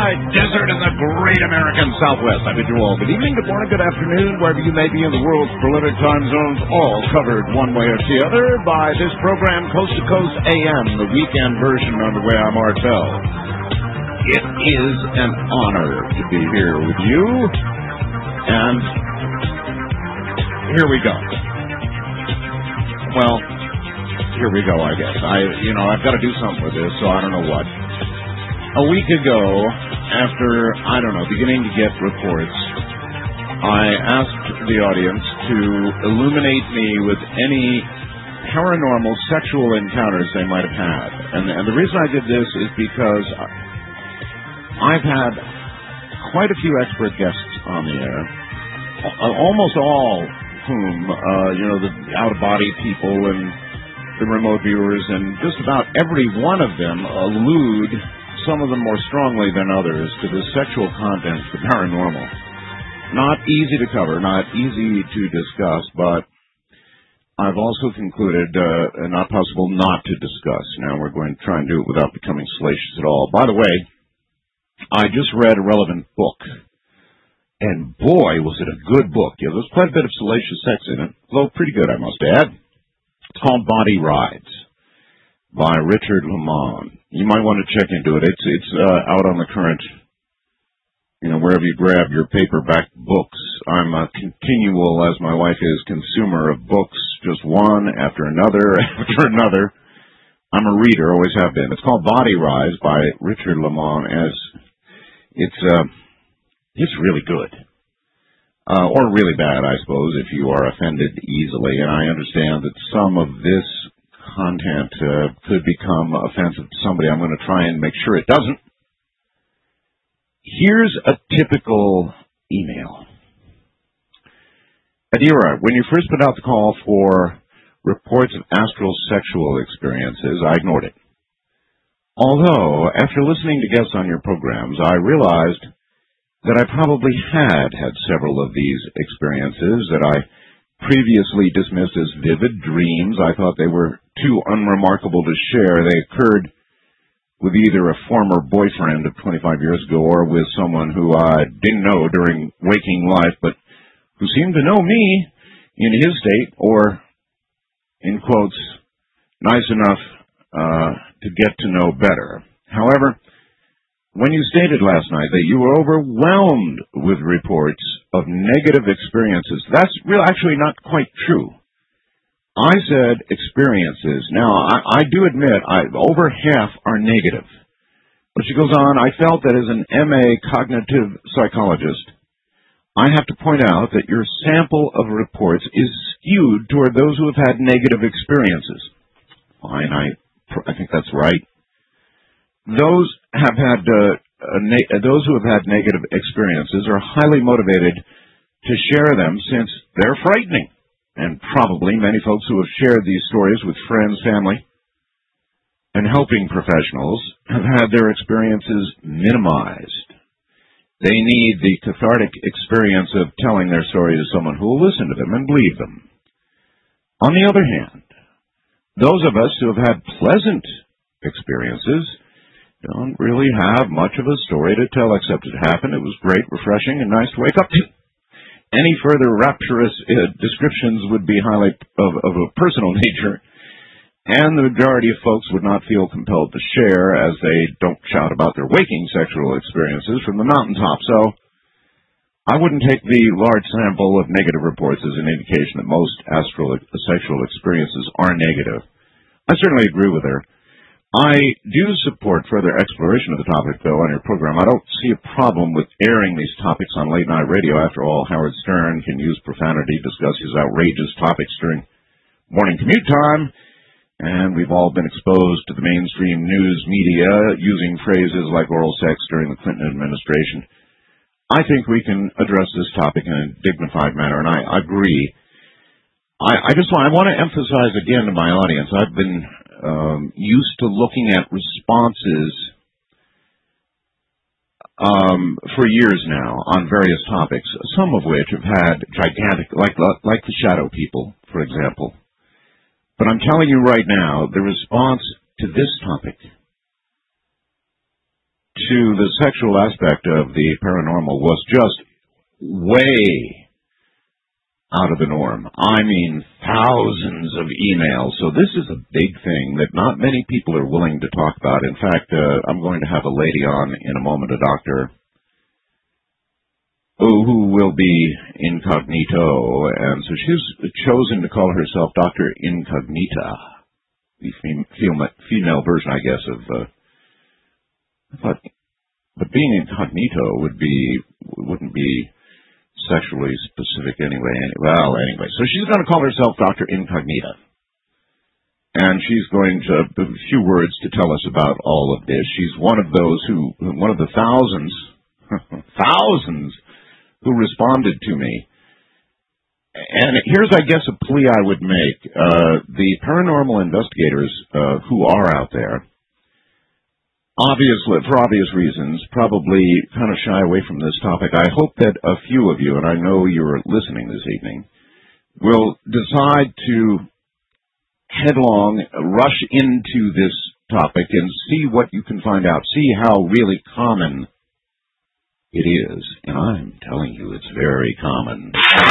high desert in the great American Southwest. I bid you all good evening, good morning, good afternoon, wherever you may be in the world's prolific time zones, all covered one way or the other by this program, Coast to Coast AM, the weekend version underway. I'm Martel. It is an honor to be here with you, and here we go. Well, here we go, I guess. I've got to do something with this, so I don't know what. A week ago, after, beginning to get reports, I asked the audience to illuminate me with any paranormal sexual encounters they might have had. And the reason I did this is because I've had quite a few expert guests on the air, almost all whom, the out-of-body people and the remote viewers, and just about every one of them allude, some of them more strongly than others, to the sexual contents, the paranormal. Not easy to cover, not easy to discuss, but I've also concluded not possible not to discuss. Now we're going to try and do it without becoming salacious at all. By the way, I just read a relevant book, and boy, was it a good book. Yeah, there's quite a bit of salacious sex in it, though pretty good, I must add. It's called Body Rides by Richard Lamont. You might want to check into it. It's out on the current, wherever you grab your paperback books. I'm a continual, as my wife is, consumer of books, just one after another after another. I'm a reader, always have been. It's called Body Rides by Richard Lamont. It's really good. Or really bad, I suppose, if you are offended easily. And I understand that some of this content could become offensive to somebody. I'm going to try and make sure it doesn't. Here's a typical email. Adira, when you first put out the call for reports of astral sexual experiences, I ignored it. Although, after listening to guests on your programs, I realized that I probably had several of these experiences that I previously dismissed as vivid dreams. I thought they were too unremarkable to share. They occurred with either a former boyfriend of 25 years ago or with someone who I didn't know during waking life, but who seemed to know me in his state, or, in quotes, nice enough to get to know better. However, when you stated last night that you were overwhelmed with reports of negative experiences, that's actually not quite true. I said experiences. Now, I do admit over half are negative. But she goes on, I felt that as an MA cognitive psychologist, I have to point out that your sample of reports is skewed toward those who have had negative experiences. Fine, I think that's right. Those who have had negative experiences are highly motivated to share them since they're frightening. And probably many folks who have shared these stories with friends, family, and helping professionals have had their experiences minimized. They need the cathartic experience of telling their story to someone who will listen to them and believe them. On the other hand, those of us who have had pleasant experiences don't really have much of a story to tell, except it happened. It was great, refreshing, and nice to wake up to. Any further rapturous descriptions would be highly of a personal nature, and the majority of folks would not feel compelled to share, as they don't shout about their waking sexual experiences from the mountaintop. So I wouldn't take the large sample of negative reports as an indication that most astral sexual experiences are negative. I certainly agree with her. I do support further exploration of the topic, though, on your program. I don't see a problem with airing these topics on late-night radio. After all, Howard Stern can use profanity, discuss his outrageous topics during morning commute time, and we've all been exposed to the mainstream news media using phrases like oral sex during the Clinton administration. I think we can address this topic in a dignified manner, and I agree. I want to emphasize again to my audience, I've been used to looking at responses for years now on various topics, some of which have had gigantic, like the shadow people, for example. But I'm telling you right now, the response to this topic to the sexual aspect of the paranormal was just way out of the norm. I mean, thousands of emails. So this is a big thing that not many people are willing to talk about. In fact, I'm going to have a lady on in a moment, a doctor, who will be incognito, and so she's chosen to call herself Dr. Incognita, the female version, I guess, of, I thought, but being incognito wouldn't be sexually specific anyway. Well, anyway, so she's going to call herself Dr. Incognita, and she's going to have a few words to tell us about all of this. She's one of the thousands who responded to me. And here's, I guess, a plea I would make. The paranormal investigators who are out there, obviously, for obvious reasons, probably kind of shy away from this topic. I hope that a few of you, and I know you're listening this evening, will decide to headlong rush into this topic and see what you can find out, see how really common it is, and I'm telling you, it's very common.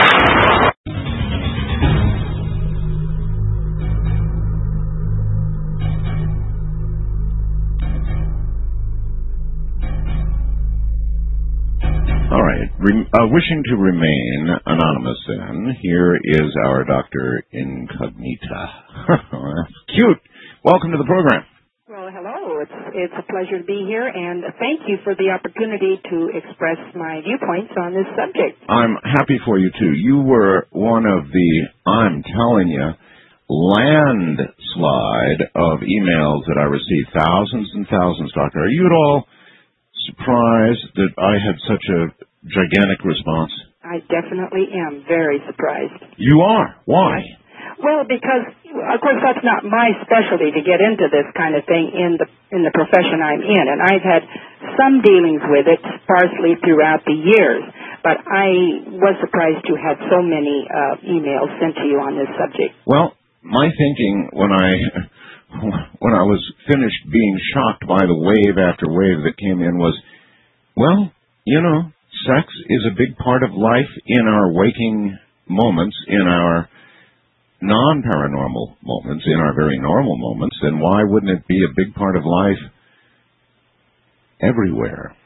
All right, wishing to remain anonymous then, here is our Dr. Incognita. That's cute. Welcome to the program. Well, hello. It's a pleasure to be here, and thank you for the opportunity to express my viewpoints on this subject. I'm happy for you, too. You were one of the, I'm telling you, landslide of emails that I received, thousands and thousands, Doctor. Are you at all surprised that I had such a gigantic response? I definitely am very surprised. You are? Why? Well, because, of course, that's not my specialty to get into this kind of thing in the profession I'm in, and I've had some dealings with it sparsely throughout the years, but I was surprised you had so many emails sent to you on this subject. Well, my thinking when I was finished being shocked by the wave after wave that came in was, well, you know, sex is a big part of life in our waking moments, in our non-paranormal moments, in our very normal moments, then why wouldn't it be a big part of life everywhere?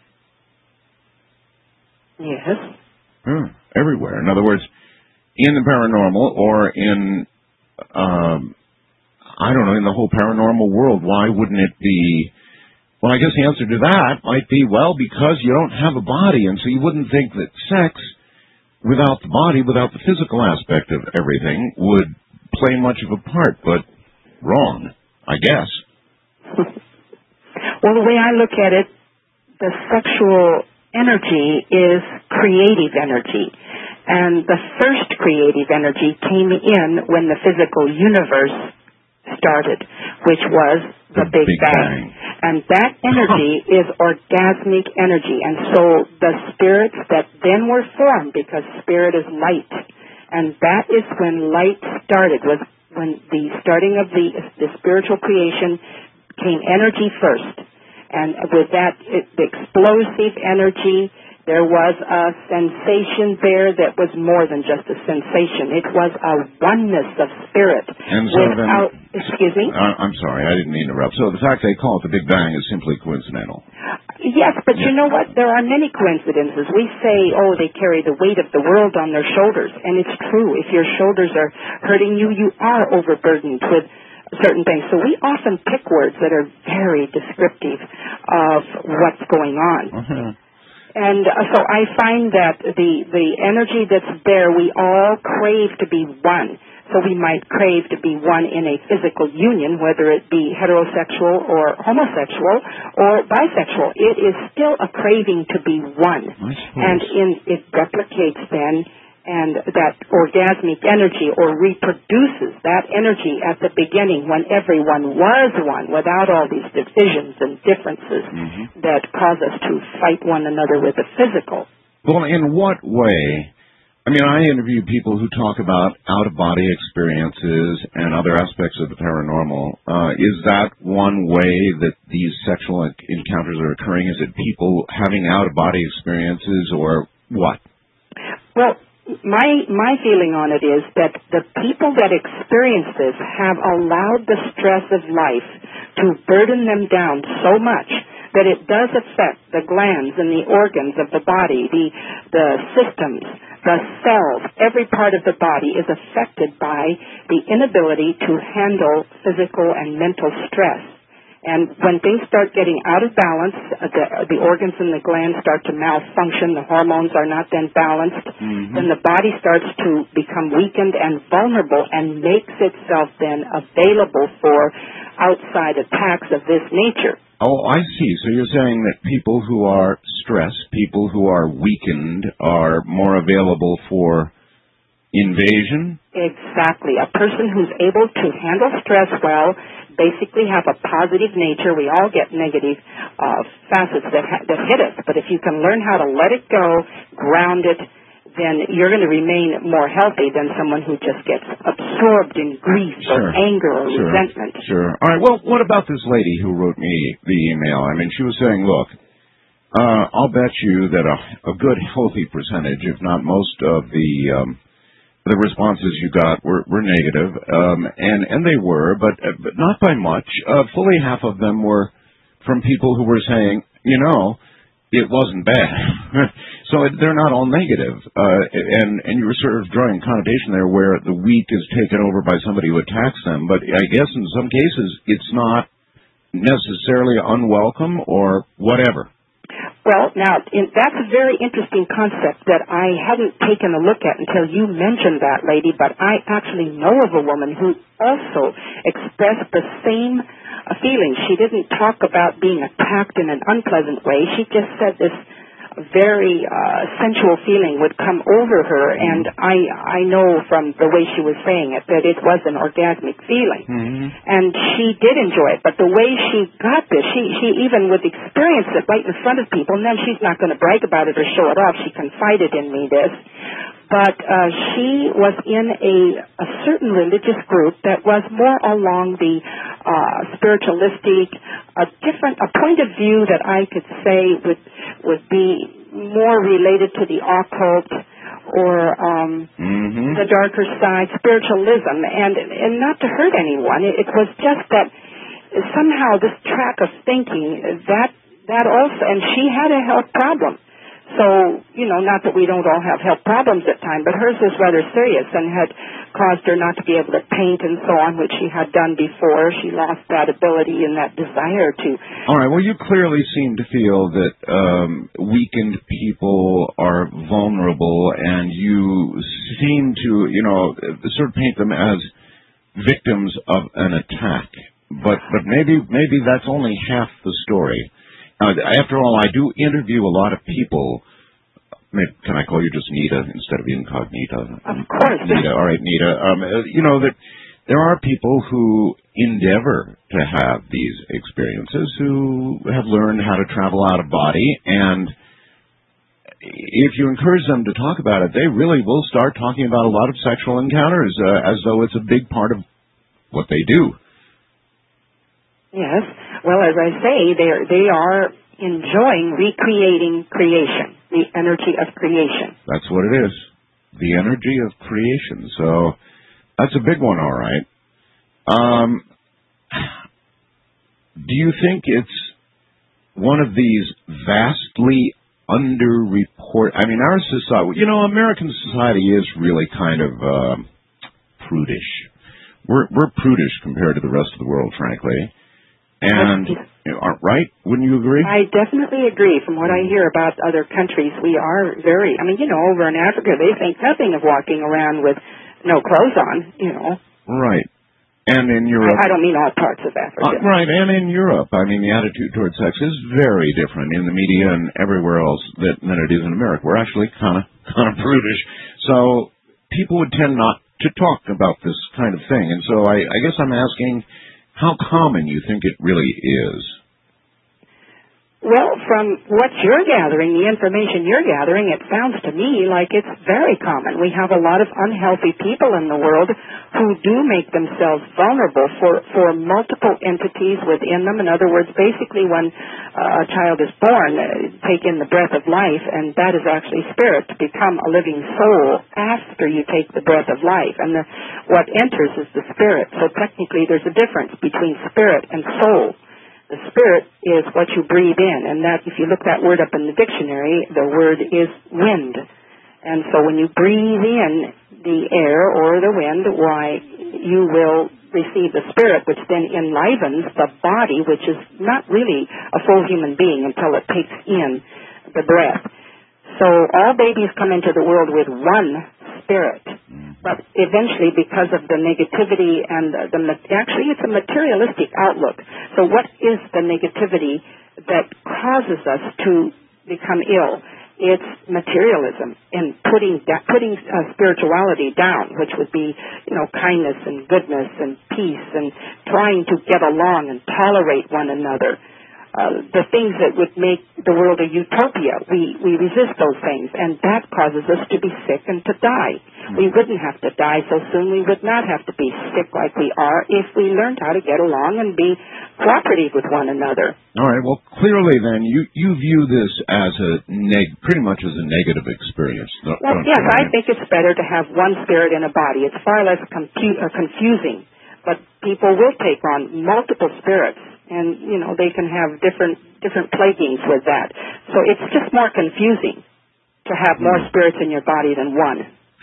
Yes. Everywhere. In other words, in the paranormal or in, I don't know, in the whole paranormal world, why wouldn't it be? Well, I guess the answer to that might be, well, because you don't have a body, and so you wouldn't think that sex without the body, without the physical aspect of everything, would play much of a part, but wrong, I guess. Well, the way I look at it, the sexual energy is creative energy. And the first creative energy came in when the physical universe started, which was the Big Bang. And that energy is orgasmic energy. And so the spirits that then were formed, because spirit is light, and that is when light started, was when the starting of the spiritual creation came energy first. And with that, the explosive energy, there was a sensation there that was more than just a sensation. It was a oneness of spirit. And so without, excuse me? I'm sorry, I didn't mean to interrupt. So the fact they call it the Big Bang is simply coincidental. Yes, but you know what? There are many coincidences. We say, oh, they carry the weight of the world on their shoulders. And it's true. If your shoulders are hurting you, you are overburdened with certain things. So we often pick words that are very descriptive of what's going on. Uh-huh. And so I find that the energy that's there, we all crave to be one. So we might crave to be one in a physical union, whether it be heterosexual or homosexual or bisexual. It is still a craving to be one. And it replicates then, and that orgasmic energy or reproduces that energy at the beginning when everyone was one without all these divisions and differences that cause us to fight one another with the physical. Well, in what way I mean, I interview people who talk about out-of-body experiences and other aspects of the paranormal. Is that one way that these sexual encounters are occurring? Is it people having out-of-body experiences, or what? Well, my feeling on it is that the people that experience this have allowed the stress of life to burden them down so much that it does affect the glands and the organs of the body, the systems, the cells. Every part of the body is affected by the inability to handle physical and mental stress. And when things start getting out of balance, the organs and the glands start to malfunction, the hormones are not then balanced, then the body starts to become weakened and vulnerable and makes itself then available for outside attacks of this nature. Oh, I see. So you're saying that people who are stressed, people who are weakened, are more available for invasion? Exactly. A person who's able to handle stress well, basically have a positive nature. We all get negative facets that hit us, but if you can learn how to let it go, ground it, then you're going to remain more healthy than someone who just gets absorbed in grief or anger or resentment. Sure. All right. Well, what about this lady who wrote me the email? I mean, she was saying, look, I'll bet you that a good, healthy percentage, if not most of the responses you got were negative, and they were, but not by much. Fully half of them were from people who were saying, it wasn't bad. So they're not all negative. And you were sort of drawing a connotation there where the weak is taken over by somebody who attacks them. But I guess in some cases it's not necessarily unwelcome or whatever. Well, now, that's a very interesting concept that I hadn't taken a look at until you mentioned that, lady, but I actually know of a woman who also expressed the same feeling. She didn't talk about being attacked in an unpleasant way. She just said this very sensual feeling would come over her, and I know from the way she was saying it that it was an orgasmic feeling. And she did enjoy it, but the way she got this, she even would experience it right in front of people, and then she's not going to brag about it or show it off. She confided in me this. But she was in a certain religious group that was more along the spiritualistic, a point of view that I could say would be more related to the occult or the darker side, spiritualism, and not to hurt anyone. It was just that somehow this track of thinking, that also, and she had a health problem. So, not that we don't all have health problems at times, but hers was rather serious and had caused her not to be able to paint and so on, which she had done before. She lost that ability and that desire to. All right. Well, you clearly seem to feel that weakened people are vulnerable, and you seem to, sort of paint them as victims of an attack. But maybe that's only half the story. After all, I do interview a lot of people. Can I call you just Nita instead of incognita? Of course. Nita. All right, Nita. That there are people who endeavor to have these experiences who have learned how to travel out of body, and if you encourage them to talk about it, they really will start talking about a lot of sexual encounters as though it's a big part of what they do. Yes. Well, as I say, they are enjoying recreating creation, the energy of creation. That's what it is, the energy of creation. So that's a big one, all right. Do you think it's one of these vastly underreported? I mean, our society, American society is really kind of prudish. We're prudish compared to the rest of the world, frankly. And, right? Wouldn't you agree? I definitely agree. From what I hear about other countries, we are very, over in Africa, they think nothing of walking around with no clothes on, Right. And in Europe. I don't mean all parts of Africa. Right. And in Europe, the attitude towards sex is very different in the media and everywhere else than it is in America. We're actually kind of prudish. So people would tend not to talk about this kind of thing. And so I guess I'm asking, how common you think it really is? Well, from what you're gathering, the information you're gathering, it sounds to me like it's very common. We have a lot of unhealthy people in the world who do make themselves vulnerable for multiple entities within them. In other words, basically when a child is born, take in the breath of life, and that is actually spirit to become a living soul after you take the breath of life. And what enters is the spirit. So technically there's a difference between spirit and soul. The spirit is what you breathe in, and that, if you look that word up in the dictionary, the word is wind. And so when you breathe in the air or the wind, why, you will receive the spirit, which then enlivens the body, which is not really a full human being until it takes in the breath. So all babies come into the world with one spirit. But eventually, because of the negativity and actually it's a materialistic outlook. So what is the negativity that causes us to become ill? It's materialism and putting spirituality down, which would be, kindness and goodness and peace and trying to get along and tolerate one another. The things that would make the world a utopia, we resist those things, and that causes us to be sick and to die. We wouldn't have to die so soon. We would not have to be sick like we are if we learned how to get along and be cooperative with one another. All right. Well, clearly then, you view this as pretty much as a negative experience. Well, yes, I think it's better to have one spirit in a body. It's far less confusing, but people will take on multiple spirits. And, they can have different plaguings with that. So it's just more confusing to have more spirits in your body than one.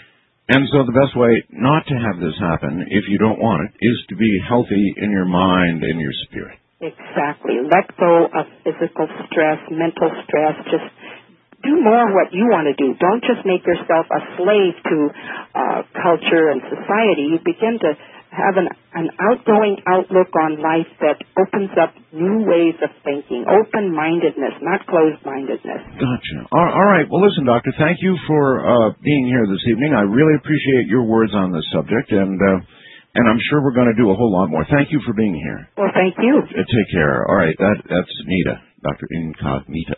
And so the best way not to have this happen, if you don't want it, is to be healthy in your mind and your spirit. Exactly. Let go of physical stress, mental stress. Just do more what you want to do. Don't just make yourself a slave to culture and society. You begin to have an outgoing outlook on life that opens up new ways of thinking, open-mindedness, not closed-mindedness. Gotcha. All right. Well, listen, Doctor, thank you for being here this evening. I really appreciate your words on this subject, and I'm sure we're going to do a whole lot more. Thank you for being here. Well, thank you. Take care. All right. That's Nita, Dr. Incognita.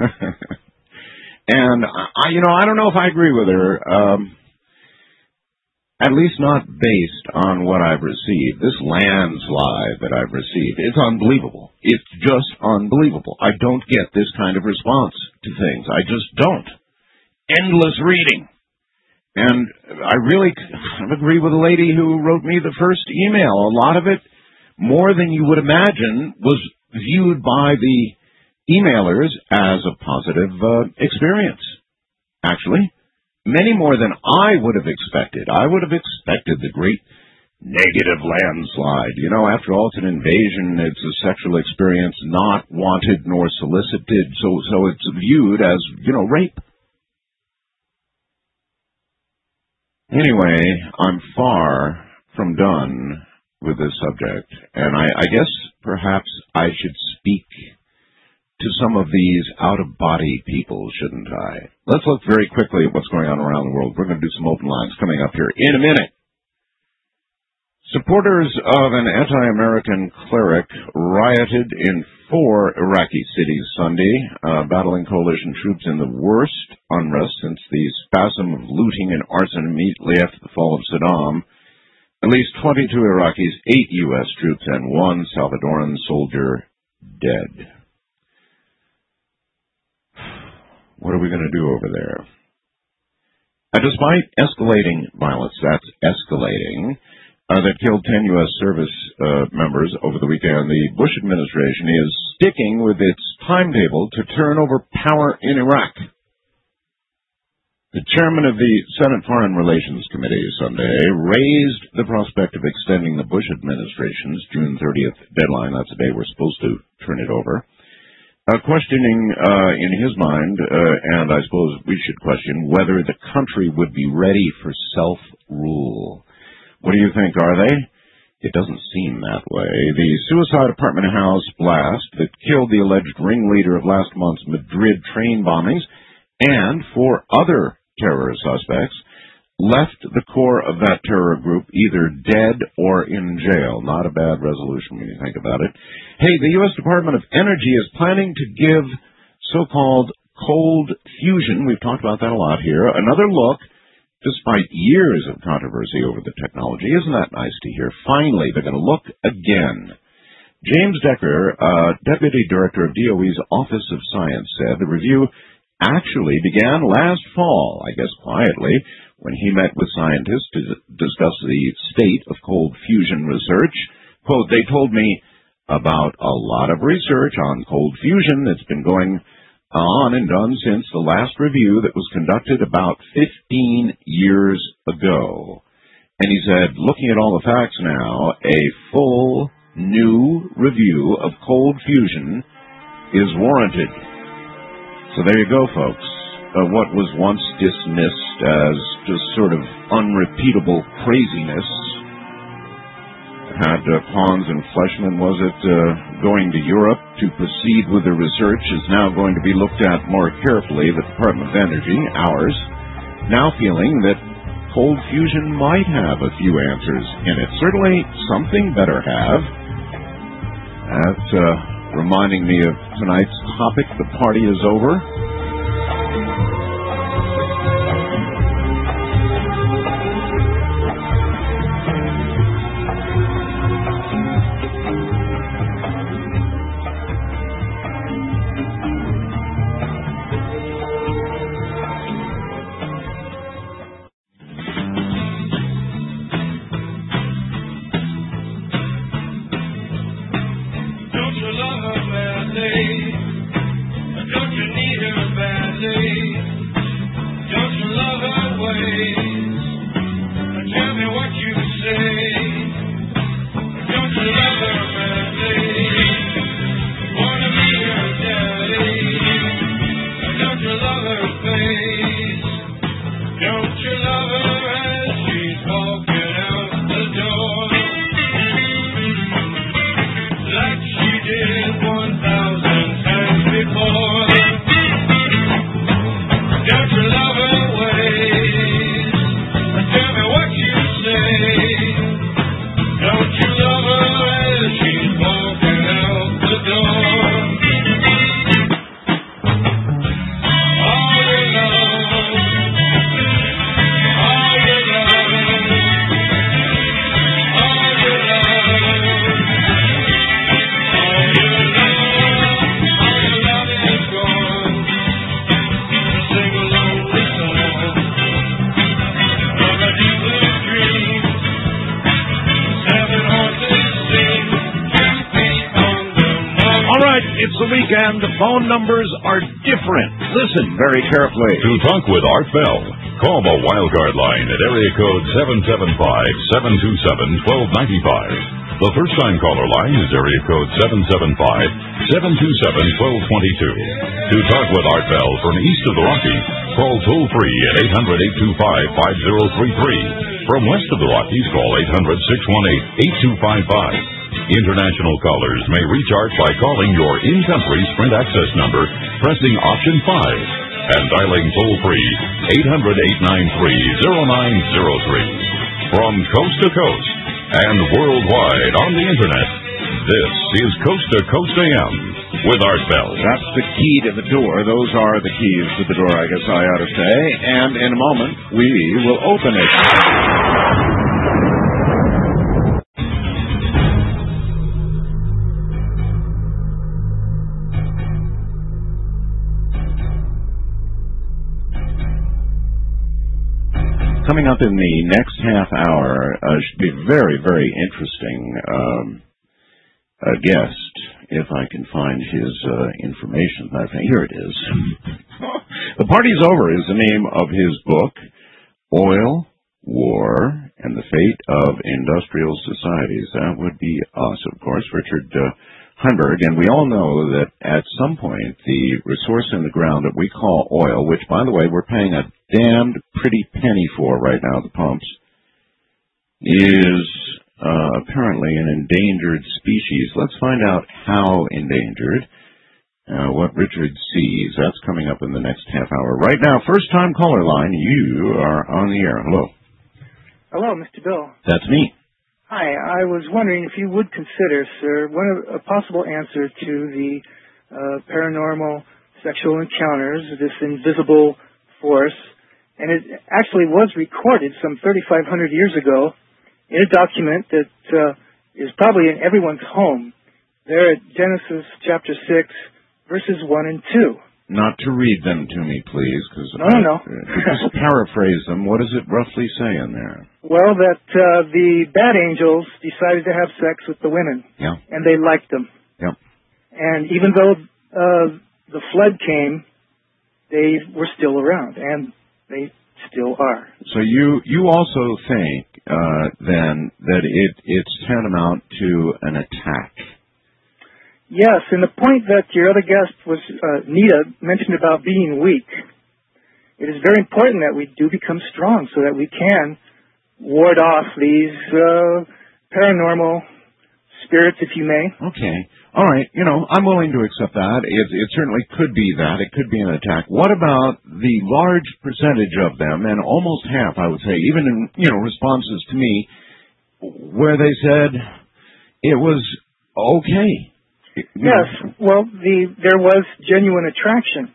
And, I don't know if I agree with her. At least not based on what I've received. This landslide that I've received, it's unbelievable. It's just unbelievable. I don't get this kind of response to things. I just don't. Endless reading. And I really agree with the lady who wrote me the first email. A lot of it, more than you would imagine, was viewed by the emailers as a positive experience. Actually, many more than I would have expected. I would have expected the great negative landslide. After all, it's an invasion. It's a sexual experience not wanted nor solicited. So it's viewed as, rape. Anyway, I'm far from done with this subject. And I guess perhaps I should speak to some of these out-of-body people, shouldn't I? Let's look very quickly at what's going on around the world. We're going to do some open lines coming up here in a minute. Supporters of an anti-American cleric rioted in 4 Iraqi cities Sunday, battling coalition troops in the worst unrest since the spasm of looting and arson immediately after the fall of Saddam. At least 22 Iraqis, 8 U.S. troops, and 1 Salvadoran soldier dead. What are we going to do over there? Despite escalating violence, that's escalating, that killed 10 U.S. service members over the weekend, the Bush administration is sticking with its timetable to turn over power in Iraq. The chairman of the Senate Foreign Relations Committee Sunday raised the prospect of extending the Bush administration's June 30th deadline. That's the day we're supposed to turn it over. Questioning in his mind, and I suppose we should question, whether the country would be ready for self-rule. What do you think, are they? It doesn't seem that way. The suicide apartment house blast that killed the alleged ringleader of last month's Madrid train bombings and 4 other terror suspects left the core of that terror group either dead or in jail. Not a bad resolution when you think about it. Hey, the U.S. Department of Energy is planning to give so-called cold fusion, we've talked about that a lot here, another look, despite years of controversy over the technology. Isn't that nice to hear? Finally, they're going to look again. James Decker, Deputy Director of DOE's Office of Science, said the review actually began last fall, I guess quietly, when he met with scientists to discuss the state of cold fusion research. Quote, they told me about a lot of research on cold fusion that's been going on and done since the last review that was conducted about 15 years ago. And he said, looking at all the facts now, a full new review of cold fusion is warranted. So there you go, folks. What was once dismissed as just sort of unrepeatable craziness had Pons and Fleshman, was it, going to Europe to proceed with the research, is now going to be looked at more carefully. The Department of Energy, ours, now feeling that cold fusion might have a few answers in it. Certainly something better have. That's reminding me of tonight's topic, the party is over. And the phone numbers are different. Listen very carefully. To talk with Art Bell, call the Wildcard line at area code 775-727-1295. The first-time caller line is area code 775-727-1222. To talk with Art Bell from east of the Rockies, call toll-free at 800-825-5033. From west of the Rockies, call 800-618-8255. International callers may recharge by calling your in-country Sprint access number, pressing option 5, and dialing toll-free 800-893-0903. From coast to coast and worldwide on the Internet, this is Coast to Coast AM with Art Bell. That's the key to the door. Those are the keys to the door, I guess I ought to say. And in a moment, we will open it. Coming up in the next half hour should be a very, very interesting guest, if I can find his information. Here it is. The Party's Over is the name of his book, Oil, War, and the Fate of Industrial Societies. That would be us, of course, Richard Heinberg. And we all know that at some point the resource in the ground that we call oil, which, by the way, we're paying a damned pretty penny for right now, the pumps, is apparently an endangered species. Let's find out how endangered, what Richard sees. That's coming up in the next half hour. Right now, first-time caller line, you are on the air. Hello. Hello, Mr. Bill. That's me. Hi, I was wondering if you would consider, sir, a possible answer to the paranormal sexual encounters, this invisible force, and it actually was recorded some 3,500 years ago in a document that is probably in everyone's home. There at Genesis chapter 6, verses 1 and 2. Not to read them to me, please, because No. Just paraphrase them. What does it roughly say in there? Well, that the bad angels decided to have sex with the women, and they liked them. Yeah. And even though the flood came, they were still around, and they still are. So you also think then that it's tantamount to an attack. Yes, and the point that your other guest was, Nita, mentioned about being weak, it is very important that we do become strong so that we can ward off these paranormal spirits, if you may. Okay. All right. I'm willing to accept that. It certainly could be that. It could be an attack. What about the large percentage of them, and almost half, I would say, even in, responses to me, where they said it was okay? Yes, well, there was genuine attraction.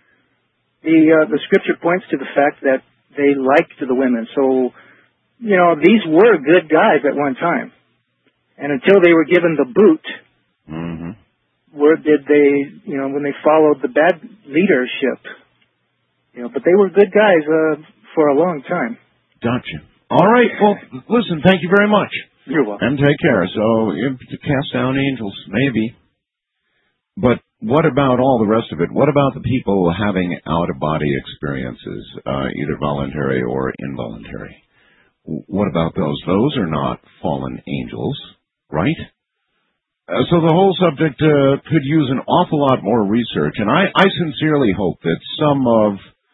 The scripture points to the fact that they liked the women. So, these were good guys at one time. And until they were given the boot, where did they, when they followed the bad leadership, but they were good guys for a long time. Gotcha. All right, well, listen, thank you very much. You're welcome. And take care. So, to cast down angels, maybe. But what about all the rest of it? What about the people having out-of-body experiences, either voluntary or involuntary? What about those? Those are not fallen angels, right? So the whole subject could use an awful lot more research, and I sincerely hope that some of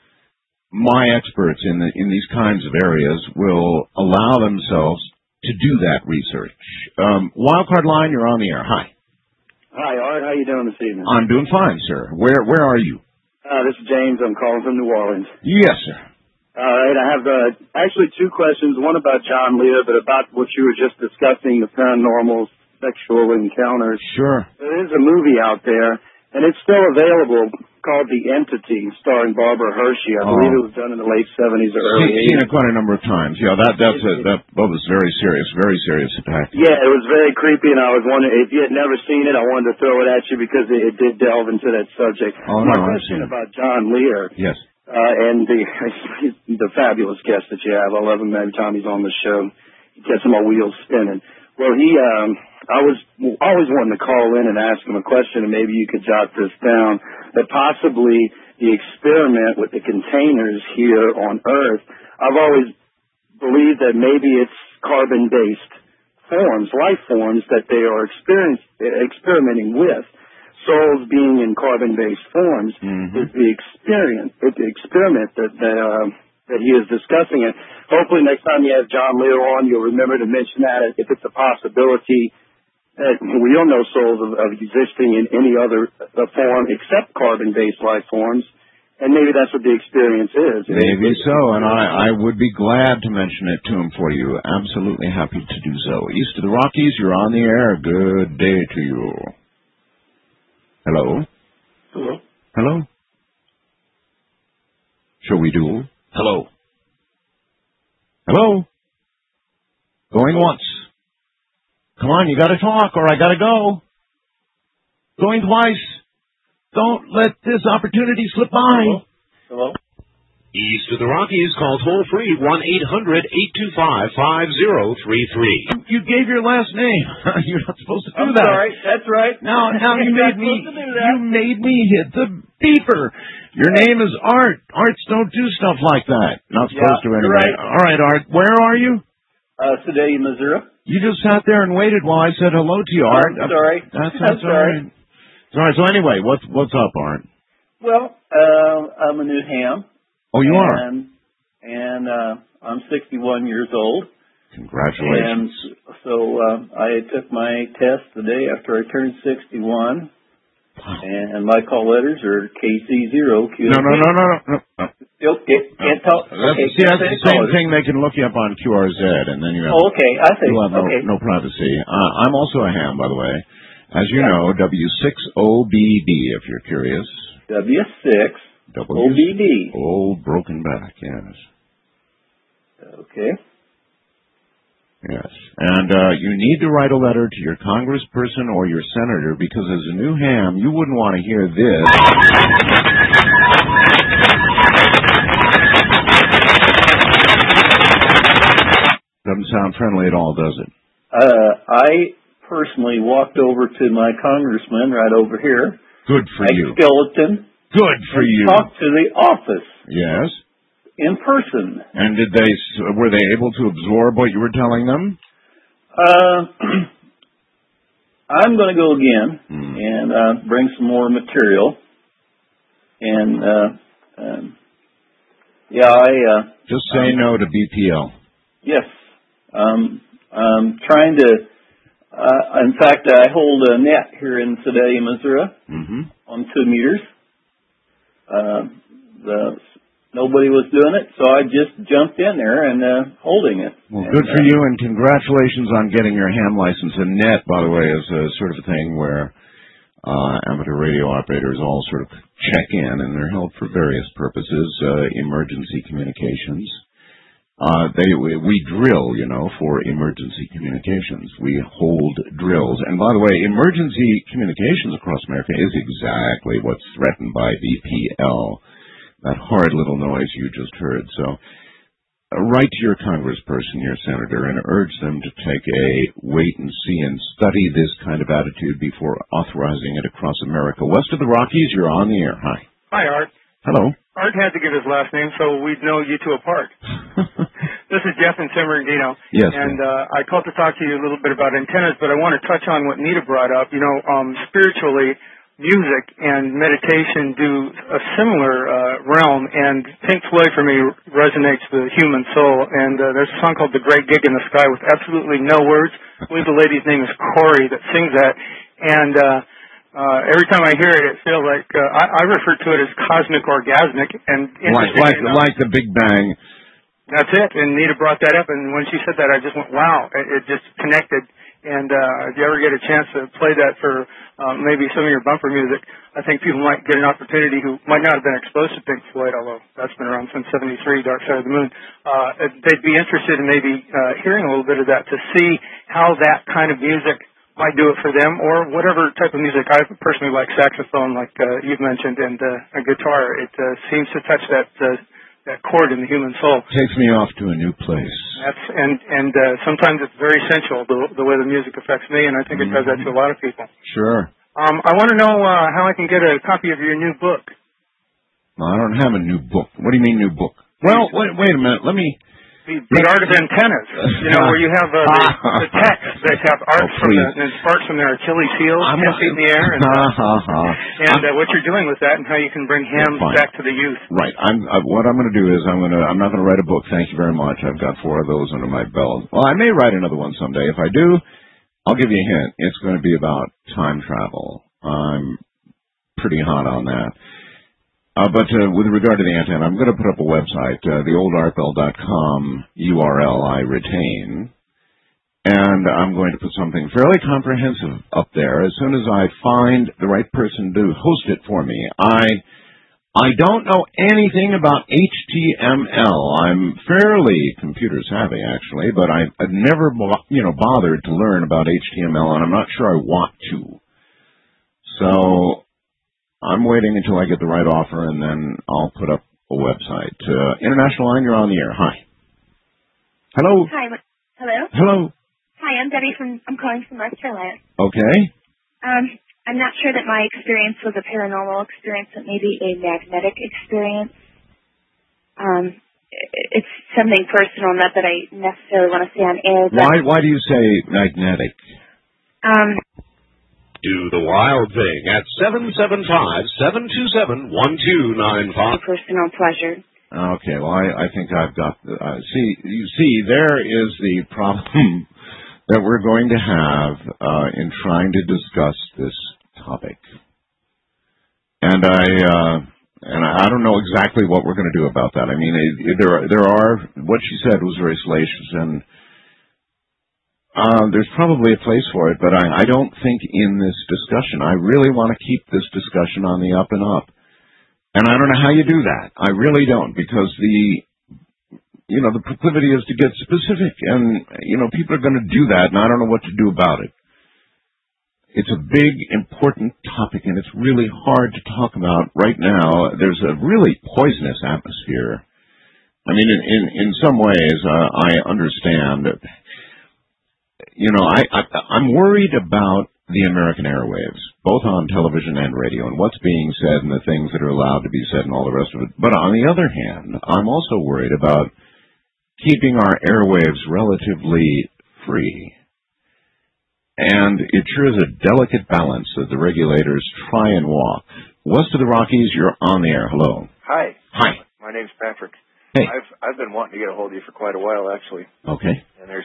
my experts in these kinds of areas will allow themselves to do that research. Wildcard line, you're on the air. Hi. Hi, Art. How you doing this evening? I'm doing fine, sir. Where are you? This is James. I'm calling from New Orleans. Yes, sir. All right. I have actually two questions. One about John Lear, but about what you were just discussing, the paranormal sexual encounters. Sure. There is a movie out there, and it's still available, called The Entity, starring Barbara Hershey. I believe it was done in the late 70s or early 80s. Seen it quite a number of times. Yeah, that was very serious attack. Yeah, it was very creepy, and I was wondering, if you had never seen it, I wanted to throw it at you because it did delve into that subject. Oh, My no, question about John Lear. Yes. And the fabulous guest that you have. I love him every time he's on the show. He gets my wheels spinning. Well, I was always wanting to call in and ask him a question, and maybe you could jot this down, that possibly the experiment with the containers here on Earth, I've always believed that maybe it's carbon-based forms, life forms, that they are experimenting with. Souls being in carbon-based forms is the experiment that he is discussing. And hopefully next time you have John Lear on, you'll remember to mention that if it's a possibility that we don't know souls of existing in any other form except carbon-based life forms. And maybe that's what the experience is. Maybe so, and I would be glad to mention it to him for you. Absolutely happy to do so. East of the Rockies, you're on the air. Good day to you. Hello? Hello? Hello? Shall we do? Hello? Hello? Going once. Come on, you gotta talk or I gotta go. Going twice. Don't let this opportunity slip by. Hello? East of the Rockies, call toll-free 1-800-825-5033. You gave your last name. You're not supposed to do I'm that. sorry. That's right. Now you made me hit the beeper. Your name is Art. Arts don't do stuff like that. Not supposed to anyway. Right. All right, Art. Where are you? Sedalia, Missouri. You just sat there and waited while I said hello to you, Art. I'm sorry. That's all right. Sorry. So anyway, what's up, Art? Well, I'm a new ham. Oh, you are? And I'm 61 years old. Congratulations. And so I took my test the day after I turned 61. And my call letters are KC0. No. Okay, can't talk. Okay, that's the same thing. They can look you up on QRZ, and then you have, okay, I see. you'll have no privacy. I'm also a ham, by the way. As you know, W6OBB, if you're curious. W6OBB. Old broken back, yes. Okay. Yes. And you need to write a letter to your congressperson or your senator, because as a new ham, you wouldn't want to hear this. Doesn't sound friendly at all, does it? I personally walked over to my congressman right over here. Good for you. Skeleton. Good for you. Talked to the office. Yes. In person. And were they able to absorb what you were telling them? I'm going to go again and bring some more material. And just say no to BPL. Yes. I'm trying to. In fact, I hold a net here in Sedalia, Missouri, on 2 meters. Nobody was doing it, so I just jumped in there and holding it. Well, good for you, and congratulations on getting your ham license. And net, by the way, is a sort of thing where amateur radio operators all sort of check in, and they're held for various purposes, emergency communications. We drill, for emergency communications. We hold drills. And by the way, emergency communications across America is exactly what's threatened by VPL, that horrid little noise you just heard. So write to your congressperson, your senator, and urge them to take a wait and see and study this kind of attitude before authorizing it across America. West of the Rockies, you're on the air. Hi. Hi, Art. Hello. Art had to give his last name, so we'd know you two apart. This is Jeff in San Bernardino. Yes. And I called to talk to you a little bit about antennas, but I want to touch on what Nita brought up. Spiritually, music and meditation do a similar realm, and Pink Floyd for me resonates the human soul. And there's a song called The Great Gig in the Sky with absolutely no words. I believe the lady's name is Corey that sings that. And every time I hear it, it feels like I refer to it as cosmic orgasmic. And like the Big Bang. That's it. And Nita brought that up, and when she said that, I just went, wow, it just connected. And if you ever get a chance to play that for maybe some of your bumper music, I think people might get an opportunity who might not have been exposed to Pink Floyd, although that's been around since '73, Dark Side of the Moon. They'd be interested in maybe hearing a little bit of that to see how that kind of music might do it for them, or whatever type of music. I personally like saxophone, like you've mentioned, and a guitar. It seems to touch that chord in the human soul. Takes me off to a new place. And sometimes it's very essential, the way the music affects me, and I think it does that to a lot of people. Sure. I want to know how I can get a copy of your new book. Well, I don't have a new book. What do you mean new book? Well, wait a minute. Let me... The Art of Antennas, where you have the text that have art and sparks from their Achilles heels, 10 feet in the air, and what you're doing with that, and how you can bring him back to the youth. Right. What I'm going to do is I'm not going to write a book. Thank you very much. I've got 4 of those under my belt. Well, I may write another one someday. If I do, I'll give you a hint. It's going to be about time travel. I'm pretty hot on that. But with regard to the antenna, I'm going to put up a website, theoldartbell.com URL I retain, and I'm going to put something fairly comprehensive up there as soon as I find the right person to host it for me. I don't know anything about HTML. I'm fairly computer savvy, actually, but I've never, bothered to learn about HTML, and I'm not sure I want to. So I'm waiting until I get the right offer, and then I'll put up a website. International line, you're on the air. Hi. Hello. Hi. Hello. Hello. Hi, I'm Debbie I'm calling from North Carolina. Okay. I'm not sure that my experience was a paranormal experience, but maybe a magnetic experience. It's something personal, not that I necessarily want to say on air. Why do you say magnetic? Do the wild thing at 775-727-1295. Personal pleasure. Okay, well, I think I've got... there is the problem that we're going to have in trying to discuss this topic. And And I don't know exactly what we're going to do about that. I mean, there are, what she said was very salacious, and there's probably a place for it, but I don't think in this discussion. I really want to keep this discussion on the up and up. And I don't know how you do that. I really don't, because the proclivity is to get specific, and, people are going to do that, and I don't know what to do about it. It's a big, important topic, and it's really hard to talk about right now. There's a really poisonous atmosphere. I mean, in some ways, I understand that, I'm worried about the American airwaves, both on television and radio, and what's being said and the things that are allowed to be said and all the rest of it. But on the other hand, I'm also worried about keeping our airwaves relatively free. And it sure is a delicate balance that the regulators try and walk. West of the Rockies, you're on the air. Hello. Hi. Hi. My name's Patrick. Hey. I've been wanting to get a hold of you for quite a while, actually. Okay. And there's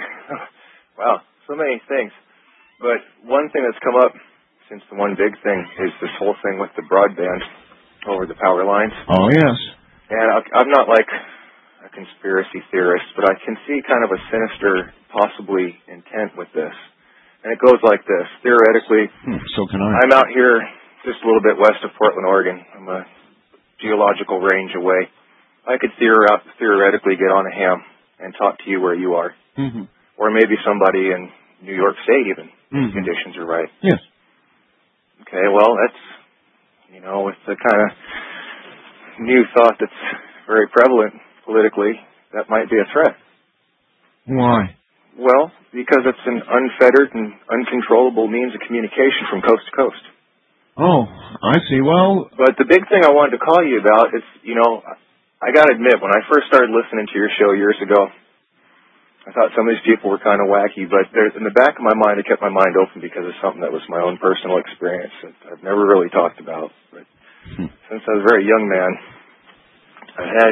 wow, so many things. But one thing that's come up since the one big thing is this whole thing with the broadband over the power lines. Oh, yes. And I'm not like a conspiracy theorist, but I can see kind of a sinister, possibly, intent with this. And it goes like this. Theoretically, so can I. I'm out here just a little bit west of Portland, Oregon. I'm a geological range away. I could theoretically get on a ham and talk to you where you are. Mm-hmm. Or maybe somebody in New York State even, if conditions are right. Yes. Okay, well, that's, with the kind of new thought that's very prevalent politically, that might be a threat. Why? Well, because it's an unfettered and uncontrollable means of communication from coast to coast. Oh, I see. Well... But the big thing I wanted to call you about is, I got to admit, when I first started listening to your show years ago, I thought some of these people were kind of wacky, but in the back of my mind, I kept my mind open because of something that was my own personal experience that I've never really talked about. But since I was a very young man, I had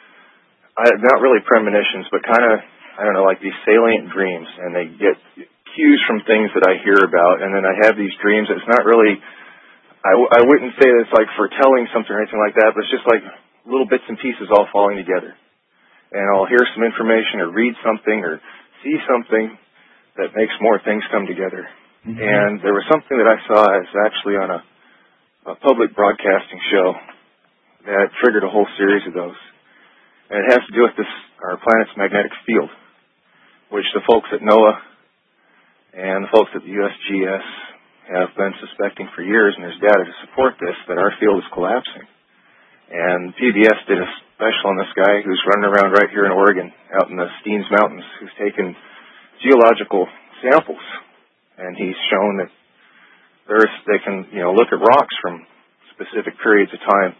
not really premonitions, but kind of, I don't know, like these salient dreams, and they get cues from things that I hear about, and then I have these dreams. It's not really, I wouldn't say that it's like foretelling something or anything like that, but it's just like little bits and pieces all falling together. And I'll hear some information or read something or see something that makes more things come together. Mm-hmm. And there was something that I saw as actually on a public broadcasting show that triggered a whole series of those. And it has to do with our planet's magnetic field, which the folks at NOAA and the folks at the USGS have been suspecting for years, and there's data to support this, that our field is collapsing. And PBS did a special on this guy who's running around right here in Oregon, out in the Steens Mountains, who's taken geological samples. And he's shown that they can, look at rocks from specific periods of time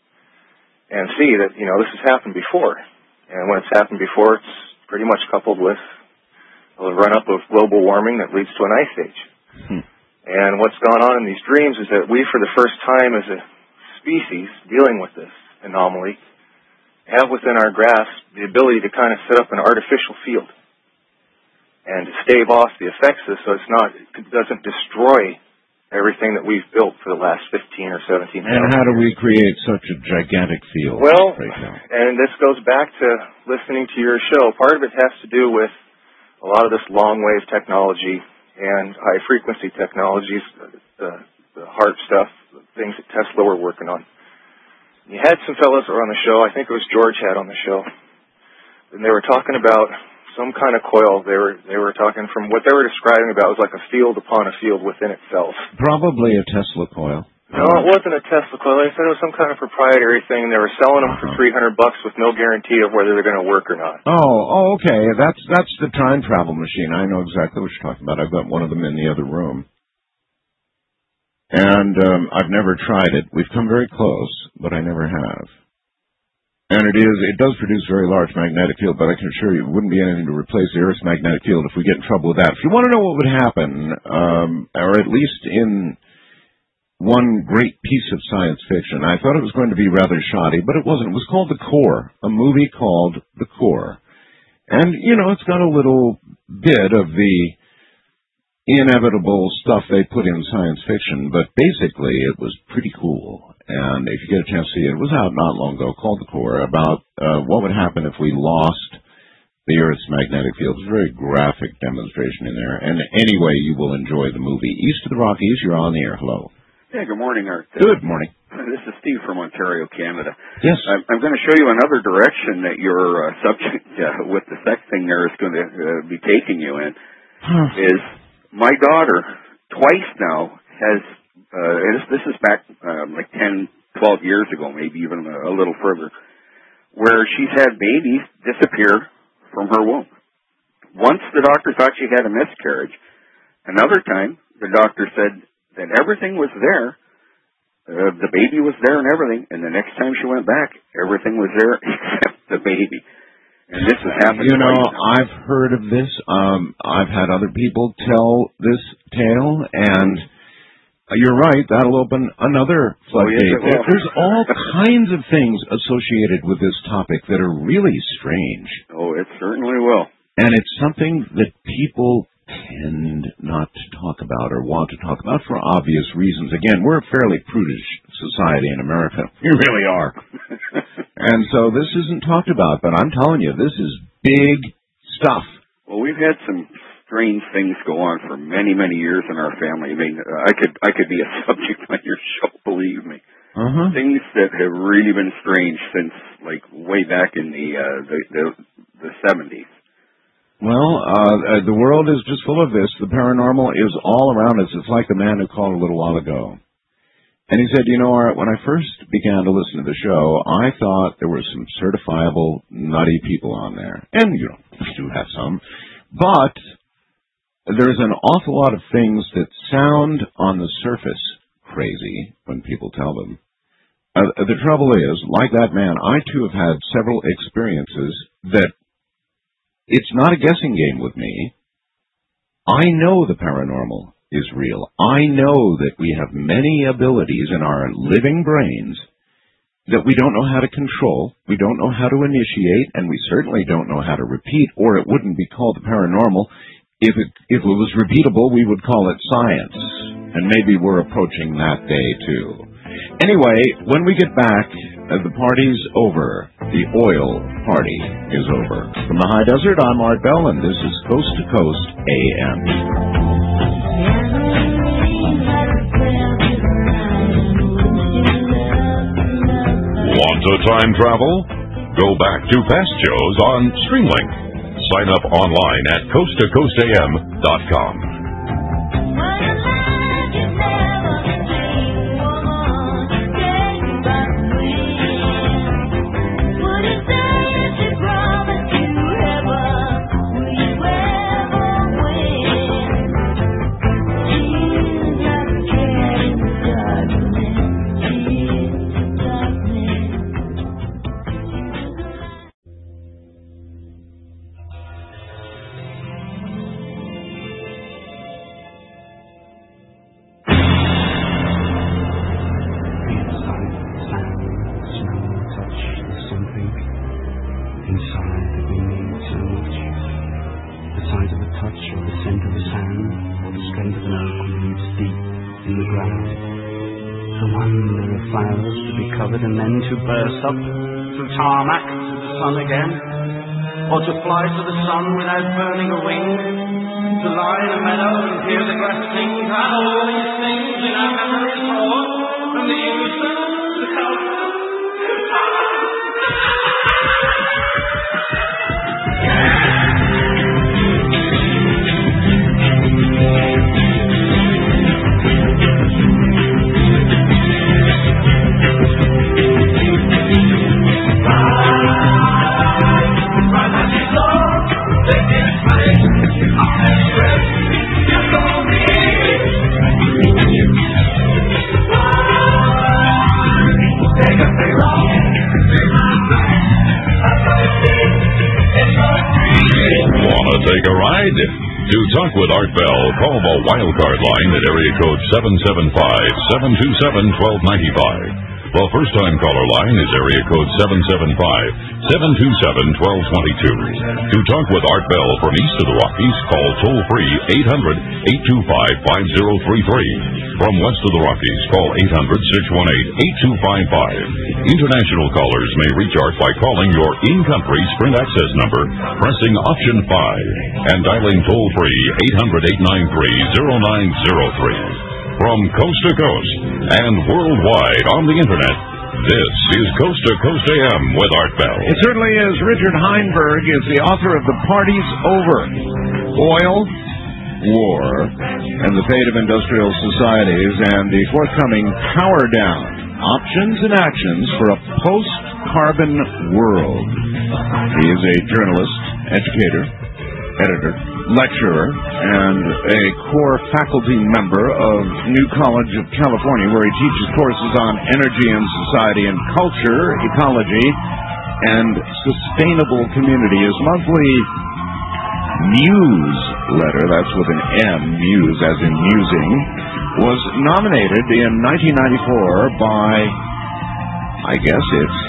and see that, this has happened before. And when it's happened before, it's pretty much coupled with a run-up of global warming that leads to an ice age. And what's gone on in these dreams is that we, for the first time as a species dealing with this anomaly, have within our grasp the ability to kind of set up an artificial field and to stave off the effects of this so it doesn't destroy everything that we've built for the last 15 or 17 years. And how do we create such a gigantic field? Well, right now? And this goes back to listening to your show. Part of it has to do with a lot of this long-wave technology and high-frequency technologies, the HAARP stuff, the things that Tesla were working on. You had some fellows that were on the show, I think it was George had on the show, and they were talking about some kind of coil. They were talking from what they were describing about was like a field upon a field within itself. Probably a Tesla coil. No, it wasn't a Tesla coil. They said it was some kind of proprietary thing, and they were selling them for $300 with no guarantee of whether they're going to work or not. Oh, okay. That's the time travel machine. I know exactly what you're talking about. I've got one of them in the other room. And I've never tried it. We've come very close, but I never have. And it does produce very large magnetic field, but I can assure you it wouldn't be anything to replace the Earth's magnetic field if we get in trouble with that. If you want to know what would happen, or at least in one great piece of science fiction, I thought it was going to be rather shoddy, but it wasn't. It was called The Core, a movie called The Core. And, it's got a little bit of the inevitable stuff they put in science fiction, but basically it was pretty cool. And if you get a chance to see it, it was out not long ago, called The Core, about what would happen if we lost the Earth's magnetic field. It's a very graphic demonstration in there. And anyway, you will enjoy the movie. East of the Rockies, you're on the air. Hello. Yeah, good morning, Art. Good morning. This is Steve from Ontario, Canada. Yes. I'm going to show you another direction that your subject with the sex thing there is going to be taking you in. Is my daughter twice now has, this is back like 10, 12 years ago, maybe even a little further, where she's had babies disappear from her womb. Once the doctor thought she had a miscarriage. Another time, the doctor said that everything was there. The baby was there and everything. And the next time she went back, everything was there except the baby. And this has happened. You know, I've heard of this. I've had other people tell this tale, and you're right. That'll open another floodgate. There's all kinds of things associated with this topic that are really strange. Oh, it certainly will. And it's something that people tend not to talk about or want to talk about for obvious reasons. Again, we're a fairly prudish society in America. We really are. And so this isn't talked about, but I'm telling you, this is big stuff. Well, we've had some strange things go on for many, many years in our family. I mean, I could be a subject on your show, believe me. Things that have really been strange since, like, way back in the 70s. Well, the world is just full of this. The paranormal is all around us. It's like the man who called a little while ago. And he said, you know, Art, when I first began to listen to the show, I thought there were some certifiable nutty people on there. And, you know, we do have some. But there's an awful lot of things that sound on the surface crazy when people tell them. The trouble is, like that man, I too have had several experiences that it's not a guessing game with me. I know the paranormal is real. I know that we have many abilities in our living brains that we don't know how to control, we don't know how to initiate, and we certainly don't know how to repeat, or it wouldn't be called the paranormal. If it was repeatable, we would call it science. And maybe we're approaching that day, too. Anyway, when we get back, the party's over. The oil party is over. From the high desert, I'm Art Bell, and this is Coast to Coast AM. Want to time travel? Go back to past shows on Streamlink. Sign up online at coasttocoastam.com. Up through tarmac to the sun again, or to fly to the sun without burning a wing, to lie in a meadow and hear the grass sing, and all these things in our memories more, from the use of the culture. Take a ride? To talk with Art Bell, call the wildcard line at area code 775-727-1295. The first-time caller line is area code 775-727-1222. To talk with Art Bell from east of the Rockies, call toll-free 800-825-5033. From west of the Rockies, call 800-618-8255. International callers may reach Art by calling your in-country Sprint access number, pressing option 5, and dialing toll-free 800-893-0903. From coast to coast and worldwide on the Internet, this is Coast to Coast AM with Art Bell. It certainly is. Richard Heinberg is the author of The Party's Over, Oil, War, and the Fate of Industrial Societies, and the forthcoming Power Down, Options and Actions for a Post-Carbon World. He is a journalist, educator, editor, lecturer, and a core faculty member of New College of California, where he teaches courses on energy and society and culture, ecology, and sustainable community. His monthly newsletter, that's with an M, muse as in musing, was nominated in 1994 by, I guess it's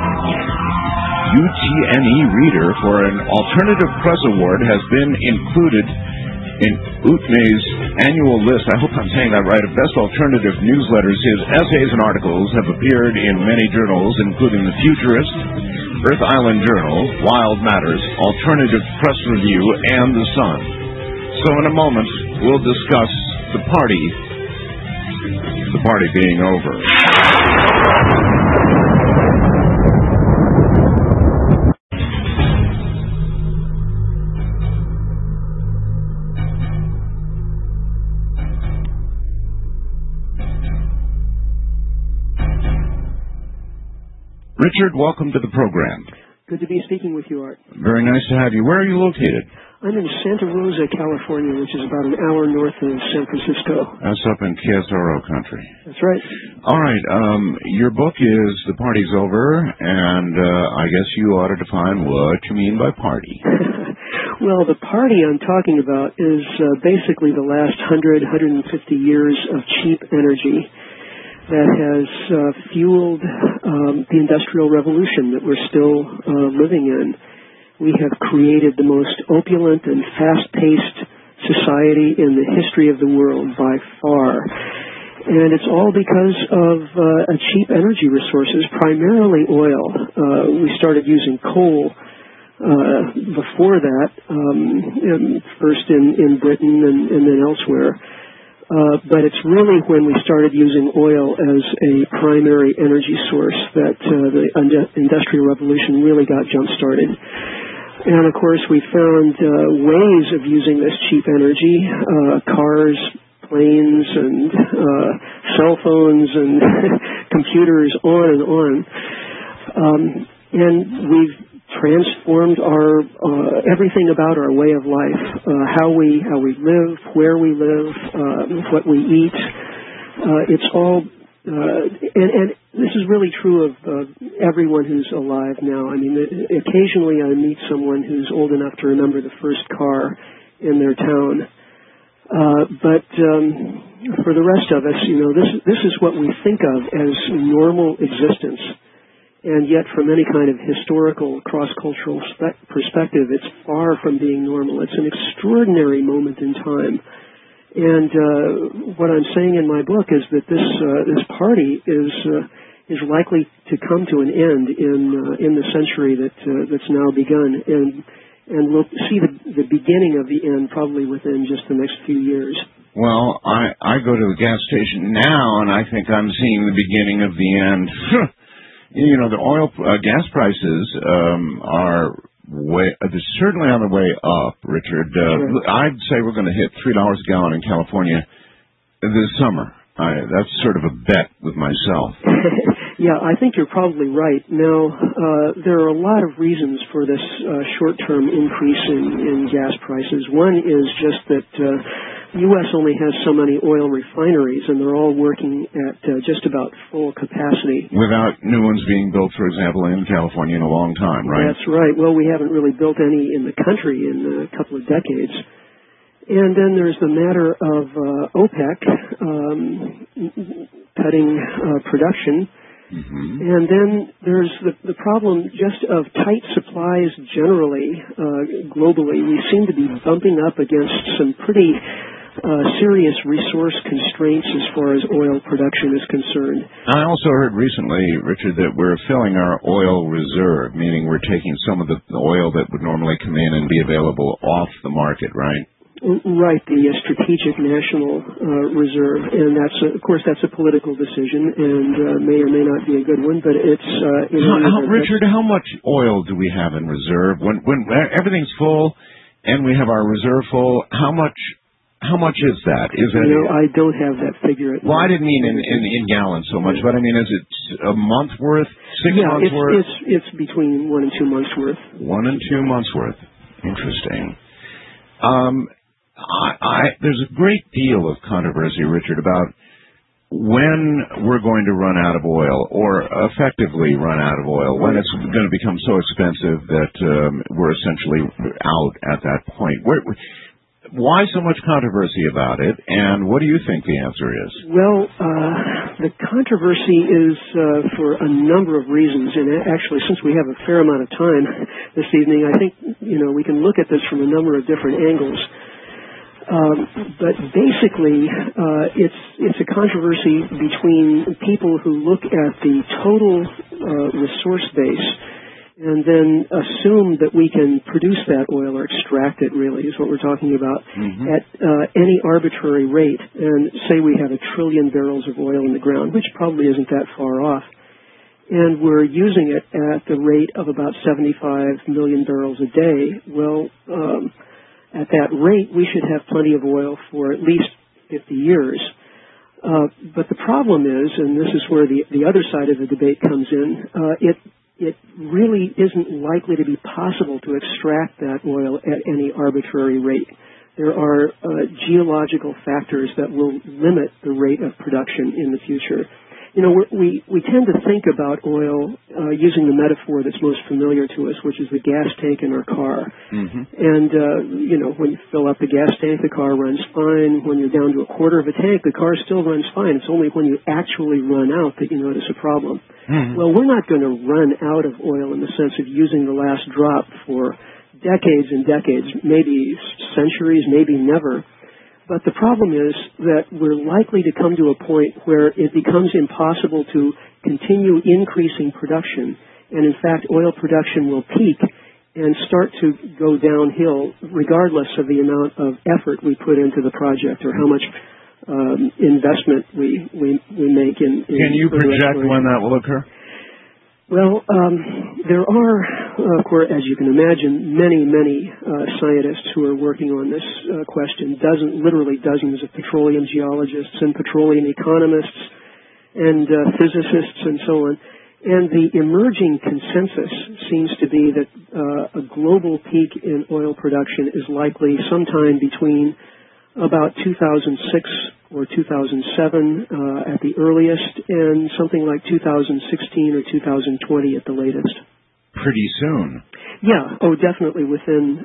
UTNE Reader for an Alternative Press Award, has been included in UTNE's annual list, I hope I'm saying that right, of best alternative newsletters. His essays and articles have appeared in many journals, including The Futurist, Earth Island Journal, Wild Matters, Alternative Press Review, and The Sun. So in a moment, we'll discuss the party being over. Richard, welcome to the program. Good to be speaking with you, Art. Very nice to have you. Where are you located? I'm in Santa Rosa, California, which is about an hour north of San Francisco. That's up in KSRO country. That's right. All right. Your book is The Party's Over, and I guess you ought to define what you mean by party. Well, the party I'm talking about is basically the last 100, 150 years of cheap energy that has fueled the Industrial Revolution that we're still living in. We have created the most opulent and fast-paced society in the history of the world by far. And it's all because of cheap energy resources, primarily oil. We started using coal before that, first in Britain and then elsewhere. But it's really when we started using oil as a primary energy source that the Industrial Revolution really got jump-started. And, of course, we found ways of using this cheap energy, cars, planes, and cell phones, and computers, on and on. And we've transformed our everything about our way of life, how we live, where we live, what we eat. It's all, and this is really true of everyone who's alive now. I mean, occasionally I meet someone who's old enough to remember the first car in their town. But for the rest of us, you know, this is what we think of as normal existence. And yet, from any kind of historical, cross-cultural perspective, it's far from being normal. It's an extraordinary moment in time. And what I'm saying in my book is that this party is likely to come to an end in the century that's now begun, and we'll see the beginning of the end probably within just the next few years. Well, I go to the gas station now, and I think I'm seeing the beginning of the end. You know, the gas prices are certainly on the way up, Richard. Sure. I'd say we're going to hit $3 a gallon in California this summer. That's sort of a bet with myself. Yeah, I think you're probably right. Now, there are a lot of reasons for this short-term increase in gas prices. One is just that the U.S. only has so many oil refineries, and they're all working at just about full capacity. Without new ones being built, for example, in California in a long time, right? That's right. Well, we haven't really built any in the country in a couple of decades. And then there's the matter of OPEC cutting production. And then there's the problem just of tight supplies generally, globally. We seem to be bumping up against some pretty serious resource constraints as far as oil production is concerned. I also heard recently, Richard, that we're filling our oil reserve, meaning we're taking some of the oil that would normally come in and be available off the market, right? Right, the Strategic National Reserve, and of course, that's a political decision, and may or may not be a good one. But it's Richard, how much oil do we have in reserve when everything's full and we have our reserve full? How much is that? I don't have that figure. Well, I didn't mean in gallons so much, but I mean, is it a month worth, 6 months worth? It's between 1 and 2 months worth. 1 and 2 months worth. Interesting. There's a great deal of controversy, Richard, about when we're going to run out of oil, or effectively run out of oil, when it's going to become so expensive that we're essentially out at that point. Why so much controversy about it, and what do you think the answer is? Well, the controversy is for a number of reasons, and actually, since we have a fair amount of time this evening, I think we can look at this from a number of different angles. But basically, it's a controversy between people who look at the total resource base and then assume that we can produce that oil or extract it, really, is what we're talking about, at any arbitrary rate. And say we have 1 trillion barrels of oil in the ground, which probably isn't that far off, and we're using it at the rate of about 75 million barrels a day. Well, at that rate, we should have plenty of oil for at least 50 years. But the problem is, and this is where the other side of the debate comes in, it really isn't likely to be possible to extract that oil at any arbitrary rate. There are geological factors that will limit the rate of production in the future. We tend to think about oil using the metaphor that's most familiar to us, which is the gas tank in our car. And, when you fill up the gas tank, the car runs fine. When you're down to a quarter of a tank, the car still runs fine. It's only when you actually run out that you notice a problem. Well, we're not going to run out of oil in the sense of using the last drop for decades and decades, maybe centuries, maybe never. But the problem is that we're likely to come to a point where it becomes impossible to continue increasing production. And in fact, oil production will peak and start to go downhill regardless of the amount of effort we put into the project or how much investment we make in Can you project when that will occur? Well, there are, of course, as you can imagine, many scientists who are working on this question, literally dozens of petroleum geologists and petroleum economists and physicists and so on. And the emerging consensus seems to be that a global peak in oil production is likely sometime between about 2006 or 2007 at the earliest, and something like 2016 or 2020 at the latest. Pretty soon. Yeah. Oh, definitely within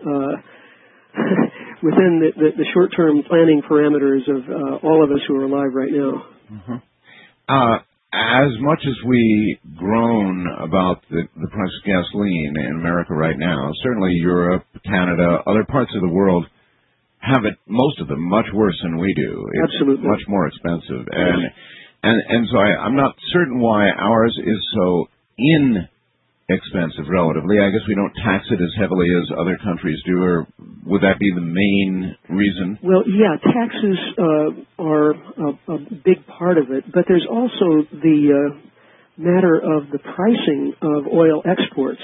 the short-term planning parameters of all of us who are alive right now. As much as we groan about the price of gasoline in America right now, certainly Europe, Canada, other parts of the world have it, most of them, much worse than we do. It's Absolutely. Much more expensive. And so I'm not certain why ours is so inexpensive relatively. I guess we don't tax it as heavily as other countries do, or would that be the main reason? Well, yeah, taxes are a big part of it, but there's also the matter of the pricing of oil exports.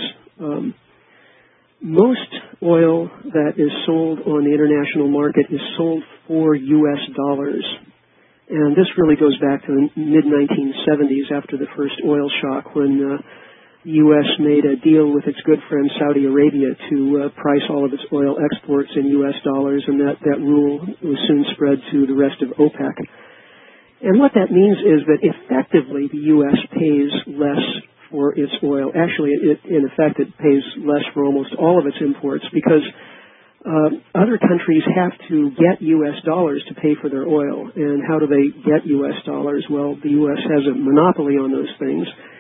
Most oil that is sold on the international market is sold for U.S. dollars. And this really goes back to the mid-1970s after the first oil shock when the U.S. made a deal with its good friend Saudi Arabia to price all of its oil exports in U.S. dollars, and that rule was soon spread to the rest of OPEC. And what that means is that effectively the U.S. pays less for its oil. Actually, in effect, it pays less for almost all of its imports because other countries have to get U.S. dollars to pay for their oil. And how do they get U.S. dollars? Well, the U.S. has a monopoly on those things.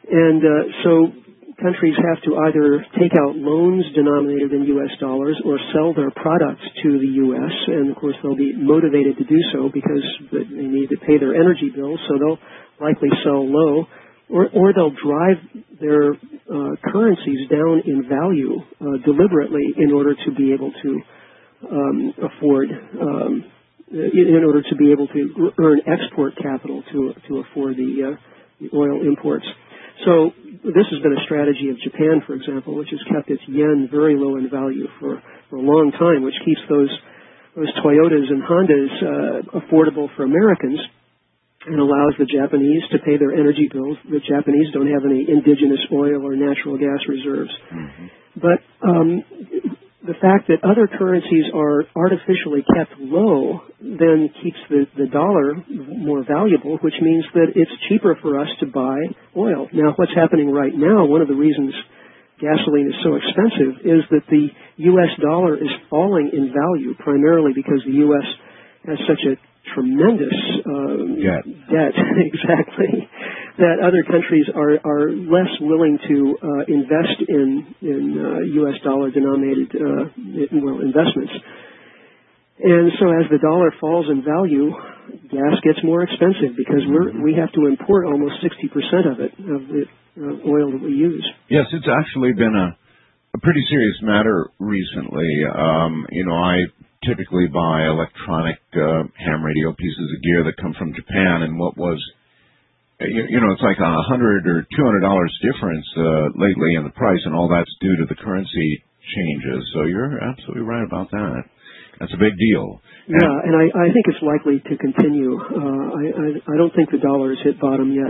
And so countries have to either take out loans denominated in U.S. dollars or sell their products to the U.S. And, of course, they'll be motivated to do so because they need to pay their energy bills, so they'll likely sell low. Or they'll drive their currencies down in value deliberately in order to be able to afford, in order to be able to earn export capital to afford the oil imports. So this has been a strategy of Japan, for example, which has kept its yen very low in value for a long time, which keeps those Toyotas and Hondas affordable for Americans and allows the Japanese to pay their energy bills. The Japanese don't have any indigenous oil or natural gas reserves. Mm-hmm. But the fact that other currencies are artificially kept low then keeps the dollar more valuable, which means that it's cheaper for us to buy oil. Now, what's happening right now, one of the reasons gasoline is so expensive is that the U.S. dollar is falling in value, primarily because the U.S. has such a tremendous debt, exactly, that other countries are less willing to invest in U.S. dollar denominated investments. And so as the dollar falls in value, gas gets more expensive because we have to import almost 60% of it, of the oil that we use. Yes, it's actually been a pretty serious matter recently. I typically buy electronic ham radio pieces of gear that come from Japan, and what was, it's like $100 or $200 difference lately in the price, and all that's due to the currency changes. So you're absolutely right about that. That's a big deal. Yeah, and I think it's likely to continue. I don't think the dollar has hit bottom yet.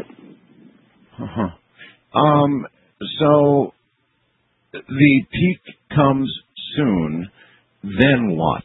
So the peak comes soon. Then what?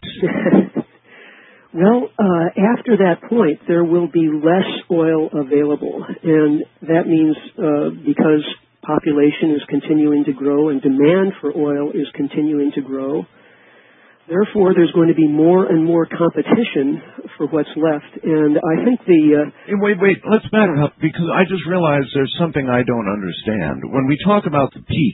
Well, after that point, there will be less oil available. And that means because population is continuing to grow and demand for oil is continuing to grow, therefore there's going to be more and more competition for what's left. And I think Wait, let's back it up, because I just realized there's something I don't understand. When we talk about the peak,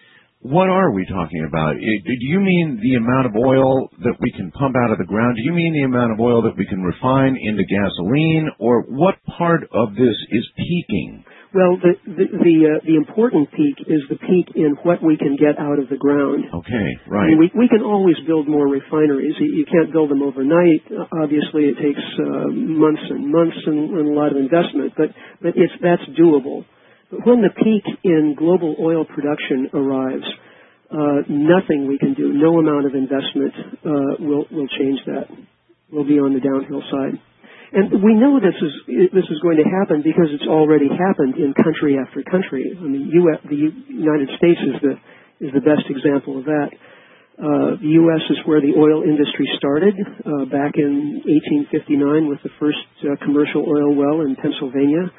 what are we talking about? Do you mean the amount of oil that we can pump out of the ground? Do you mean the amount of oil that we can refine into gasoline? Or what part of this is peaking? Well, the important peak is the peak in what we can get out of the ground. Okay, right. I mean, we can always build more refineries. You can't build them overnight. Obviously, it takes months and months and a lot of investment, but that's doable. But when the peak in global oil production arrives, nothing we can do, no amount of investment will change that. We'll be on the downhill side. And we know this is going to happen because it's already happened in country after country. I mean, the United States is the best example of that. The U.S. is where the oil industry started back in 1859 with the first commercial oil well in Pennsylvania.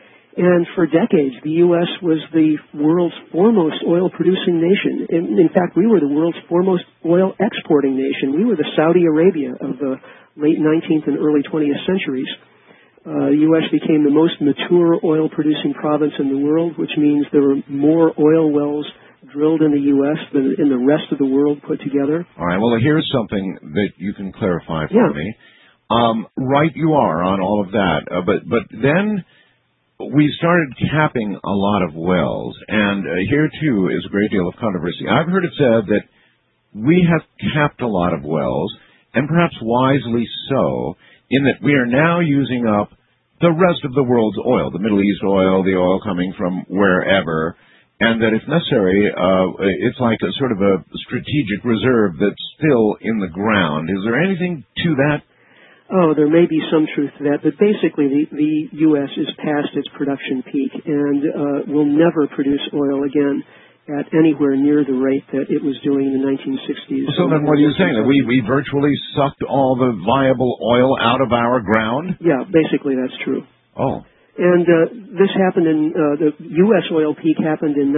And for decades, the U.S. was the world's foremost oil-producing nation. In fact, we were the world's foremost oil-exporting nation. We were the Saudi Arabia of the late 19th and early 20th centuries. The U.S. became the most mature oil-producing province in the world, which means there were more oil wells drilled in the U.S. than in the rest of the world put together. All right, well, here's something that you can clarify for me. Right you are on all of that, but then we started capping a lot of wells, and here, too, is a great deal of controversy. I've heard it said that we have capped a lot of wells, and perhaps wisely so, in that we are now using up the rest of the world's oil, the Middle East oil, the oil coming from wherever, and that if necessary, it's like a sort of a strategic reserve that's still in the ground. Is there anything to that? Oh, there may be some truth to that, but basically the U.S. is past its production peak and will never produce oil again at anywhere near the rate that it was doing in the 1960s. So then what are you saying, that we virtually sucked all the viable oil out of our ground? Yeah, basically that's true. Oh. And this happened the U.S. oil peak happened in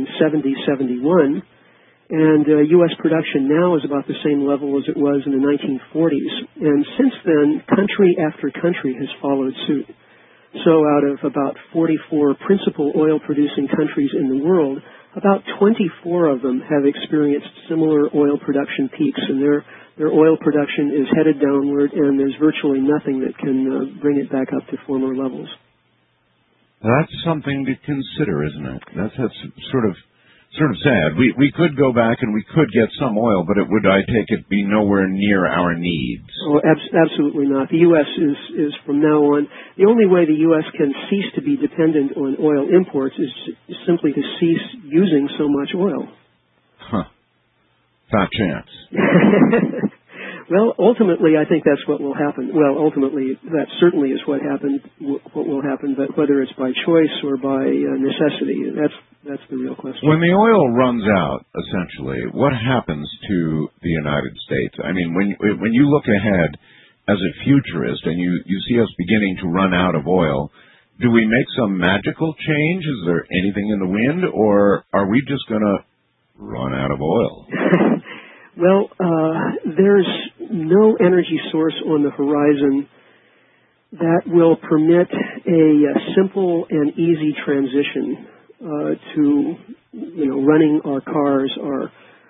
1970-71. And U.S. production now is about the same level as it was in the 1940s. And since then, country after country has followed suit. So out of about 44 principal oil-producing countries in the world, about 24 of them have experienced similar oil production peaks, and their oil production is headed downward, and there's virtually nothing that can bring it back up to former levels. That's something to consider, isn't it? That's sort of sad. We could go back and we could get some oil, but it would, I take it, be nowhere near our needs. Oh, absolutely not. The U.S. is from now on, the only way the U.S. can cease to be dependent on oil imports is simply to cease using so much oil. Huh. Fat chance. Well, ultimately, I think that's what will happen. Well, ultimately, that certainly is what will happen, but whether it's by choice or by necessity, that's the real question. When the oil runs out, essentially, what happens to the United States? I mean, when you look ahead as a futurist and you see us beginning to run out of oil, do we make some magical change? Is there anything in the wind, or are we just going to run out of oil? Well, there's no energy source on the horizon that will permit a simple and easy transition to, running our cars, our,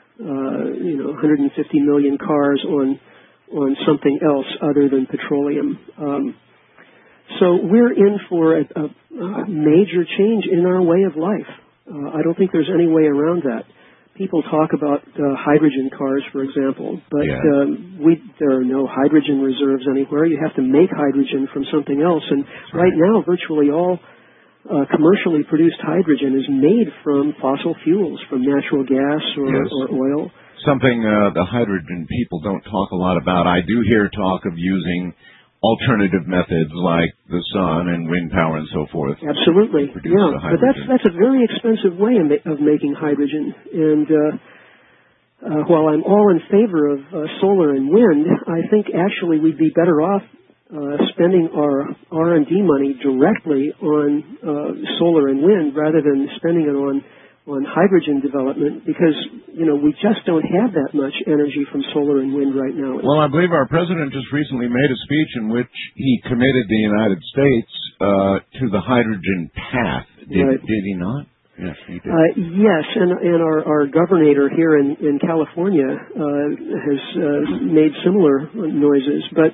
150 million cars on something else other than petroleum. So we're in for a major change in our way of life. I don't think there's any way around that. People talk about hydrogen cars, for example, but there are no hydrogen reserves anywhere. You have to make hydrogen from something else, and right now, virtually all commercially produced hydrogen is made from fossil fuels, from natural gas or oil. Something the hydrogen people don't talk a lot about. I do hear talk of using alternative methods like the sun and wind power and so forth. Absolutely, yeah. But that's a very expensive way of making hydrogen. And while I'm all in favor of solar and wind, I think actually we'd be better off spending our R&D money directly on solar and wind rather than spending it on hydrogen development, because, we just don't have that much energy from solar and wind right now. Well, I believe our president just recently made a speech in which he committed the United States to the hydrogen path. Did he not? Yes, he did. Yes, and our governor here in California has made similar noises, but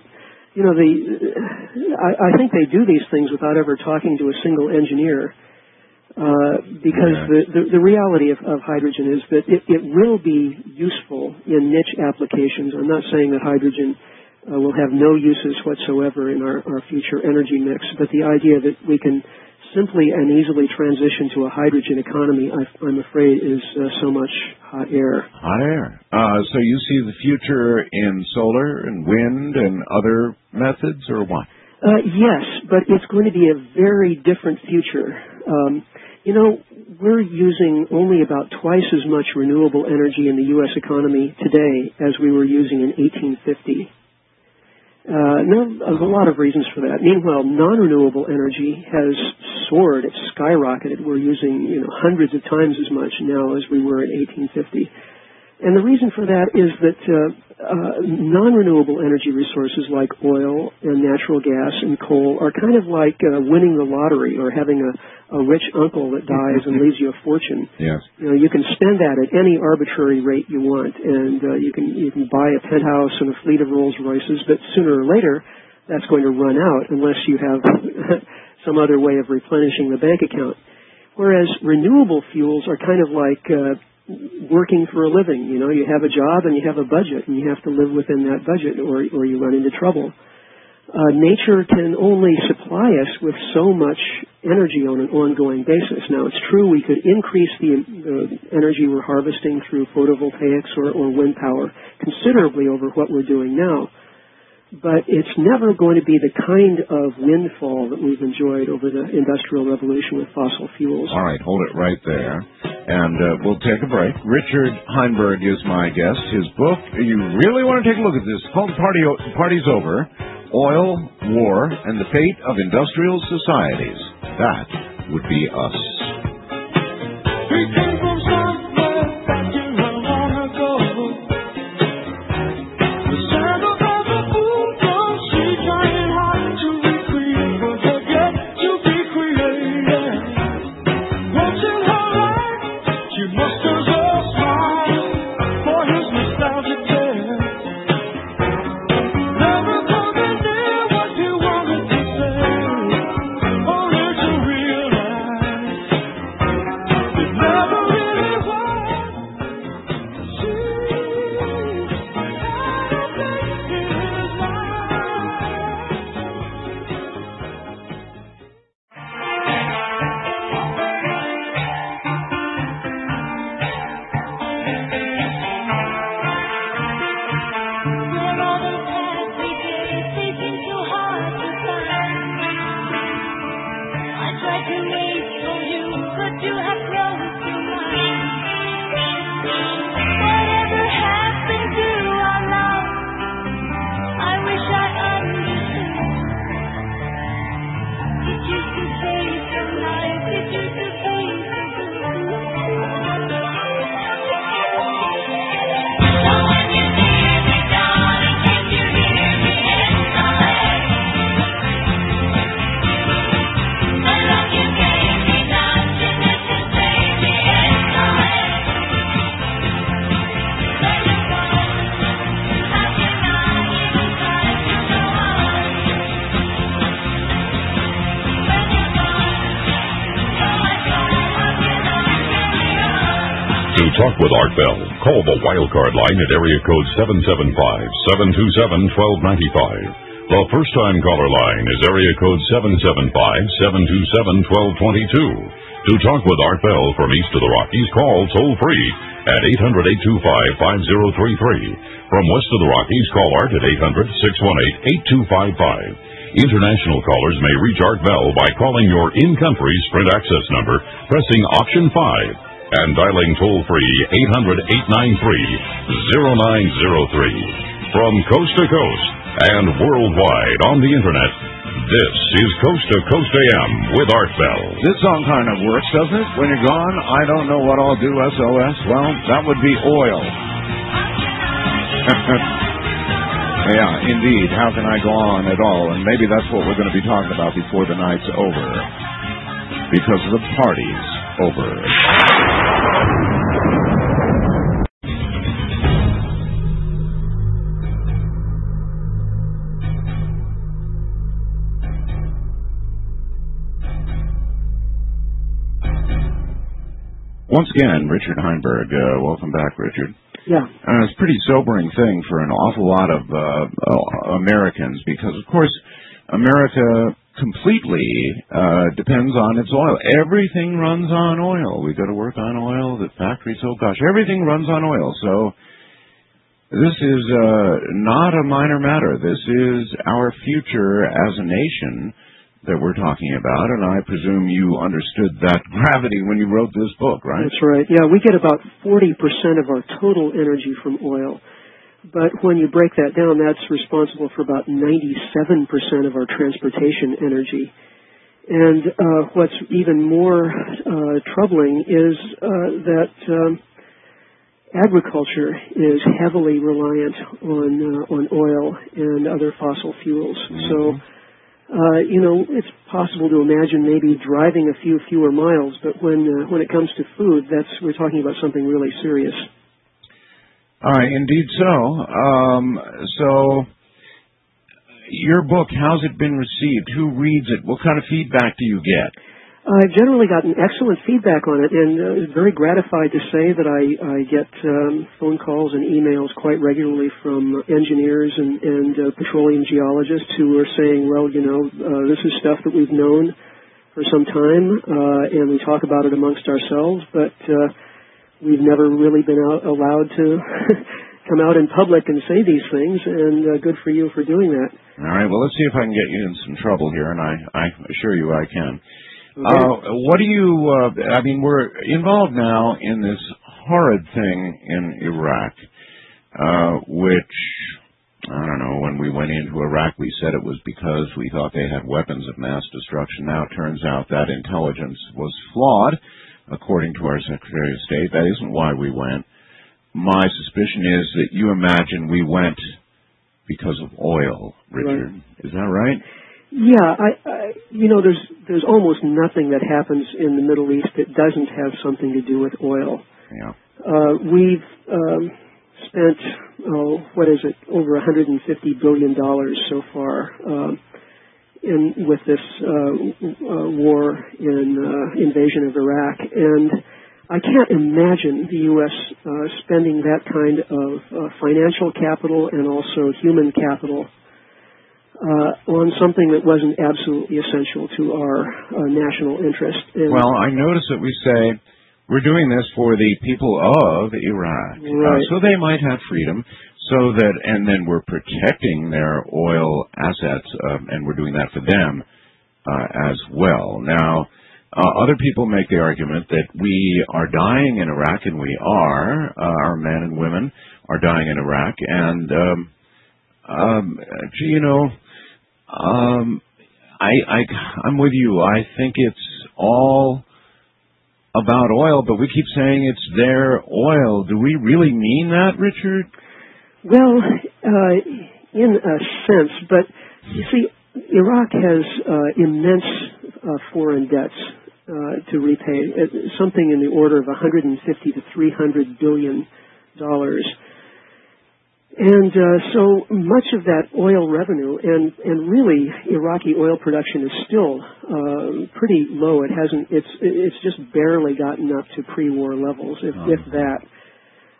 I think they do these things without ever talking to a single engineer. Because the reality of hydrogen is that it will be useful in niche applications. I'm not saying that hydrogen will have no uses whatsoever in our future energy mix, but the idea that we can simply and easily transition to a hydrogen economy, I'm afraid, is so much hot air. Hot air. So you see the future in solar and wind and other methods, or what? Yes, but it's going to be a very different future. We're using only about twice as much renewable energy in the U.S. economy today as we were using in 1850. There's a lot of reasons for that. Meanwhile, non-renewable energy has soared. It's skyrocketed. We're using, hundreds of times as much now as we were in 1850. And the reason for that is that non-renewable energy resources like oil and natural gas and coal are kind of like winning the lottery or having a rich uncle that dies and leaves you a fortune. Yes. You can spend that at any arbitrary rate you want, and you can buy a penthouse and a fleet of Rolls Royces, but sooner or later that's going to run out unless you have some other way of replenishing the bank account. Whereas renewable fuels are kind of like working for a living. You have a job and you have a budget, and you have to live within that budget or you run into trouble. Nature can only supply us with so much energy on an ongoing basis. Now, it's true we could increase the energy we're harvesting through photovoltaics or wind power considerably over what we're doing now, but it's never going to be the kind of windfall that we've enjoyed over the Industrial Revolution with fossil fuels. All right, hold it right there, and we'll take a break. Richard Heinberg is my guest. His book, you really want to take a look at this, called Party's Over, Oil, War, and the Fate of Industrial Societies. That would be us. We came from somewhere back in a long ago. The sound of the boom, don't see trying hard to be free, but forget to talk with Art Bell, call the wildcard line at area code 775-727-1295. The first-time caller line is area code 775-727-1222. To talk with Art Bell from east of the Rockies, call toll-free at 800-825-5033. From west of the Rockies, call Art at 800-618-8255. International callers may reach Art Bell by calling your in-country Sprint access number, pressing option 5, and dialing toll-free 800-893-0903. From coast to coast and worldwide on the Internet, this is Coast to Coast AM with Art Bell. This song kind of works, doesn't it? When you're gone, I don't know what I'll do, SOS. Well, that would be oil. Yeah, indeed. How can I go on at all? And maybe that's what we're going to be talking about before the night's over. Because the party's over. Once again, Richard Heinberg. Welcome back, Richard. Yeah. It's a pretty sobering thing for an awful lot of Americans because, of course, America completely depends on its oil. Everything runs on oil. We go to work on oil. The factories, oh gosh, everything runs on oil. So this is not a minor matter. This is our future as a nation that we're talking about, and I presume you understood that gravity when you wrote this book, right? That's right. Yeah, we get about 40% of our total energy from oil. But when you break that down, that's responsible for about 97% of our transportation energy. And what's even more troubling is that agriculture is heavily reliant on oil and other fossil fuels. Mm-hmm. So it's possible to imagine maybe driving a few fewer miles, but when it comes to food, we're talking about something really serious. Indeed so. So your book, how's it been received? Who reads it? What kind of feedback do you get? I've generally gotten excellent feedback on it, and very gratified to say that I get phone calls and emails quite regularly from engineers and petroleum geologists who are saying, well, this is stuff that we've known for some time, and we talk about it amongst ourselves, but we've never really been allowed to come out in public and say these things, and good for you for doing that. All right, well, let's see if I can get you in some trouble here, and I assure you I can. What do you, we're involved now in this horrid thing in Iraq, which, I don't know, when we went into Iraq, we said it was because we thought they had weapons of mass destruction. Now it turns out that intelligence was flawed, according to our Secretary of State. That isn't why we went. My suspicion is that you imagine we went because of oil, Richard. Right. Is that right? Yeah, there's almost nothing that happens in the Middle East that doesn't have something to do with oil. Yeah. We've spent, over $150 billion so far with this war invasion of Iraq, and I can't imagine the U.S. Spending that kind of financial capital and also human capital on something that wasn't absolutely essential to our national interest. Well, I notice that we say we're doing this for the people of Iraq, right. So they might have freedom, and then we're protecting their oil assets, and we're doing that for them as well. Now, other people make the argument that we are dying in Iraq, and we are. Our men and women are dying in Iraq, and I'm with you. I think it's all about oil, but we keep saying it's their oil. Do we really mean that, Richard? Well, in a sense, but you see, Iraq has immense foreign debts to repay, something in the order of $150 to $300 billion. And so much of that oil revenue, and really Iraqi oil production is still pretty low. It's just barely gotten up to pre-war levels, if that.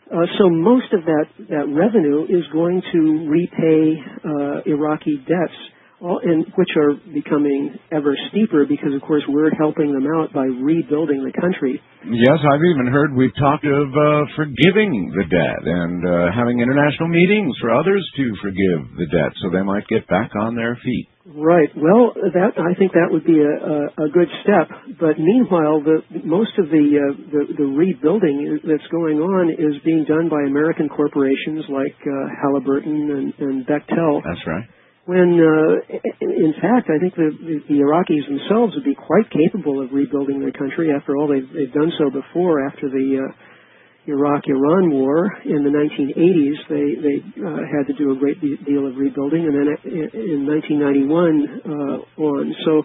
So most of that revenue is going to repay Iraqi debts, which are becoming ever steeper because, of course, we're helping them out by rebuilding the country. Yes, I've even heard we've talked of forgiving the debt and having international meetings for others to forgive the debt so they might get back on their feet. Right. Well, I think that would be a good step. But meanwhile, most of the rebuilding that's going on is being done by American corporations like Halliburton and Bechtel. That's right. When, in fact, I think the Iraqis themselves would be quite capable of rebuilding their country. After all, they've done so before. After the Iraq-Iran war in the 1980s, they had to do a great deal of rebuilding, and then in 1991 on. So,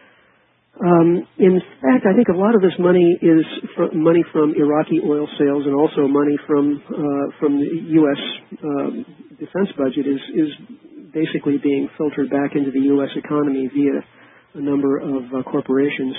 in fact, I think a lot of this money is money from Iraqi oil sales, and also money from the U.S. defense budget is basically being filtered back into the U.S. economy via a number of corporations.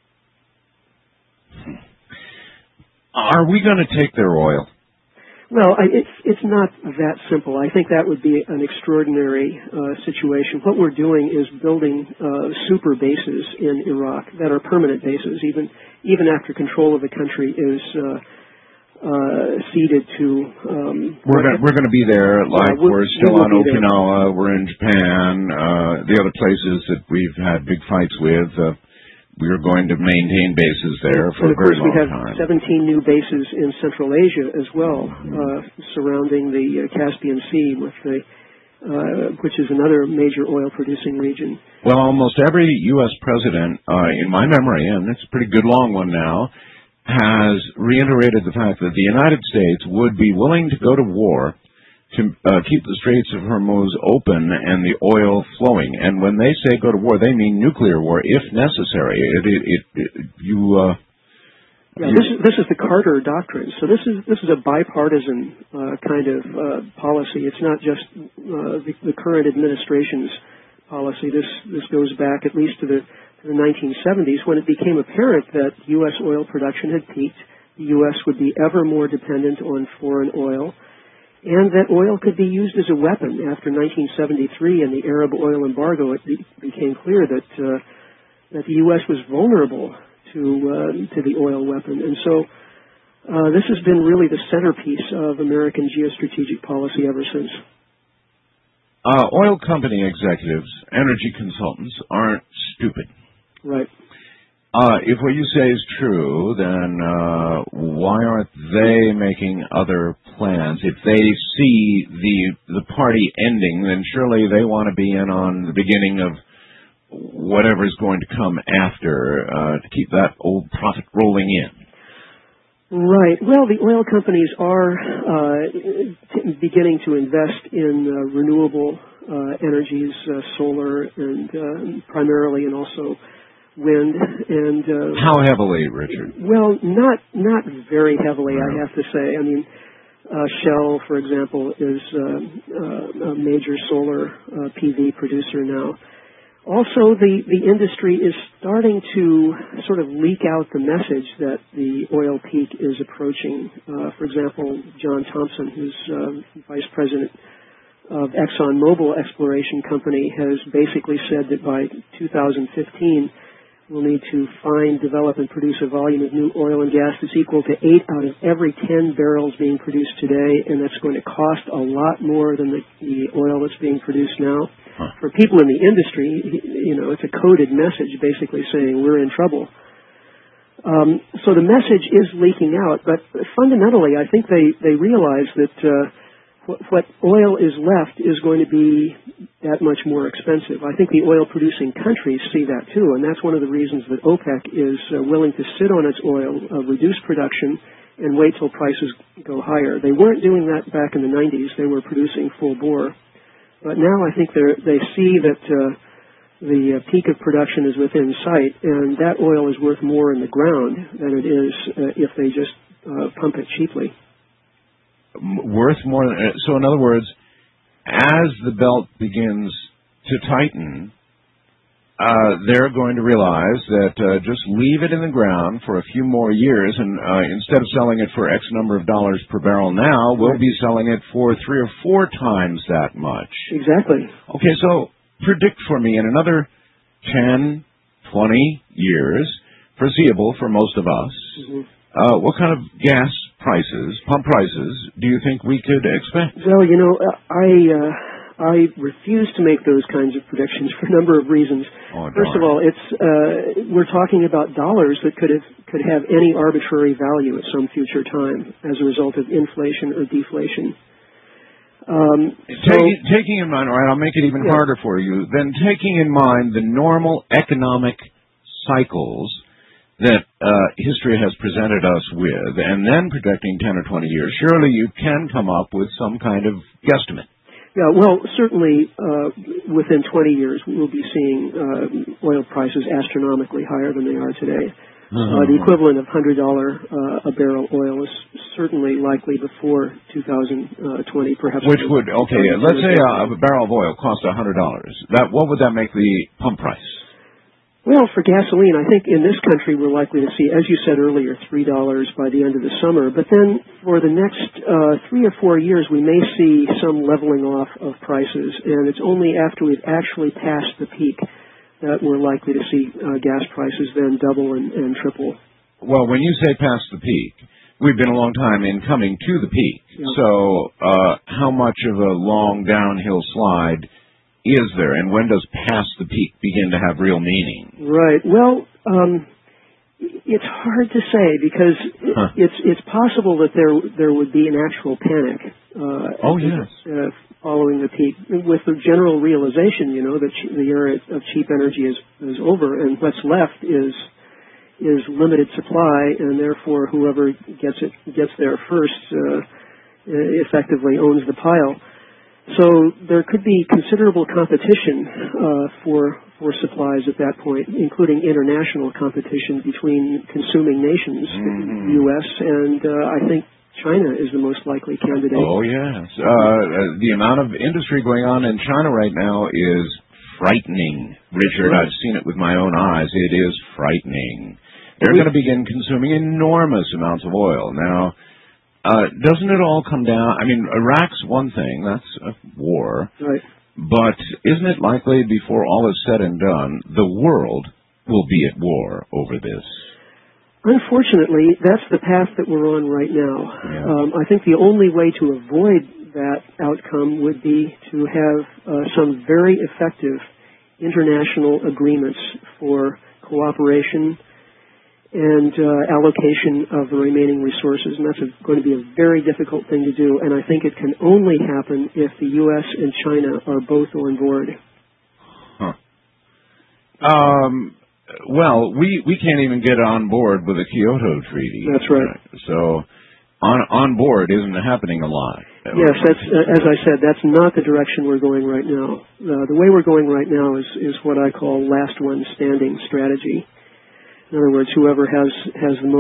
Are we going to take their oil? Well, it's not that simple. I think that would be an extraordinary situation. What we're doing is building super bases in Iraq that are permanent bases, even after control of the country is ceded to. We're going to be there, like we're still on Okinawa. We're in Japan. The other places that we've had big fights with. We are going to maintain bases there for a very long time. And of course, we have 17 new bases in Central Asia as well, surrounding the Caspian Sea, which is another major oil-producing region. Well, almost every U.S. president, in my memory, and it's a pretty good long one now, has reiterated the fact that the United States would be willing to go to war to keep the Straits of Hormuz open and the oil flowing. And when they say go to war, they mean nuclear war, if necessary. This is the Carter Doctrine. So this is a bipartisan kind of policy. It's not just the current administration's policy. This goes back at least to the 1970s when it became apparent that U.S. oil production had peaked. The U.S. would be ever more dependent on foreign oil, and that oil could be used as a weapon. After 1973 and the Arab oil embargo, it became clear that the U.S. was vulnerable to the oil weapon. And so this has been really the centerpiece of American geostrategic policy ever since. Oil company executives, energy consultants, aren't stupid. Right. If what you say is true, then why aren't they making other plans? If they see the party ending, then surely they want to be in on the beginning of whatever's going to come after to keep that old profit rolling in. Right. Well, the oil companies are beginning to invest in renewable energies, solar, and primarily, and also wind. And how heavily, Richard? Well, not very heavily, I have to say. I mean, Shell, for example, is a major solar PV producer now. Also, the industry is starting to sort of leak out the message that the oil peak is approaching. For example, John Thompson, who's vice president of ExxonMobil Exploration Company, has basically said that by 2015, we'll need to find, develop, and produce a volume of new oil and gas that's equal to 8 out of every 10 barrels being produced today, and that's going to cost a lot more than the oil that's being produced now. For people in the industry, it's a coded message basically saying we're in trouble. So the message is leaking out, but fundamentally I think they realize that what oil is left is going to be that much more expensive. I think the oil-producing countries see that too, and that's one of the reasons that OPEC is willing to sit on its oil, reduce production, and wait till prices go higher. They weren't doing that back in the 90s. They were producing full bore. But now I think they see that the peak of production is within sight, and that oil is worth more in the ground than it is if they just pump it cheaply. Worth more. So in other words, as the belt begins to tighten, they're going to realize that just leave it in the ground for a few more years, and instead of selling it for X number of dollars per barrel now, we'll be selling it for 3 or 4 times that much. Exactly. Okay, so predict for me in another 10, 20 years, foreseeable for most of us, what kind of gas prices, pump prices, do you think we could expect? Well, I refuse to make those kinds of predictions for a number of reasons. First of all, we're talking about dollars that could have any arbitrary value at some future time as a result of inflation or deflation. Taking in mind, all right, I'll make it even harder for you, then taking in mind the normal economic cycles that history has presented us with, and then projecting 10 or 20 years, surely you can come up with some kind of guesstimate. Yeah, well, certainly within 20 years we'll be seeing oil prices astronomically higher than they are today. The equivalent of $100 a barrel oil is certainly likely before 2020, perhaps. Which would, let's say a barrel of oil costs $100. What would that make the pump price? Well, for gasoline, I think in this country we're likely to see, as you said earlier, $3 by the end of the summer. But then for the next 3 or 4 years, we may see some leveling off of prices, and it's only after we've actually passed the peak that we're likely to see gas prices then double and triple. Well, when you say past the peak, we've been a long time in coming to the peak. Yeah. So how much of a long downhill slide is there, and when does past the peak begin to have real meaning? Right. Well, it's hard to say because it's possible that there would be an actual panic. Following the peak, with the general realization, that the era of cheap energy is over, and what's left is limited supply, and therefore whoever gets there first effectively owns the pile. So there could be considerable competition for supplies at that point, including international competition between consuming nations, the U.S. and I think China is the most likely candidate. Oh, yes. The amount of industry going on in China right now is frightening, Richard. I've seen it with my own eyes. It is frightening. They're going to begin consuming enormous amounts of oil. Now, doesn't it all come down? I mean, Iraq's one thing. That's a war. Right. But isn't it likely, before all is said and done, the world will be at war over this? Unfortunately, that's the path that we're on right now. Yeah. I think the only way to avoid that outcome would be to have some very effective international agreements for cooperation and allocation of the remaining resources, and that's going to be a very difficult thing to do, and I think it can only happen if the U.S. and China are both on board. Well, we can't even get on board with the Kyoto Treaty. That's right. So on board isn't happening a lot. Yes, that's as I said, that's not the direction we're going right now. The way we're going right now is what I call last one standing strategy. In other words, whoever has the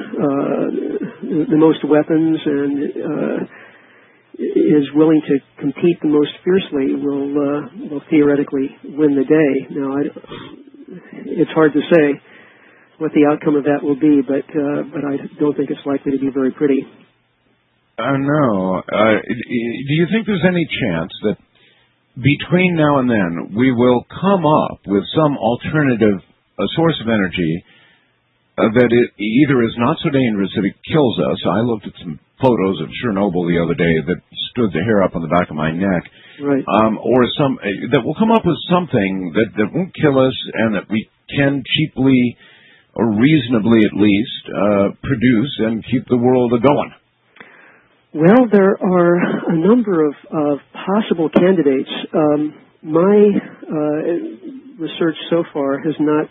most weapons and is willing to compete the most fiercely will theoretically win the day. Now, it's hard to say what the outcome of that will be, but I don't think it's likely to be very pretty. No. Do you think there's any chance that between now and then we will come up with some alternative source of energy that it either is not so dangerous that it kills us? I looked at some photos of Chernobyl the other day that stood the hair up on the back of my neck. Right. Or some that will come up with something that won't kill us and that we can cheaply or reasonably at least produce and keep the world a-going. Well, there are a number of possible candidates. My research so far has not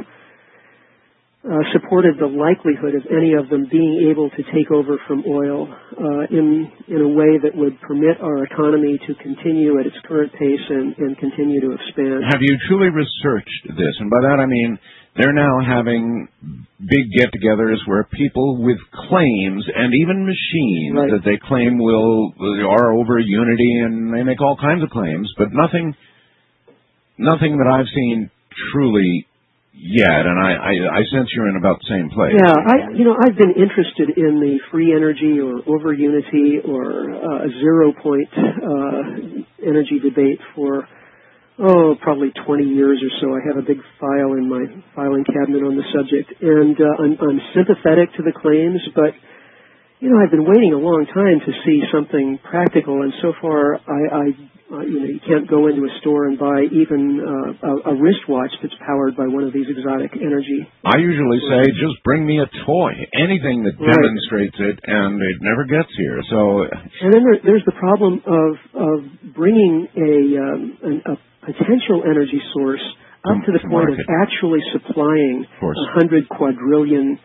supported the likelihood of any of them being able to take over from oil in a way that would permit our economy to continue at its current pace and continue to expand. Have you truly researched this? And by that I mean they're now having big get-togethers where people with claims and even machines that they claim are over unity, and they make all kinds of claims, but nothing that I've seen truly yet, and I sense you're in about the same place. Yeah, I've been interested in the free energy or over unity or 0 point energy debate for probably 20 years or so. I have a big file in my filing cabinet on the subject, and I'm sympathetic to the claims, but I've been waiting a long time to see something practical, and so far you can't go into a store and buy even a wristwatch that's powered by one of these exotic energy. I usually say, just bring me a toy, anything that demonstrates it, and it never gets here. And then there's the problem of bringing a potential energy source up to the point of actually supplying 100 quadrillion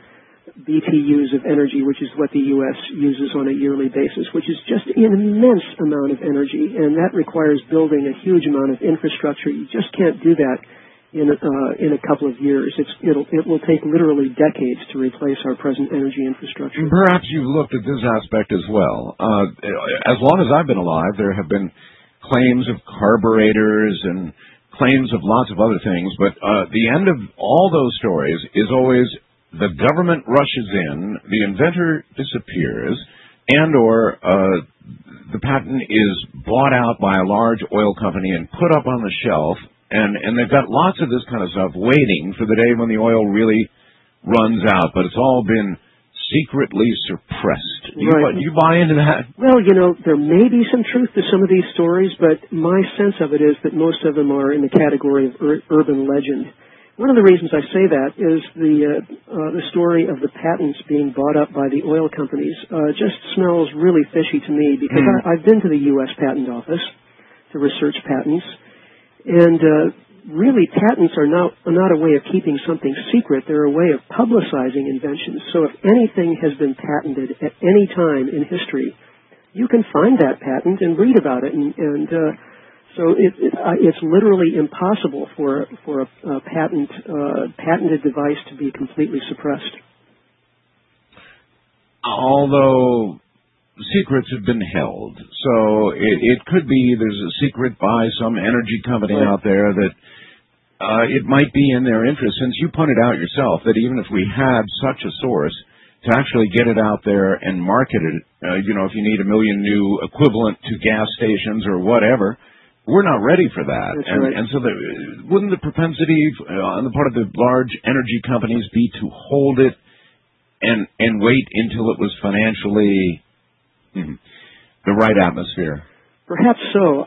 BTUs of energy, which is what the U.S. uses on a yearly basis, which is just an immense amount of energy, and that requires building a huge amount of infrastructure. You just can't do that in a couple of years. It will take literally decades to replace our present energy infrastructure. Perhaps you've looked at this aspect as well. As long as I've been alive, there have been claims of carburetors and claims of lots of other things, but the end of all those stories is always the government rushes in, the inventor disappears, and or the patent is bought out by a large oil company and put up on the shelf, and they've got lots of this kind of stuff waiting for the day when the oil really runs out, but it's all been secretly suppressed. You buy into that? Well, there may be some truth to some of these stories, but my sense of it is that most of them are in the category of urban legend. One of the reasons I say that is the story of the patents being bought up by the oil companies just smells really fishy to me, because I've been to the U.S. Patent Office to research patents, and really patents are not a way of keeping something secret. They're a way of publicizing inventions. So if anything has been patented at any time in history, you can find that patent and read about it, so it's literally impossible for a patented device to be completely suppressed. Although secrets have been held, so it could be there's a secret by some energy company out there that it might be in their interest, since you pointed out yourself that even if we had such a source, to actually get it out there and market it, if you need 1 million new equivalent to gas stations or whatever, we're not ready for that. That's right. And so wouldn't the propensity on the part of the large energy companies be to hold it and wait until it was financially the right atmosphere? Perhaps so.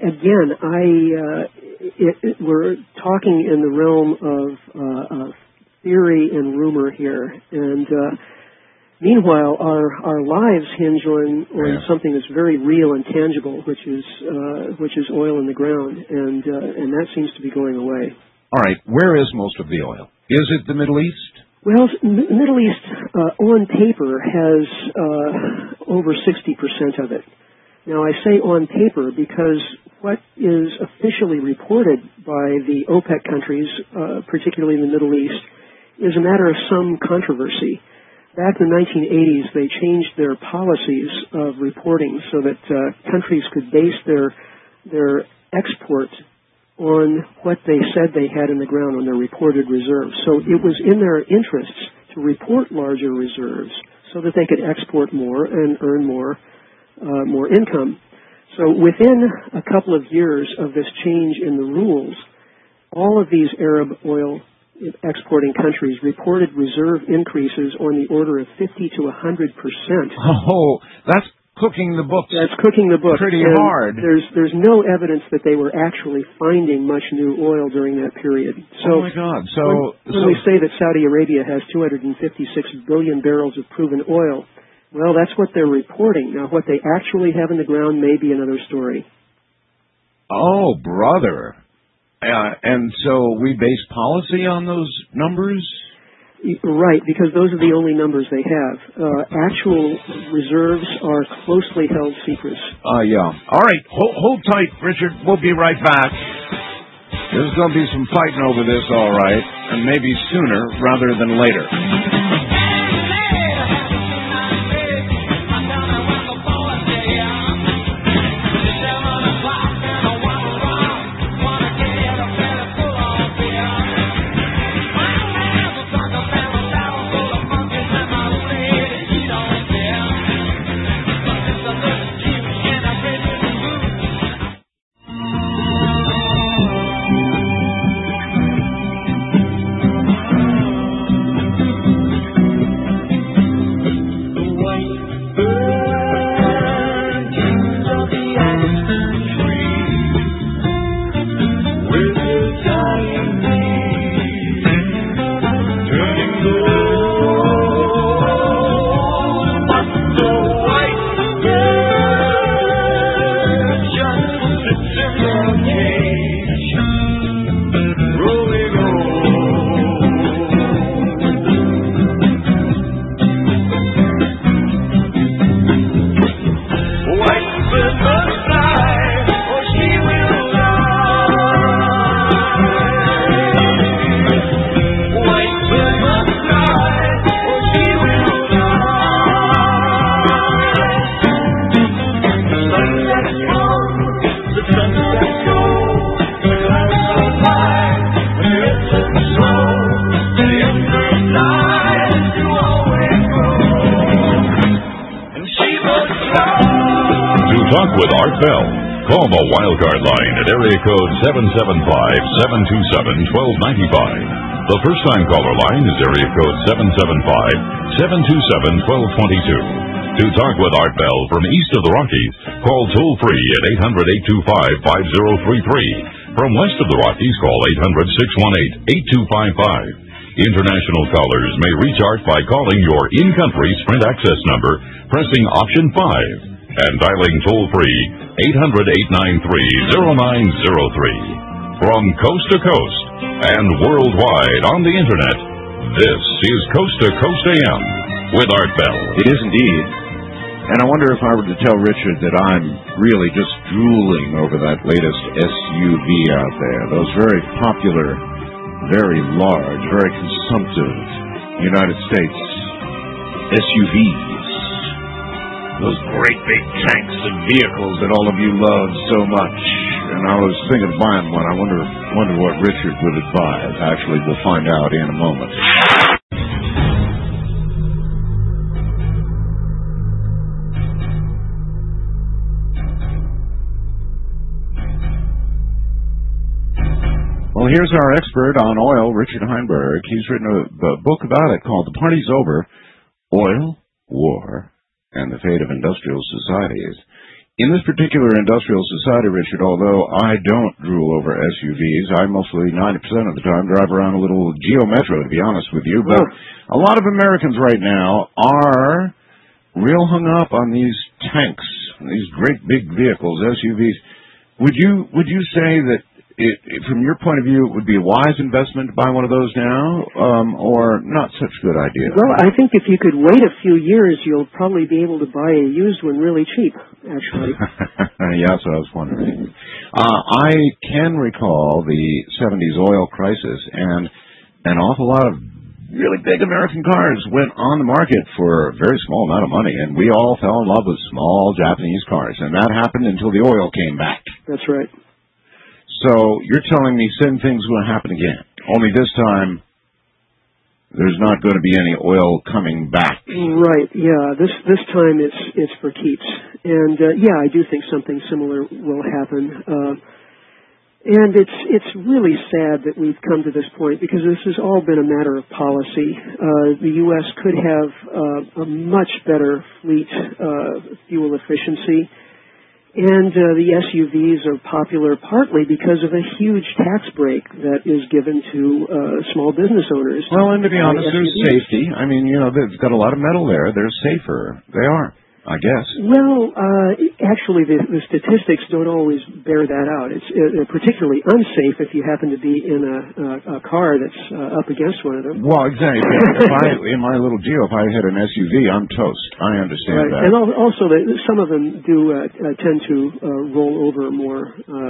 We're talking in the realm of theory and rumor here, and meanwhile, our lives hinge on something that's very real and tangible, which is oil in the ground, and that seems to be going away. All right, where is most of the oil? Is it the Middle East? Well, the Middle East, on paper, has over 60% of it. Now, I say on paper because what is officially reported by the OPEC countries, particularly in the Middle East, is a matter of some controversy. Back in the 1980s, they changed their policies of reporting so that countries could base their export on what they said they had in the ground on their reported reserves. So it was in their interests to report larger reserves so that they could export more and earn more income. So within a couple of years of this change in the rules, all of these Arab oil exporting countries reported reserve increases on the order of 50 to 100%. Oh, that's cooking the books. That's cooking the books. Pretty hard. There's no evidence that they were actually finding much new oil during that period. So, oh my God! When we say that Saudi Arabia has 256 billion barrels of proven oil, well, that's what they're reporting. Now, what they actually have in the ground may be another story. Oh, brother. And so we base policy on those numbers? Right, because those are the only numbers they have. Actual reserves are closely held secrets. Yeah. All right, hold tight, Richard. We'll be right back. There's going to be some fighting over this, all right, and maybe sooner rather than later. with Art Bell. Call the Wildcard line at area code 775-727-1295. The first-time caller line is area code 775-727-1222. To talk with Art Bell from east of the Rockies, call toll-free at 800-825-5033. From west of the Rockies, call 800-618-8255. International callers may reach Art by calling your in-country Sprint access number, pressing option 5, and dialing toll-free 800-893-0903. From coast to coast and worldwide on the Internet, this is Coast to Coast AM with Art Bell. It is indeed. And I wonder if I were to tell Richard that I'm really just drooling over that latest SUV out there. Those very popular, very large, very consumptive United States SUVs. Those great big tanks and vehicles that all of you love so much. And I was thinking of buying one. I wonder what Richard would advise. Actually, we'll find out in a moment. Well, here's our expert on oil, Richard Heinberg. He's written a book about it called The Party's Over, Oil, War, and the Fate of Industrial Societies. In this particular industrial society, Richard, although I don't drool over SUVs, I mostly 90% of the time drive around a little Geo Metro, to be honest with you, but a lot of Americans right now are real hung up on these tanks, these great big vehicles, SUVs. Would you say that from your point of view, it would be a wise investment to buy one of those now, or not such a good idea? Well, I think if you could wait a few years, you'll probably be able to buy a used one really cheap, actually. Yeah, that's what I was wondering. I can recall the 70s oil crisis, and an awful lot of really big American cars went on the market for a very small amount of money, and we all fell in love with small Japanese cars, and that happened until the oil came back. That's right. So you're telling me same thing's going to happen again, only this time there's not going to be any oil coming back. Right, yeah. This time it's for keeps. And yeah, I do think something similar will happen. And it's really sad that we've come to this point, because this has all been a matter of policy. The U.S. could have a much better fleet fuel efficiency. And the SUVs are popular partly because of a huge tax break that is given to small business owners. Well, and to be honest, there's safety. I mean, they've got a lot of metal there. They're safer. They are, I guess. Well, actually, the statistics don't always bear that out. It's particularly unsafe if you happen to be in a car that's up against one of them. Well, exactly. In my little Geo, if I hit an SUV, I'm toast. I understand that. And also, some of them do tend to roll over more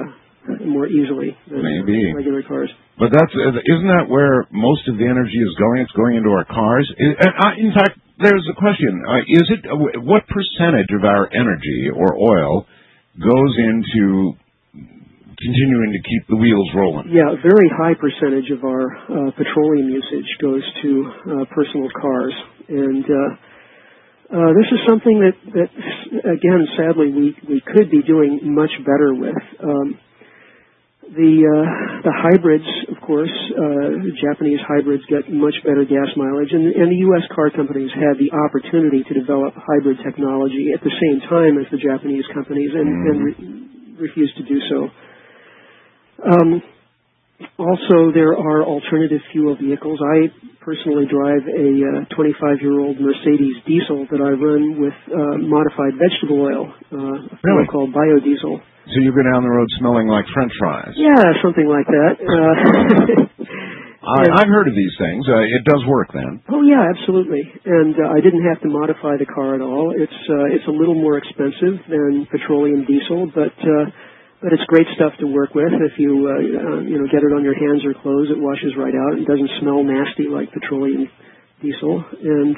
easily than regular cars. But isn't that where most of the energy is going? It's going into our cars. In fact, there's a question. What percentage of our energy or oil goes into continuing to keep the wheels rolling? Yeah, a very high percentage of our petroleum usage goes to personal cars. And this is something that again, sadly, we could be doing much better with. The hybrids, of course, Japanese hybrids get much better gas mileage, and the U.S. car companies had the opportunity to develop hybrid technology at the same time as the Japanese companies, and refused to do so. Also, there are alternative fuel vehicles. I personally drive a 25-year-old Mercedes diesel that I run with modified vegetable oil, a fuel called biodiesel. So you go down the road smelling like French fries? Yeah, something like that. I've heard of these things. It does work then. Oh yeah, absolutely. And I didn't have to modify the car at all. It's a little more expensive than petroleum diesel, but it's great stuff to work with. If you get it on your hands or clothes, it washes right out. It doesn't smell nasty like petroleum diesel. And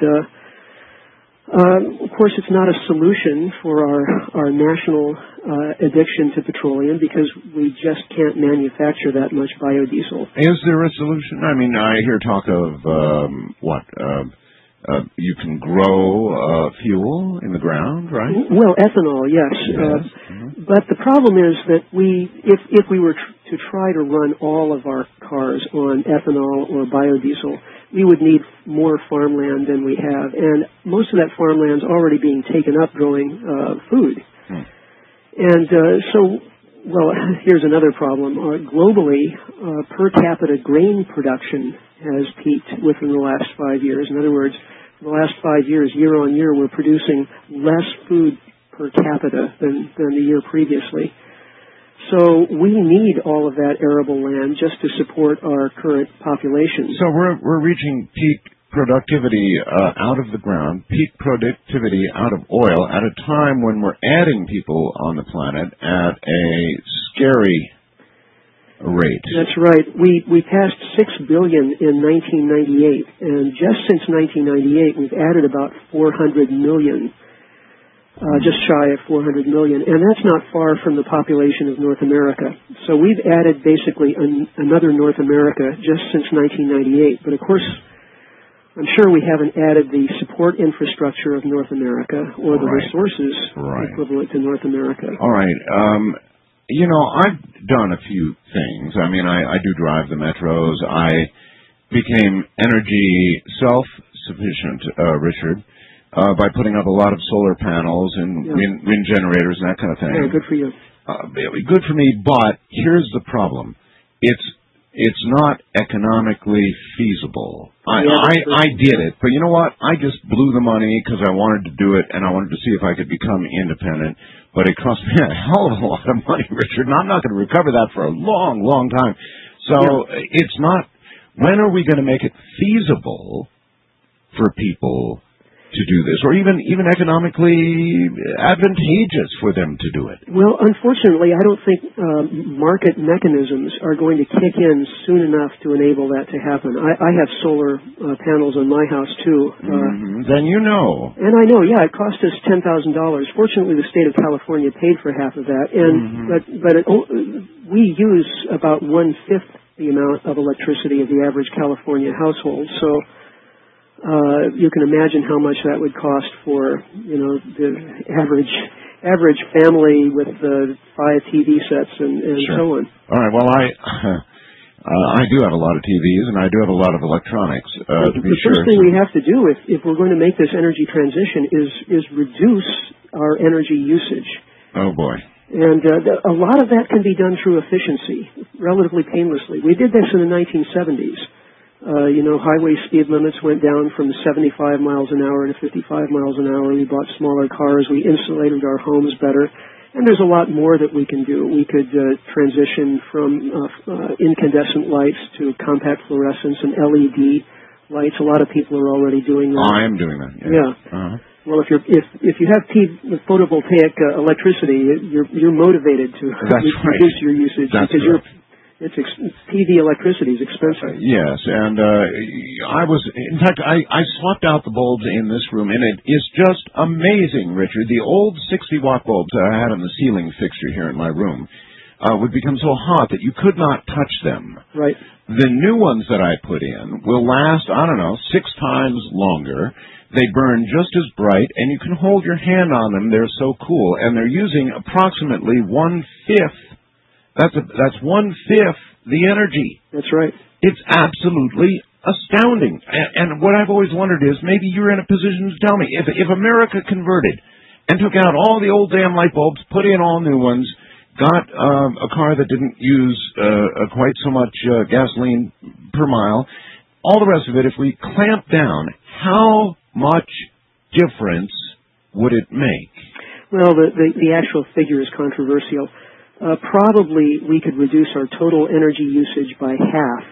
of course, it's not a solution for our national addiction to petroleum, because we just can't manufacture that much biodiesel. Is there a solution? I mean, I hear talk of You can grow fuel in the ground, right? Well, ethanol, yes. But the problem is that if we were to try to run all of our cars on ethanol or biodiesel, we would need more farmland than we have, and most of that farmland is already being taken up growing food. And well, here's another problem. Globally, per capita grain production has peaked within the last 5 years. In other words, for the last 5 years, year on year, we're producing less food per capita than the year previously. So we need all of that arable land just to support our current population. So we're reaching peak productivity out of the ground, peak productivity out of oil at a time when we're adding people on the planet at a scary rate. That's right. We passed 6 billion in 1998, and just since 1998, we've added about 400 million. Just shy of 400 million, and that's not far from the population of North America. So we've added basically another North America just since 1998. But of course, I'm sure we haven't added the support infrastructure of North America or the resources equivalent to North America. All right. I've done a few things. I mean, I do drive the metros. I became energy self-sufficient, Richard, by putting up a lot of solar panels and wind generators and that kind of thing. Yeah, good for you. Good for me, but here's the problem. It's not economically feasible. I did it, but you know what? I just blew the money because I wanted to do it, and I wanted to see if I could become independent. But it cost me a hell of a lot of money, Richard, and I'm not going to recover that for a long, long time. So it's not. When are we going to make it feasible for people to do this, or even economically advantageous for them to do it? Well, unfortunately, I don't think market mechanisms are going to kick in soon enough to enable that to happen. I have solar panels on my house, too. Then you know. And I know, it cost us $10,000. Fortunately, the state of California paid for half of that, and we use about 1/5 the amount of electricity of the average California household, so you can imagine how much that would cost for, the average family with 5 TV sets and so on. All right. Well, I do have a lot of TVs and I do have a lot of electronics. To be the sure. first thing we have to do if we're going to make this energy transition is reduce our energy usage. Oh boy. And a lot of that can be done through efficiency, relatively painlessly. We did this in the 1970s. Highway speed limits went down from 75 miles an hour to 55 miles an hour. We bought smaller cars. We insulated our homes better. And there's a lot more that we can do. We could transition from incandescent lights to compact fluorescence and LED lights. A lot of people are already doing that. I am doing that. Yeah. Well, if you have photovoltaic electricity, you're motivated to reduce your usage because PV electricity is expensive. Yes, and in fact, I swapped out the bulbs in this room, and it is just amazing, Richard. The old 60-watt bulbs that I had on the ceiling fixture here in my room would become so hot that you could not touch them. Right. The new ones that I put in will last, 6 times longer. They burn just as bright, and you can hold your hand on them. They're so cool, and they're using approximately 1/5. That's 1/5 the energy. That's right. It's absolutely astounding. And what I've always wondered is, maybe you're in a position to tell me, if America converted and took out all the old damn light bulbs, put in all new ones, got a car that didn't use quite so much gasoline per mile, all the rest of it, if we clamped down, how much difference would it make? Well, the actual figure is controversial. Probably we could reduce our total energy usage by half.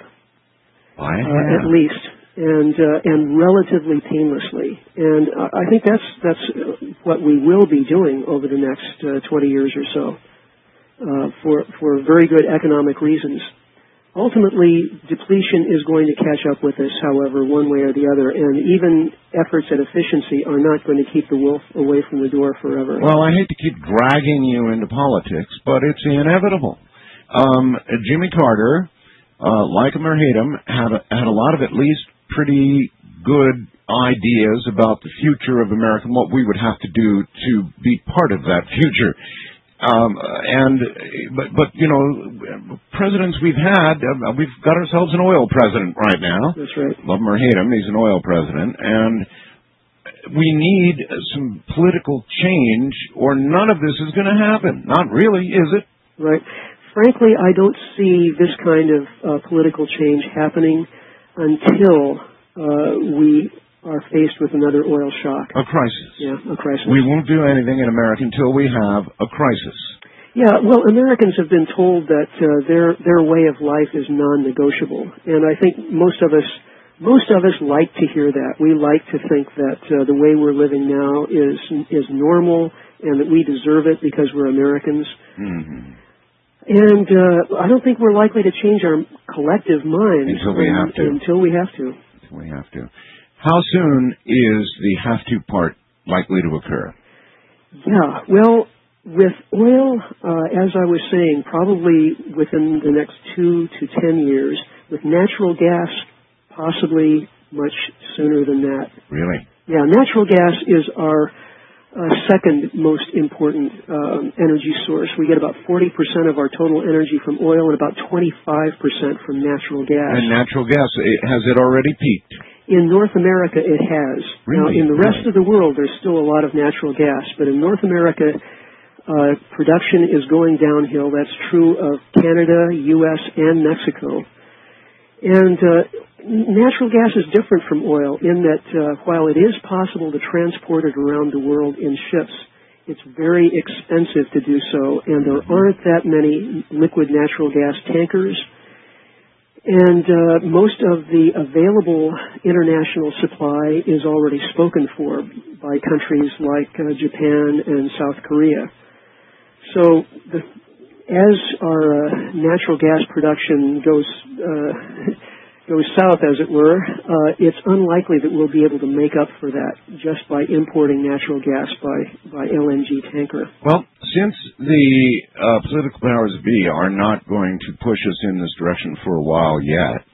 At least, and relatively painlessly. And I think that's what we will be doing over the next 20 years or so, for very good economic reasons. Ultimately, depletion is going to catch up with us, however, one way or the other, and even efforts at efficiency are not going to keep the wolf away from the door forever. Well, I hate to keep dragging you into politics, but it's inevitable. Jimmy Carter, like him or hate him, had a lot of at least pretty good ideas about the future of America and what we would have to do to be part of that future. But you know, presidents we've had, we've got ourselves an oil president right now. That's right. Love him or hate him, he's an oil president, and we need some political change, or none of this is going to happen. Not really, is it? Right. Frankly, I don't see this kind of political change happening until we are faced with another oil shock. A crisis. Yeah, a crisis. We won't do anything in America until we have a crisis. Yeah, well, Americans have been told that their way of life is non-negotiable, and I think most of us like to hear that. We like to think that the way we're living now is normal, and that we deserve it because we're Americans. Mm-hmm. And I don't think we're likely to change our collective minds until we have to. Until we have to. Until we have to. How soon is the have to part likely to occur? Yeah, well, with oil, as I was saying, probably within the next 2 to 10 years. With natural gas, possibly much sooner than that. Really? Yeah, natural gas is our second most important energy source. We get about 40% of our total energy from oil and about 25% from natural gas. And natural gas, has it already peaked? In North America, it has. Really? Now, in the rest of the world, there's still a lot of natural gas, but in North America, production is going downhill. That's true of Canada, U.S., and Mexico. And natural gas is different from oil in that while it is possible to transport it around the world in ships, it's very expensive to do so, and there aren't that many liquid natural gas tankers. And most of the available international supply is already spoken for by countries like Japan and South Korea. So as our natural gas production goes south, as it were, it's unlikely that we'll be able to make up for that just by importing natural gas by LNG tanker. Well, since the political powers that be are not going to push us in this direction for a while yet,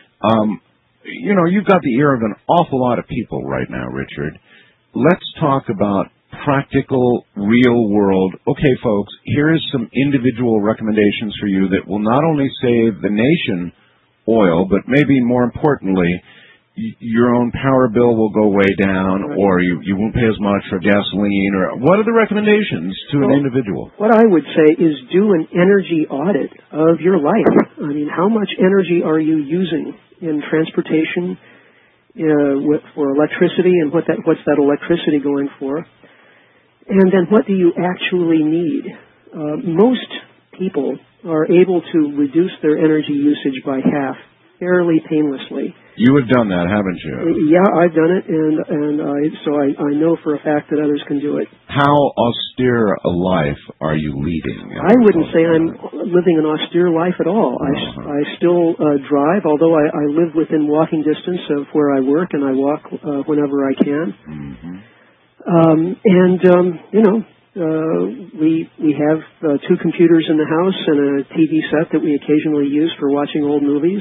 you know, you've got the ear of an awful lot of people right now, Richard. Let's talk about practical, real world. Okay, folks, here is some individual recommendations for you that will not only save the nation oil, but maybe more importantly, your own power bill will go way down, or you won't pay as much for gasoline, or what are the recommendations to an individual? What I would say is do an energy audit of your life. I mean, how much energy are you using in transportation, for electricity, and what's that electricity going for? And then what do you actually need? Most people are able to reduce their energy usage by half fairly painlessly. You have done that, haven't you? Yeah, I've done it, and I know for a fact that others can do it. How austere a life are you leading? I wouldn't say I'm living an austere life at all. I still drive, although I live within walking distance of where I work, and I walk whenever I can. Mm-hmm. We have 2 computers in the house and a TV set that we occasionally use for watching old movies,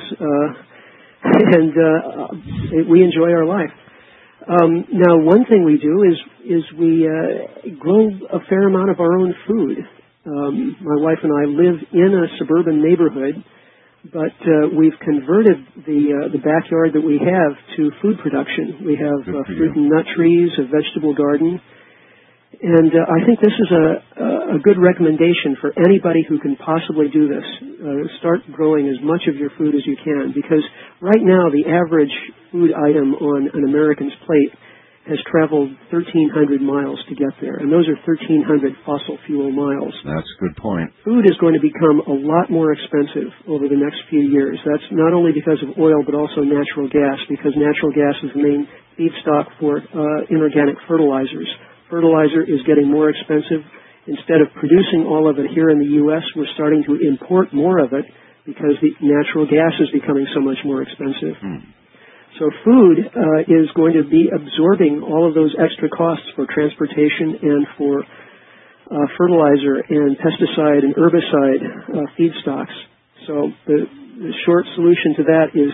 and we enjoy our life. Now, one thing we do is we grow a fair amount of our own food. My wife and I live in a suburban neighborhood, but we've converted the backyard that we have to food production. We have fruit and nut trees, a vegetable garden. And I think this is a good recommendation for anybody who can possibly do this. Start growing as much of your food as you can, because right now the average food item on an American's plate has traveled 1,300 miles to get there, and those are 1,300 fossil fuel miles. That's a good point. Food is going to become a lot more expensive over the next few years. That's not only because of oil, but also natural gas, because natural gas is the main feedstock for inorganic fertilizers. Fertilizer is getting more expensive. Instead of producing all of it here in the U.S., we're starting to import more of it because the natural gas is becoming so much more expensive. So food is going to be absorbing all of those extra costs for transportation and for fertilizer and pesticide and herbicide feedstocks. So the short solution to that is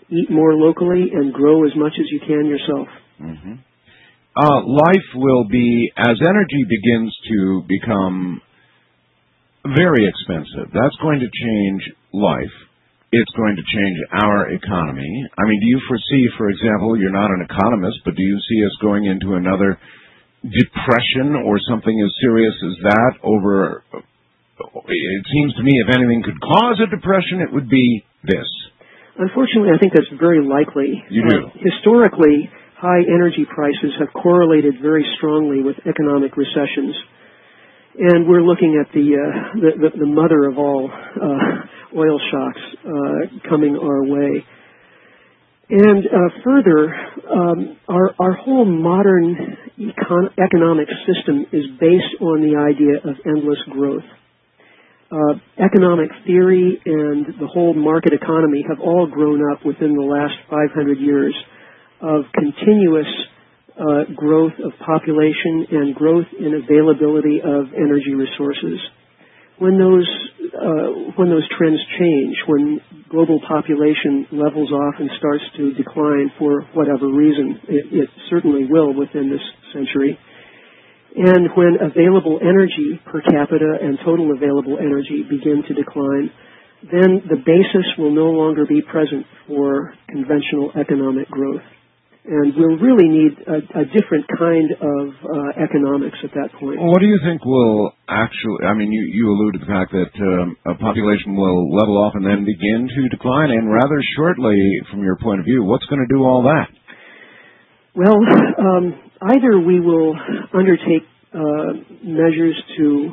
eat more locally, and grow as much as you can yourself. Mm-hmm. Life will be, as energy begins to become very expensive, that's going to change life. It's going to change our economy. I mean, do you foresee, for example, you're not an economist, but do you see us going into another depression or something as serious as that over... It seems to me if anything could cause a depression, it would be this. Unfortunately, I think that's very likely. You do? Historically, high energy prices have correlated very strongly with economic recessions. And we're looking at the mother of all oil shocks coming our way. And further, our whole modern economic system is based on the idea of endless growth. Economic theory and the whole market economy have all grown up within the last 500 years of continuous growth of population and growth in availability of energy resources. When those trends change, when global population levels off and starts to decline for whatever reason, it certainly will within this century, and when available energy per capita and total available energy begin to decline, then the basis will no longer be present for conventional economic growth. And we'll really need a different kind of economics at that point. Well, what do you think will actually, I mean, you alluded to the fact that a population will level off and then begin to decline, and rather shortly, from your point of view, what's going to do all that? Well, either we will undertake measures to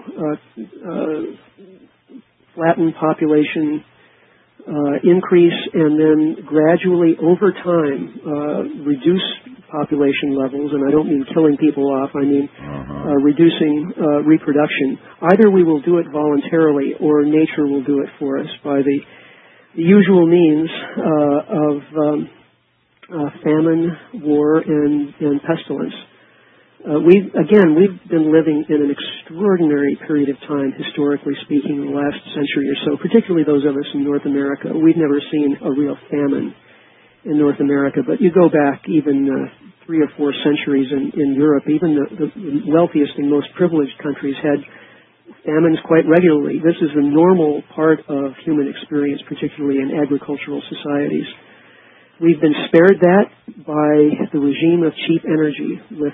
flatten population increase and then gradually over time reduce population levels, and I don't mean killing people off, I mean reducing reproduction. Either we will do it voluntarily or nature will do it for us by the usual means of famine, war, and pestilence. We've been living in an extraordinary period of time, historically speaking, in the last century or so, particularly those of us in North America. We've never seen a real famine in North America, but you go back even 3 or 4 centuries in Europe, even the wealthiest and most privileged countries had famines quite regularly. This is a normal part of human experience, particularly in agricultural societies. We've been spared that by the regime of cheap energy, with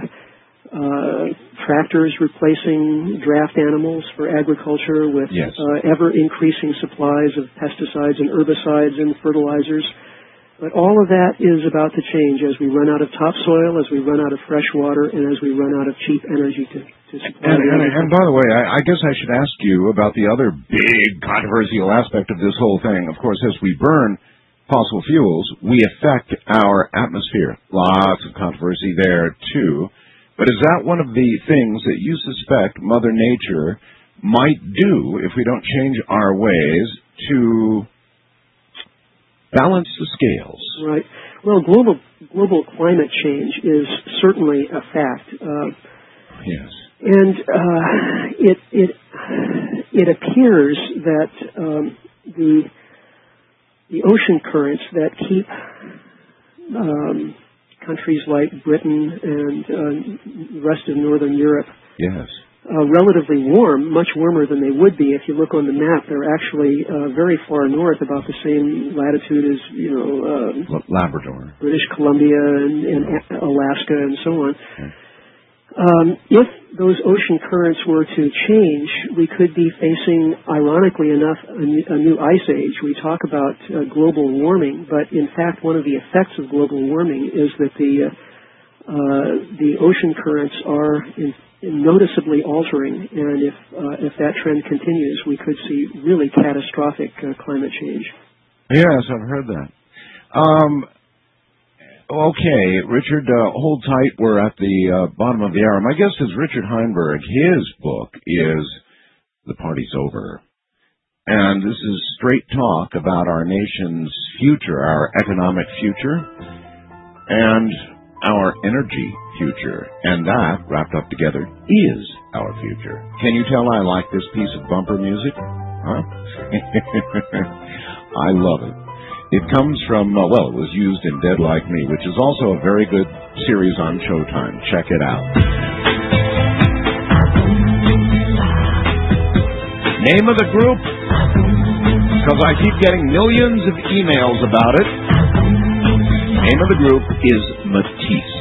tractors replacing draft animals for agriculture, with ever-increasing supplies of pesticides and herbicides and fertilizers. But all of that is about to change as we run out of topsoil, as we run out of fresh water, and as we run out of cheap energy to supply. And by the way, I guess I should ask you about the other big controversial aspect of this whole thing. Of course, as we burn fossil fuels, we affect our atmosphere. Lots of controversy there, too. But is that one of the things that you suspect Mother Nature might do if we don't change our ways to balance the scales? Right. Well, global climate change is certainly a fact. Yes. And it appears that the ocean currents that keep countries like Britain and the rest of northern Europe relatively warm, much warmer than they would be. If you look on the map, they're actually very far north, about the same latitude as, Labrador, British Columbia, and Alaska, and so on. If those ocean currents were to change, we could be facing, ironically enough, a new ice age. We talk about global warming, but in fact, one of the effects of global warming is that the ocean currents are noticeably altering, and if that trend continues, we could see really catastrophic climate change. Yes, I've heard that. Okay, Richard, hold tight. We're at the bottom of the hour. My guest is Richard Heinberg. His book is The Party's Over. And this is straight talk about our nation's future, our economic future, and our energy future. And that, wrapped up together, is our future. Can you tell I like this piece of bumper music? Huh? I love it. It comes from, it was used in Dead Like Me, which is also a very good series on Showtime. Check it out. Name of the group? Because I keep getting millions of emails about it. Name of the group is Matisse.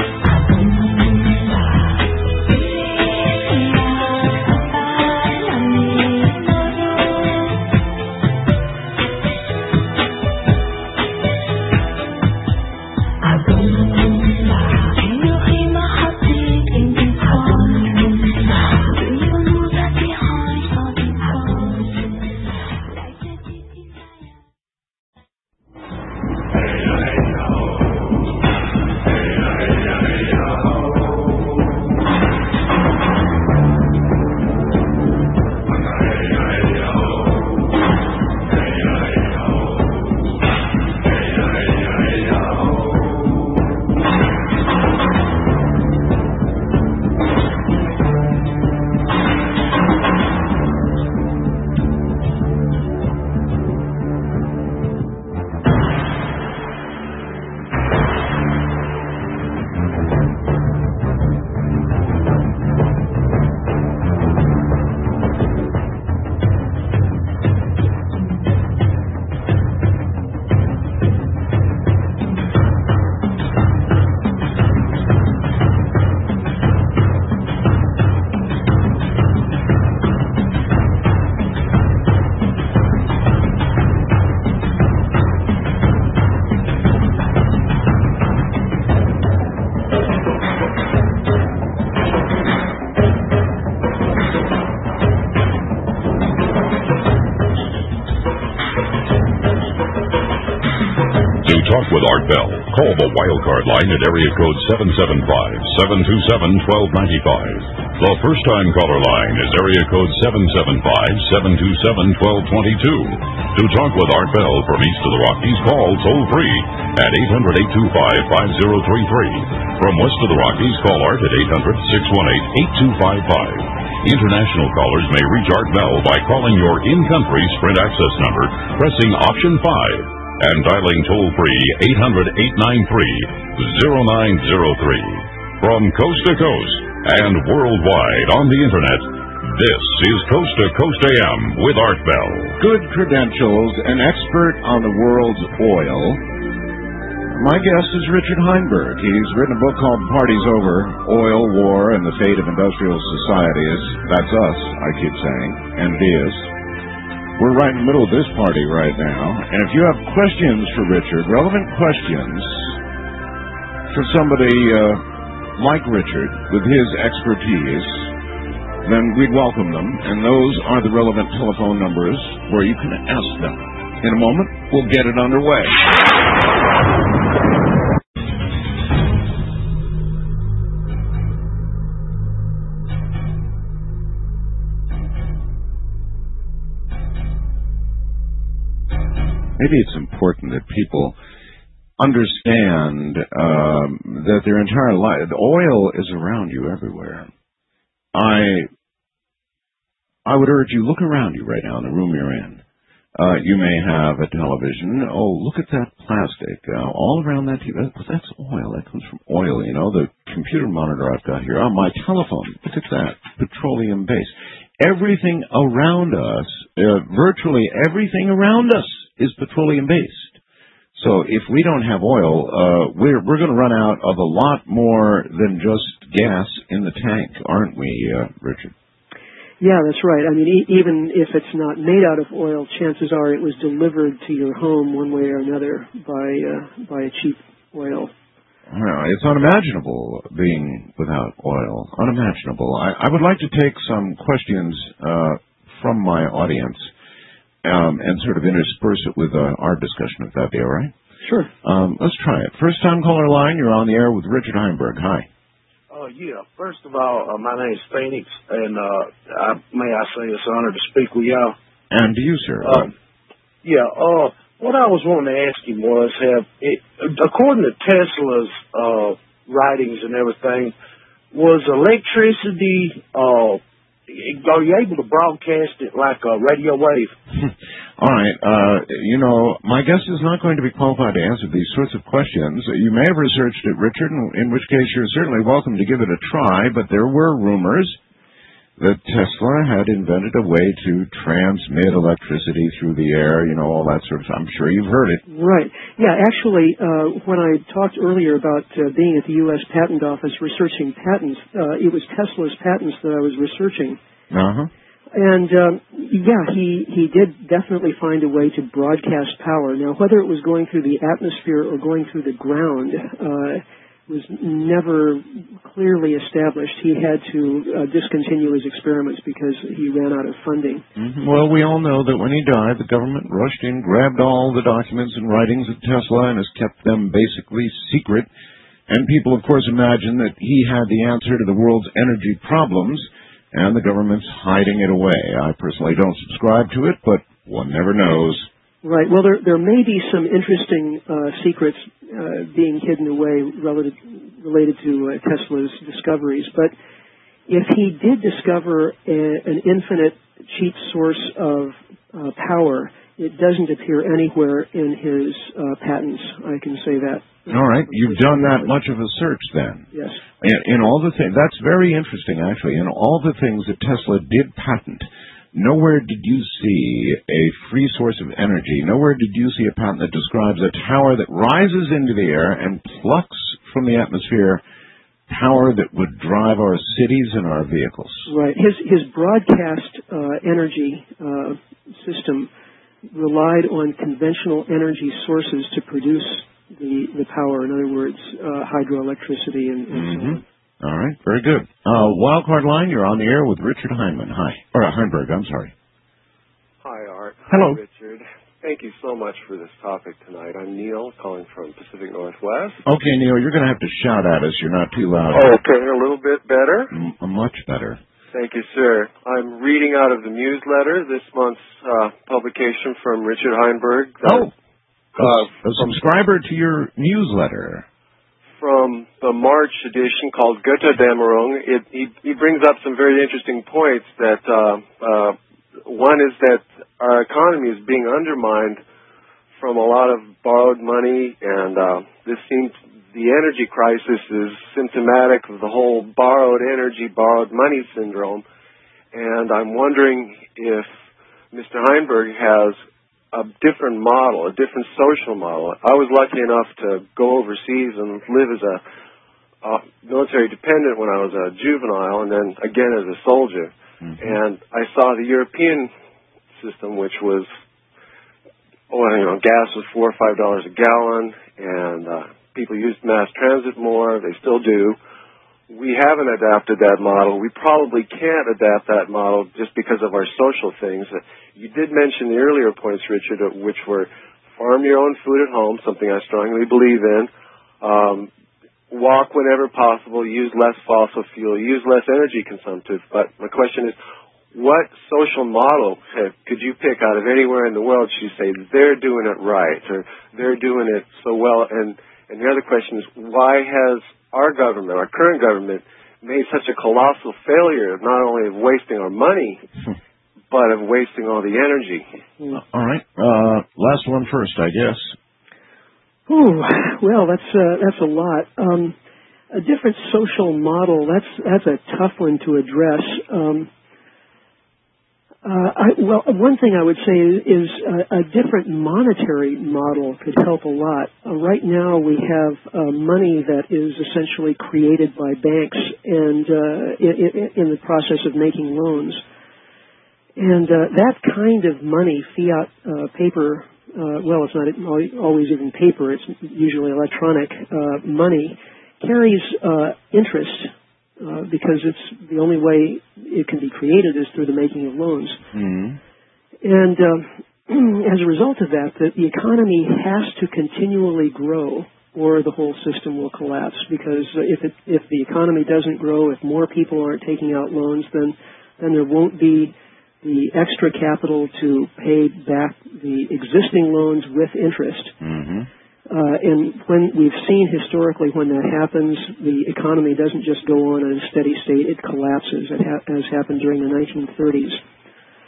Talk with Art Bell. Call the wildcard line at area code 775-727-1295. The first-time caller line is area code 775-727-1222. To talk with Art Bell from east of the Rockies, call toll-free at 800-825-5033. From west of the Rockies, call Art at 800-618-8255. International callers may reach Art Bell by calling your in-country Sprint access number, pressing option 5. And dialing toll-free 800-893-0903. From coast to coast and worldwide on the Internet, this is Coast to Coast AM with Art Bell. Good credentials, an expert on the world's oil. My guest is Richard Heinberg. He's written a book called Party's Over, Oil, War, and the Fate of Industrial Societies. That's us, I keep saying, and it is. We're right in the middle of this party right now, and if you have questions for Richard, relevant questions for somebody like Richard with his expertise, then we'd welcome them, and those are the relevant telephone numbers where you can ask them. In a moment, we'll get it underway. Maybe it's important that people understand that their entire life, the oil is around you everywhere. I would urge you, look around you right now in the room you're in. You may have a television. Oh, look at that plastic. All around that TV. That's oil. That comes from oil, you know. The computer monitor I've got here. On my telephone, look at that. Petroleum base. Everything around us, virtually everything around us, is petroleum based. So if we don't have oil, we're going to run out of a lot more than just gas in the tank, aren't we, Richard? Yeah, that's right. I mean, even if it's not made out of oil, chances are it was delivered to your home one way or another by a cheap oil. Well, it's unimaginable being without oil. Unimaginable. I would like to take some questions from my audience and sort of intersperse it with our discussion, if that'd be all right. Sure. Let's try it. First time caller line, you're on the air with Richard Heinberg. Hi. Yeah. First of all, my name is Phoenix, and may I say it's an honor to speak with y'all. And to you, sir. What I was wanting to ask you was, according to Tesla's writings and everything, was electricity, are you able to broadcast it like a radio wave? All right. My guest is not going to be qualified to answer these sorts of questions. You may have researched it, Richard, in which case you're certainly welcome to give it a try, but there were rumors that Tesla had invented a way to transmit electricity through the air, all that sort of stuff. I'm sure you've heard it. Right. Yeah, actually, when I talked earlier about being at the U.S. Patent Office researching patents, it was Tesla's patents that I was researching. Uh-huh. And, he did definitely find a way to broadcast power. Now, whether it was going through the atmosphere or going through the ground was never clearly established. He had to discontinue his experiments because he ran out of funding. Mm-hmm. Well, we all know that when he died, the government rushed in, grabbed all the documents and writings of Tesla and has kept them basically secret. And people, of course, imagine that he had the answer to the world's energy problems, and the government's hiding it away. I personally don't subscribe to it, but one never knows. Right. Well, there may be some interesting secrets being hidden away related to Tesla's discoveries, but if he did discover an infinite cheap source of power, it doesn't appear anywhere in his patents. I can say that. All right. You've done that much of a search then. Yes. In all the things, that's very interesting, actually. In all the things that Tesla did patent, nowhere did you see a free source of energy. Nowhere did you see a patent that describes a tower that rises into the air and plucks from the atmosphere power that would drive our cities and our vehicles. Right. His broadcast energy system relied on conventional energy sources to produce the power. In other words, hydroelectricity and so on. All right, very good. Wildcard line, you're on the air with Richard Heinberg. I'm sorry. Hi, Art. Hello. Hi, Richard. Thank you so much for this topic tonight. I'm Neil, calling from Pacific Northwest. Okay, Neil, you're going to have to shout at us. You're not too loud. Okay, a little bit better? Much better. Thank you, sir. I'm reading out of the newsletter, this month's publication from Richard Heinberg. A subscriber to your newsletter. From the March edition called Götterdämmerung, he brings up some very interesting points that one is that our economy is being undermined from a lot of borrowed money, and this seems the energy crisis is symptomatic of the whole borrowed energy, borrowed money syndrome. And I'm wondering if Mr. Heinberg has a different model, a different social model. I was lucky enough to go overseas and live as a military dependent when I was a juvenile, and then again as a soldier. And I saw the European system, which was, gas was $4 or $5 a gallon, and people used mass transit more. They still do. We haven't adapted that model. We probably can't adapt that model just because of our social things. You did mention the earlier points, Richard, which were farm your own food at home, something I strongly believe in, walk whenever possible, use less fossil fuel, use less energy consumptive. But my question is, what social model could you pick out of anywhere in the world you say they're doing it right or they're doing it so well? And the other question is, why has our government, our current government, made such a colossal failure of not only of wasting our money, but of wasting all the energy? All right. Last one first, I guess. Ooh, well, that's a lot. A different social model, that's a tough one to address. One thing I would say is a different monetary model could help a lot. Right now we have money that is essentially created by banks and in the process of making loans. And that kind of money, fiat paper, it's not always even paper, it's usually electronic money, carries interest. Because it's the only way it can be created is through the making of loans. And as a result of that, the economy has to continually grow or the whole system will collapse. Because if the economy doesn't grow, if more people aren't taking out loans, then there won't be the extra capital to pay back the existing loans with interest. And when we've seen historically when that happens, the economy doesn't just go on in a steady state, it collapses, as happened during the 1930s.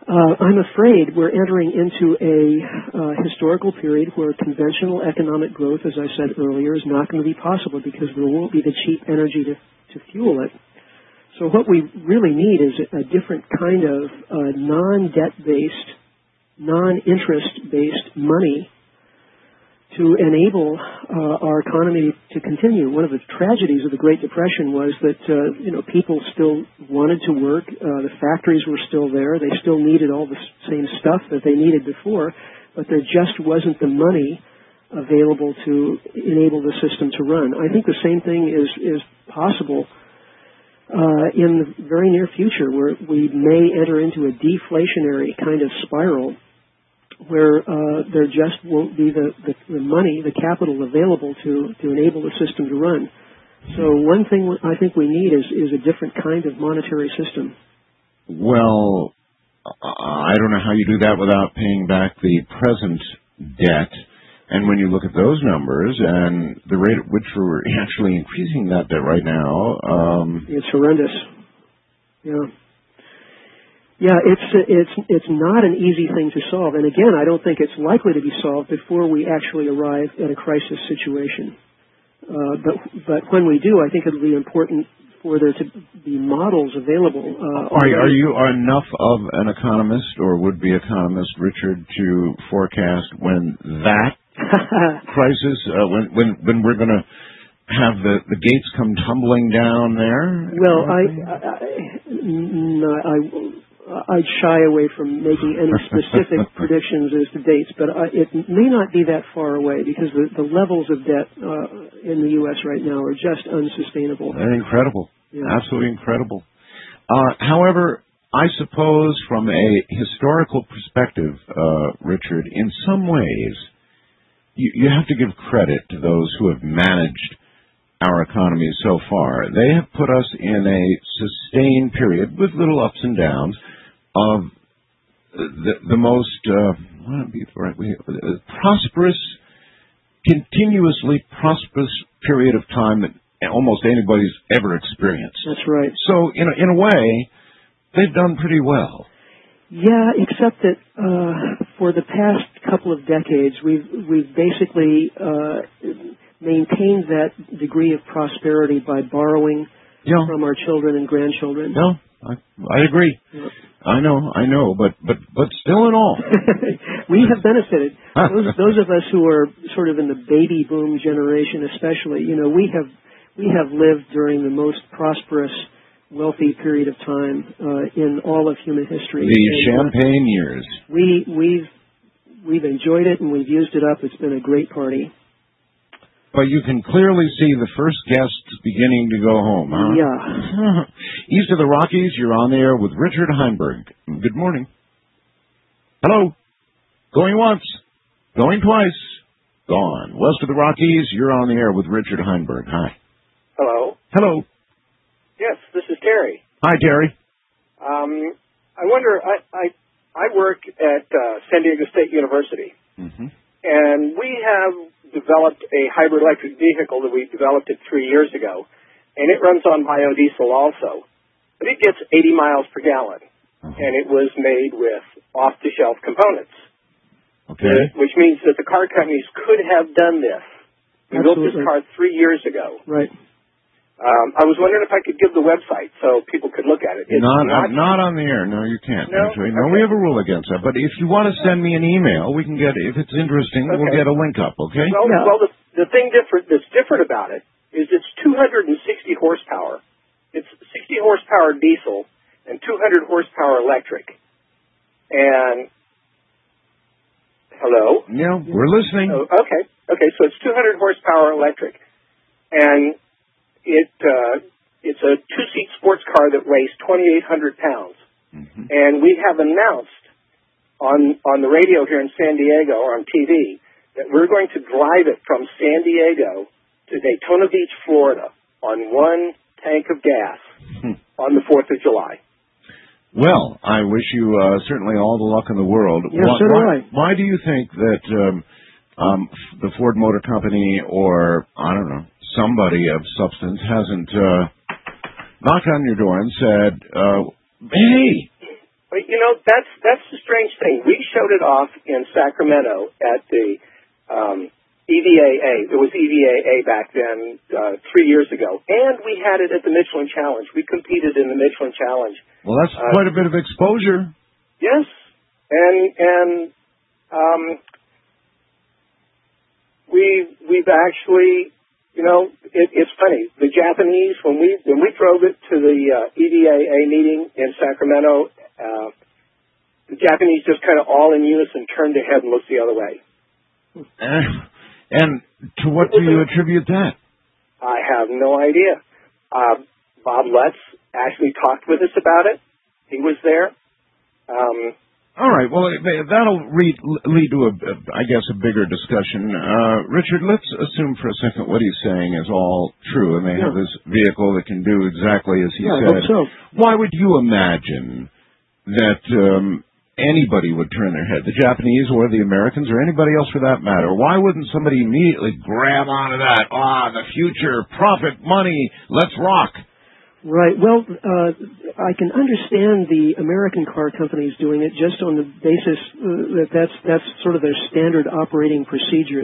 I'm afraid we're entering into a historical period where conventional economic growth, as I said earlier, is not going to be possible because there won't be the cheap energy to fuel it. So what we really need is a different kind of non-debt-based, non-interest-based money to enable our economy to continue. One of the tragedies of the Great Depression was that people still wanted to work. The factories were still there. They still needed all the same stuff that they needed before, but there just wasn't the money available to enable the system to run. I think the same thing is possible in the very near future, where we may enter into a deflationary kind of spiral where there just won't be the money, the capital available to enable the system to run. So one thing I think we need is a different kind of monetary system. Well, I don't know how you do that without paying back the present debt. And when you look at those numbers and the rate at which we're actually increasing that debt right now, it's horrendous. Yeah. Yeah, it's not an easy thing to solve. And again, I don't think it's likely to be solved before we actually arrive at a crisis situation. But when we do, I think it'll be important for there to be models available. Are you enough of an economist or would-be economist, Richard, to forecast when that crisis, when we're going to have the gates come tumbling down there? Well, I'd shy away from making any specific predictions as to dates, but it may not be that far away because the levels of debt in the U.S. right now are just unsustainable. They're incredible. Yeah. Absolutely incredible. However, I suppose from a historical perspective, Richard, in some ways, you have to give credit to those who have managed our economy so far. They have put us in a sustained period with little ups and downs of the most prosperous, continuously prosperous period of time that almost anybody's ever experienced. That's right. So, in a way, they've done pretty well. Yeah, except that for the past couple of decades, we've basically maintained that degree of prosperity by borrowing from our children and grandchildren. No, I agree. Yeah. I know, but still in all. We have benefited. Those of us who are sort of in the baby boom generation especially, we have lived during the most prosperous, wealthy period of time in all of human history. The champagne years. We've enjoyed it and we've used it up. It's been a great party. But you can clearly see the first guests beginning to go home, huh? Yeah. East of the Rockies, you're on the air with Richard Heinberg. Good morning. Hello. Going once. Going twice. Gone. West of the Rockies, you're on the air with Richard Heinberg. Hi. Hello. Hello. Yes, this is Terry. Hi, Terry. I wonder, I work at San Diego State University, and we have developed a hybrid electric vehicle that we developed it 3 years ago, and it runs on biodiesel also. But it gets 80 miles per gallon, and it was made with off-the-shelf components. Okay. Which means that the car companies could have done this. We built this car 3 years ago. Right. I was wondering if I could give the website so people could look at it. It's not on the air. No, you can't. No? Actually, no, we have a rule against that. But if you want to send me an email, we can get. If it's interesting, we'll get a link up. Okay. Well, the thing that's different about it is it's 260 horsepower. It's 60 horsepower diesel and 200 horsepower electric. And hello. Yeah, we're listening. Oh, okay. So it's 200 horsepower electric, and it's a two-seat sports car that weighs 2,800 pounds. And we have announced on the radio here in San Diego or on TV that we're going to drive it from San Diego to Daytona Beach, Florida on one tank of gas on the 4th of July. Well, I wish you certainly all the luck in the world. Yes, so do I. Why do you think that the Ford Motor Company or, I don't know, somebody of substance hasn't knocked on your door and said, hey, But that's the strange thing. We showed it off in Sacramento at the EVAA. It was EVAA back then, 3 years ago, and we had it at the Michelin Challenge. We competed in the Michelin Challenge. Well, that's quite a bit of exposure. Yes, and we've actually, it's funny. The Japanese, when we drove it to the EVAA meeting in Sacramento, the Japanese just kind of all in unison turned their head and looked the other way. And to what do you attribute that? I have no idea. Bob Lutz actually talked with us about it. He was there. All right. Well, that'll lead to a bigger discussion. Richard, let's assume for a second what he's saying is all true, and they have this vehicle that can do exactly as he said. I hope so. Why would you imagine that anybody would turn their head, the Japanese or the Americans or anybody else for that matter? Why wouldn't somebody immediately grab onto that? The future, profit, money, let's rock. Right. Well, I can understand the American car companies doing it just on the basis that that's sort of their standard operating procedure.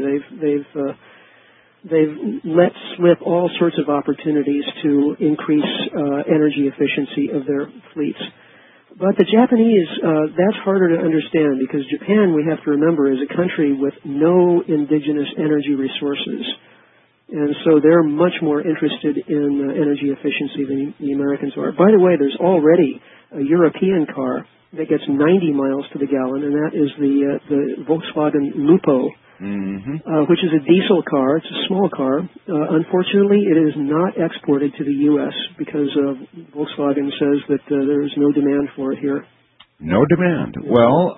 They've let slip all sorts of opportunities to increase energy efficiency of their fleets. But the Japanese, that's harder to understand because Japan, we have to remember, is a country with no indigenous energy resources. And so they're much more interested in energy efficiency than the Americans are. By the way, there's already a European car that gets 90 miles to the gallon, and that is the Volkswagen Lupo, which is a diesel car. It's a small car. Unfortunately, it is not exported to the U.S. because Volkswagen says that there is no demand for it here. No demand. Well,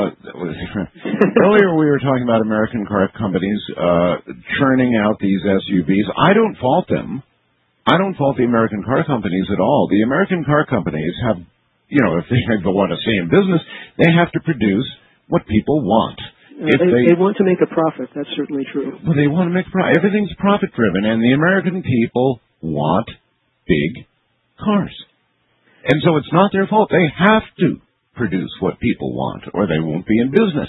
earlier we were talking about American car companies churning out these SUVs. I don't fault them. I don't fault the American car companies at all. The American car companies have, if they want to stay in business, they have to produce what people want. They want to make a profit. That's certainly true. Well, they want to make a profit. Everything's profit-driven, and the American people want big cars. And so it's not their fault. They have to produce what people want, or they won't be in business.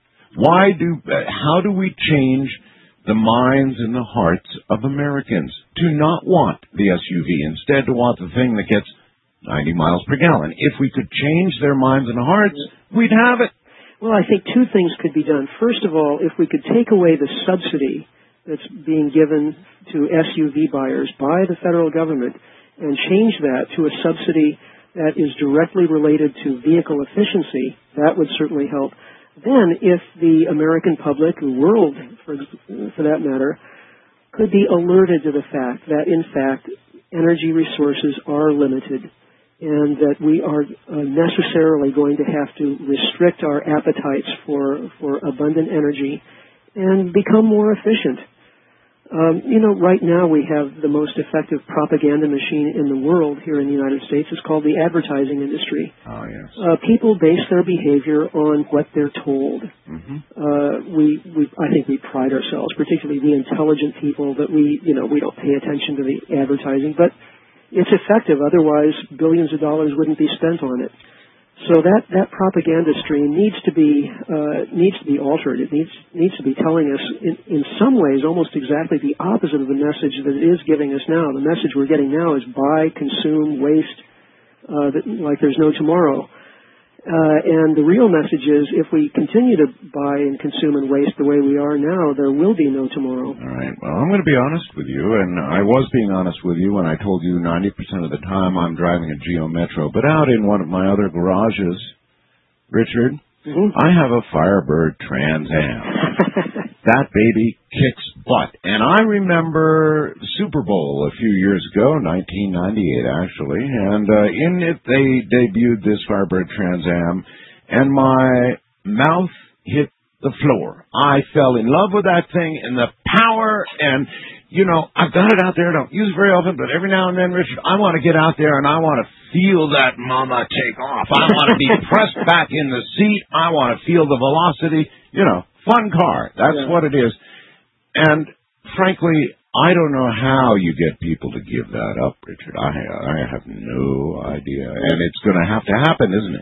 How do we change the minds and the hearts of Americans to not want the SUV, instead to want the thing that gets 90 miles per gallon? If we could change their minds and hearts, we'd have it. Well, I think two things could be done. First of all, if we could take away the subsidy that's being given to SUV buyers by the federal government and change that to a subsidy that is directly related to vehicle efficiency, that would certainly help. Then, if the American public, the world for that matter, could be alerted to the fact that, in fact, energy resources are limited and that we are necessarily going to have to restrict our appetites for abundant energy and become more efficient. Right now we have the most effective propaganda machine in the world here in the United States. It's called the advertising industry. Oh, yes. People base their behavior on what they're told. I think we pride ourselves, particularly the intelligent people, that we don't pay attention to the advertising, but it's effective. Otherwise, billions of dollars wouldn't be spent on it. So that propaganda stream needs to be altered. It needs to be telling us in some ways almost exactly the opposite of the message that it is giving us now. The message we're getting now is buy, consume, waste, like there's no tomorrow. And the real message is if we continue to buy and consume and waste the way we are now, there will be no tomorrow. All right. Well, I'm going to be honest with you, and I was being honest with you when I told you 90% of the time I'm driving a Geo Metro. But out in one of my other garages, Richard, I have a Firebird Trans Am. That baby kicks butt. And I remember Super Bowl a few years ago, 1998 actually, and in it they debuted this Firebird Trans Am, and my mouth hit the floor. I fell in love with that thing and the power, and I've got it out there. I don't use it very often, but every now and then, Richard, I want to get out there and I want to feel that mama take off. I want to be pressed back in the seat. I want to feel the velocity, fun car. That's what it is. And frankly, I don't know how you get people to give that up, Richard. I have no idea. And it's going to happen, isn't it?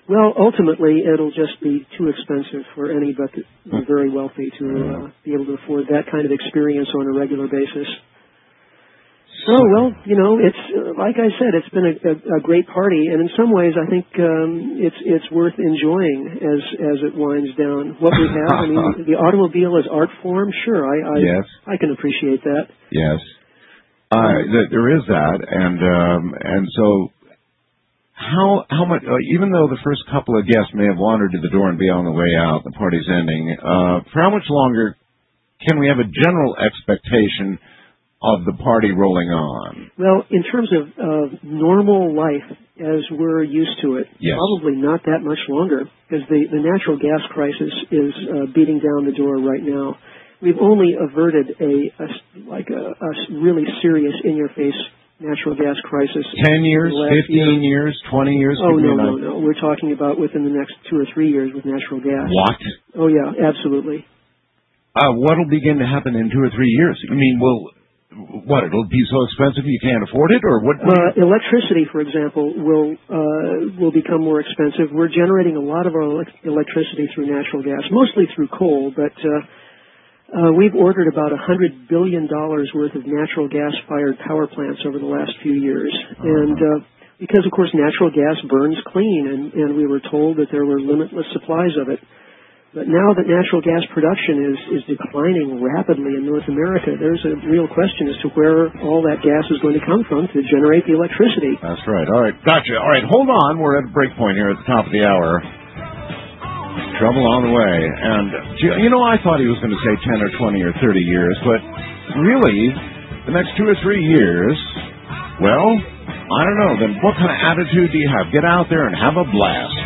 Well, ultimately, it'll just be too expensive for any but the very wealthy to be able to afford that kind of experience on a regular basis. So, well, it's like I said, it's been a great party, and in some ways, I think it's worth enjoying as it winds down. What we have, I mean, the automobile as art form, sure, Yes. I can appreciate that. Yes, there is that, and so. How much? Even though the first couple of guests may have wandered to the door and be on the way out, the party's ending. For how much longer can we have a general expectation of the party rolling on? Well, in terms of normal life as we're used to it, yes. Probably not that much longer, because the natural gas crisis is beating down the door right now. We've only averted a really serious in-your-face natural gas crisis. 10 years, 15 years, 20 years? Oh, no. We're talking about within the next 2 or 3 years with natural gas. What? Oh, yeah, absolutely. What will begin to happen in 2 or 3 years? I mean, it'll be so expensive you can't afford it, or what? Electricity, for example, will become more expensive. We're generating a lot of our electricity through natural gas, mostly through coal, but we've ordered about $100 billion worth of natural gas-fired power plants over the last few years. And because, of course, natural gas burns clean, and we were told that there were limitless supplies of it. But now that natural gas production is declining rapidly in North America, there's a real question as to where all that gas is going to come from to generate the electricity. That's right. All right. Gotcha. All right. Hold on. We're at a break point here at the top of the hour. Trouble on the way. And, I thought he was going to say 10 or 20 or 30 years, but really, the next 2 or 3 years, well, I don't know. Then what kind of attitude do you have? Get out there and have a blast.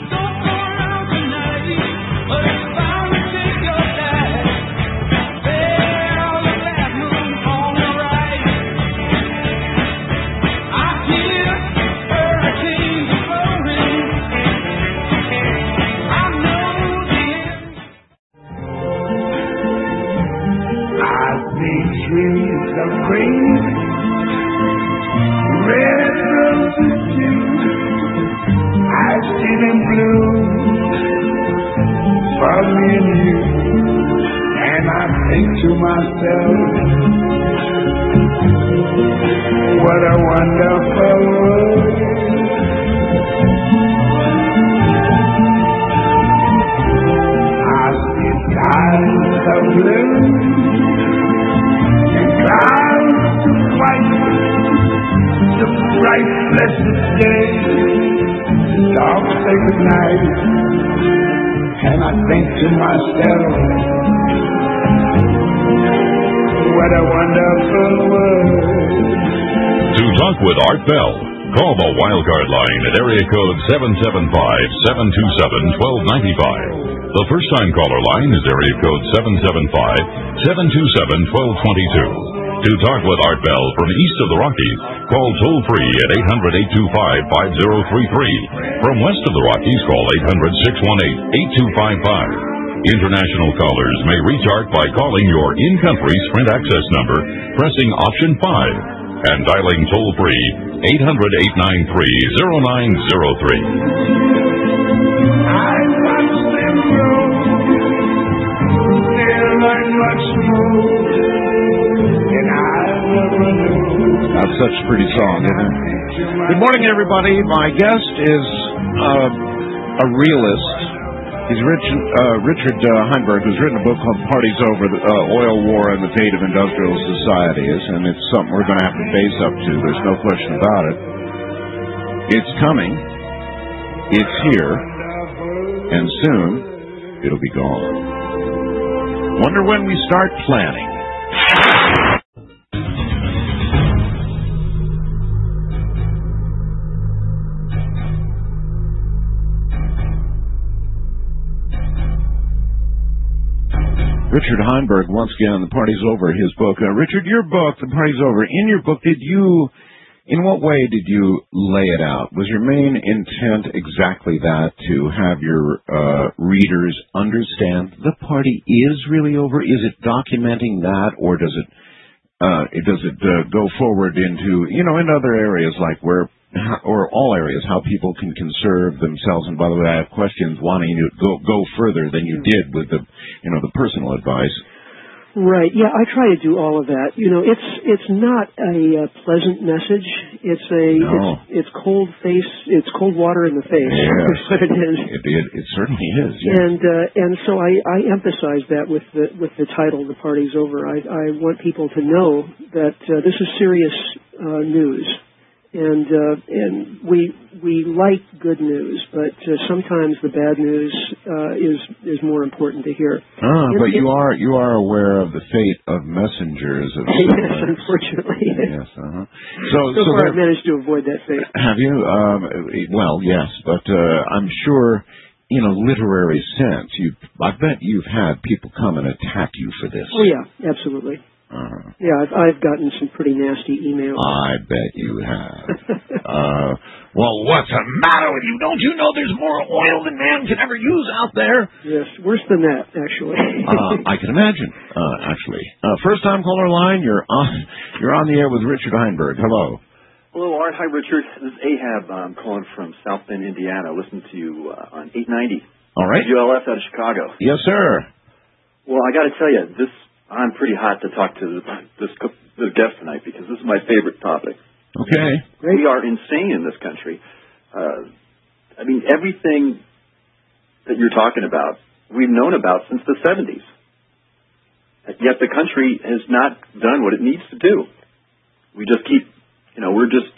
Trees of green, red roses too. I see them bloom for me and you, and I think to myself, what a wonderful world. I see skies of blue, clouds of white, the bright blessed day, dogs say goodnight, and I think to myself, what a wonderful world. To talk with Art Bell, call the Wildcard line at area code 775-727-1295. The first-time caller line is area code 775-727-1222. To talk with Art Bell from east of the Rockies, call toll-free at 800-825-5033. From west of the Rockies, call 800-618-8255. International callers may reach Art by calling your in-country Sprint access number, pressing option 5, and dialing toll-free 800-893-0903. That's such a pretty song, isn't it? Good morning, everybody. My guest is a realist. He's Richard Heinberg, who's written a book called Party's Over, the Oil War and the Fate of Industrial Societies, and it's something we're going to have to face up to. There's no question about it. It's coming. It's here. And soon, it'll be gone. Wonder when we start planning. Richard Heinberg, once again, The Party's Over, his book. Richard, your book, The Party's Over, in your book, in what way did you lay it out? Was your main intent exactly that, to have your readers understand the party is really over? Is it documenting that, or does it go forward into, in other areas like where or all areas, how people can conserve themselves. And by the way, I have questions wanting you to go further than you did with the personal advice. Right. Yeah, I try to do all of that. It's not a pleasant message. It's cold face. It's cold water in the face. Yes. That's what it is. It certainly is. Yes. And so I emphasize that with the title, "The Party's Over." I want people to know that this is serious news. And we like good news, but sometimes the bad news is more important to hear. But you are aware of the fate of messengers of yes, unfortunately. Yes. So far, I've managed to avoid that fate. Have you? Well, yes, but I'm sure, in a literary sense, I bet you've had people come and attack you for this. Oh yeah, absolutely. Yeah, I've gotten some pretty nasty emails. I bet you have. Well, what's the matter with you? Don't you know there's more oil than man can ever use out there? Yes, worse than that, actually. I can imagine, actually. First-time caller line, you're on the air with Richard Heinberg. Hello. Hello, Art. Hi, Richard. This is Ahab. I'm calling from South Bend, Indiana. Listen to you on 890. All right. WLS out of Chicago. Yes, sir. Well, I got to tell you, I'm pretty hot to talk to this guest tonight because this is my favorite topic. Okay. We are insane in this country. I mean, everything that you're talking about, we've known about since the 70s. Yet the country has not done what it needs to do. We just keep, we're just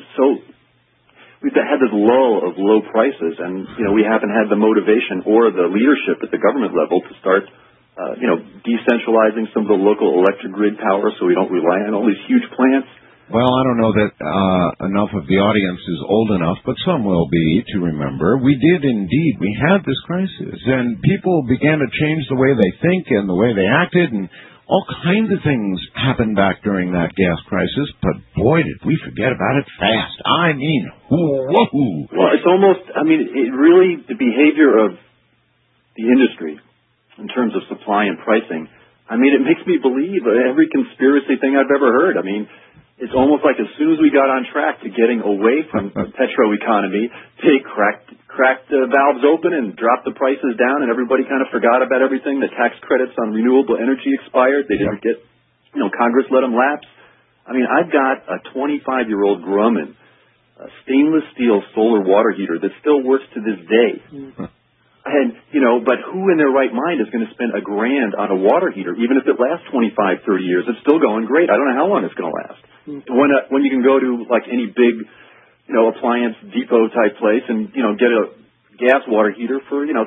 we've had this lull of low prices, and, we haven't had the motivation or the leadership at the government level to start decentralizing some of the local electric grid power so we don't rely on all these huge plants. Well, I don't know that enough of the audience is old enough, but some will be to remember. We did indeed. We had this crisis, and people began to change the way they think and the way they acted, and all kinds of things happened back during that gas crisis, but boy, did we forget about it fast. I mean, whoa. Well, it's almost, the behavior of the industry in terms of supply and pricing, it makes me believe every conspiracy thing I've ever heard. It's almost like as soon as we got on track to getting away from the petro economy, they cracked the valves open and dropped the prices down, and everybody kind of forgot about everything. The tax credits on renewable energy expired. They didn't get, Congress let them lapse. I've got a 25-year-old Grumman, a stainless steel solar water heater that still works to this day. And, but who in their right mind is going to spend $1,000 on a water heater, even if it lasts 25, 30 years? It's still going great. I don't know how long it's going to last. When you can go to, any big, appliance depot type place and, get a gas water heater for, $200.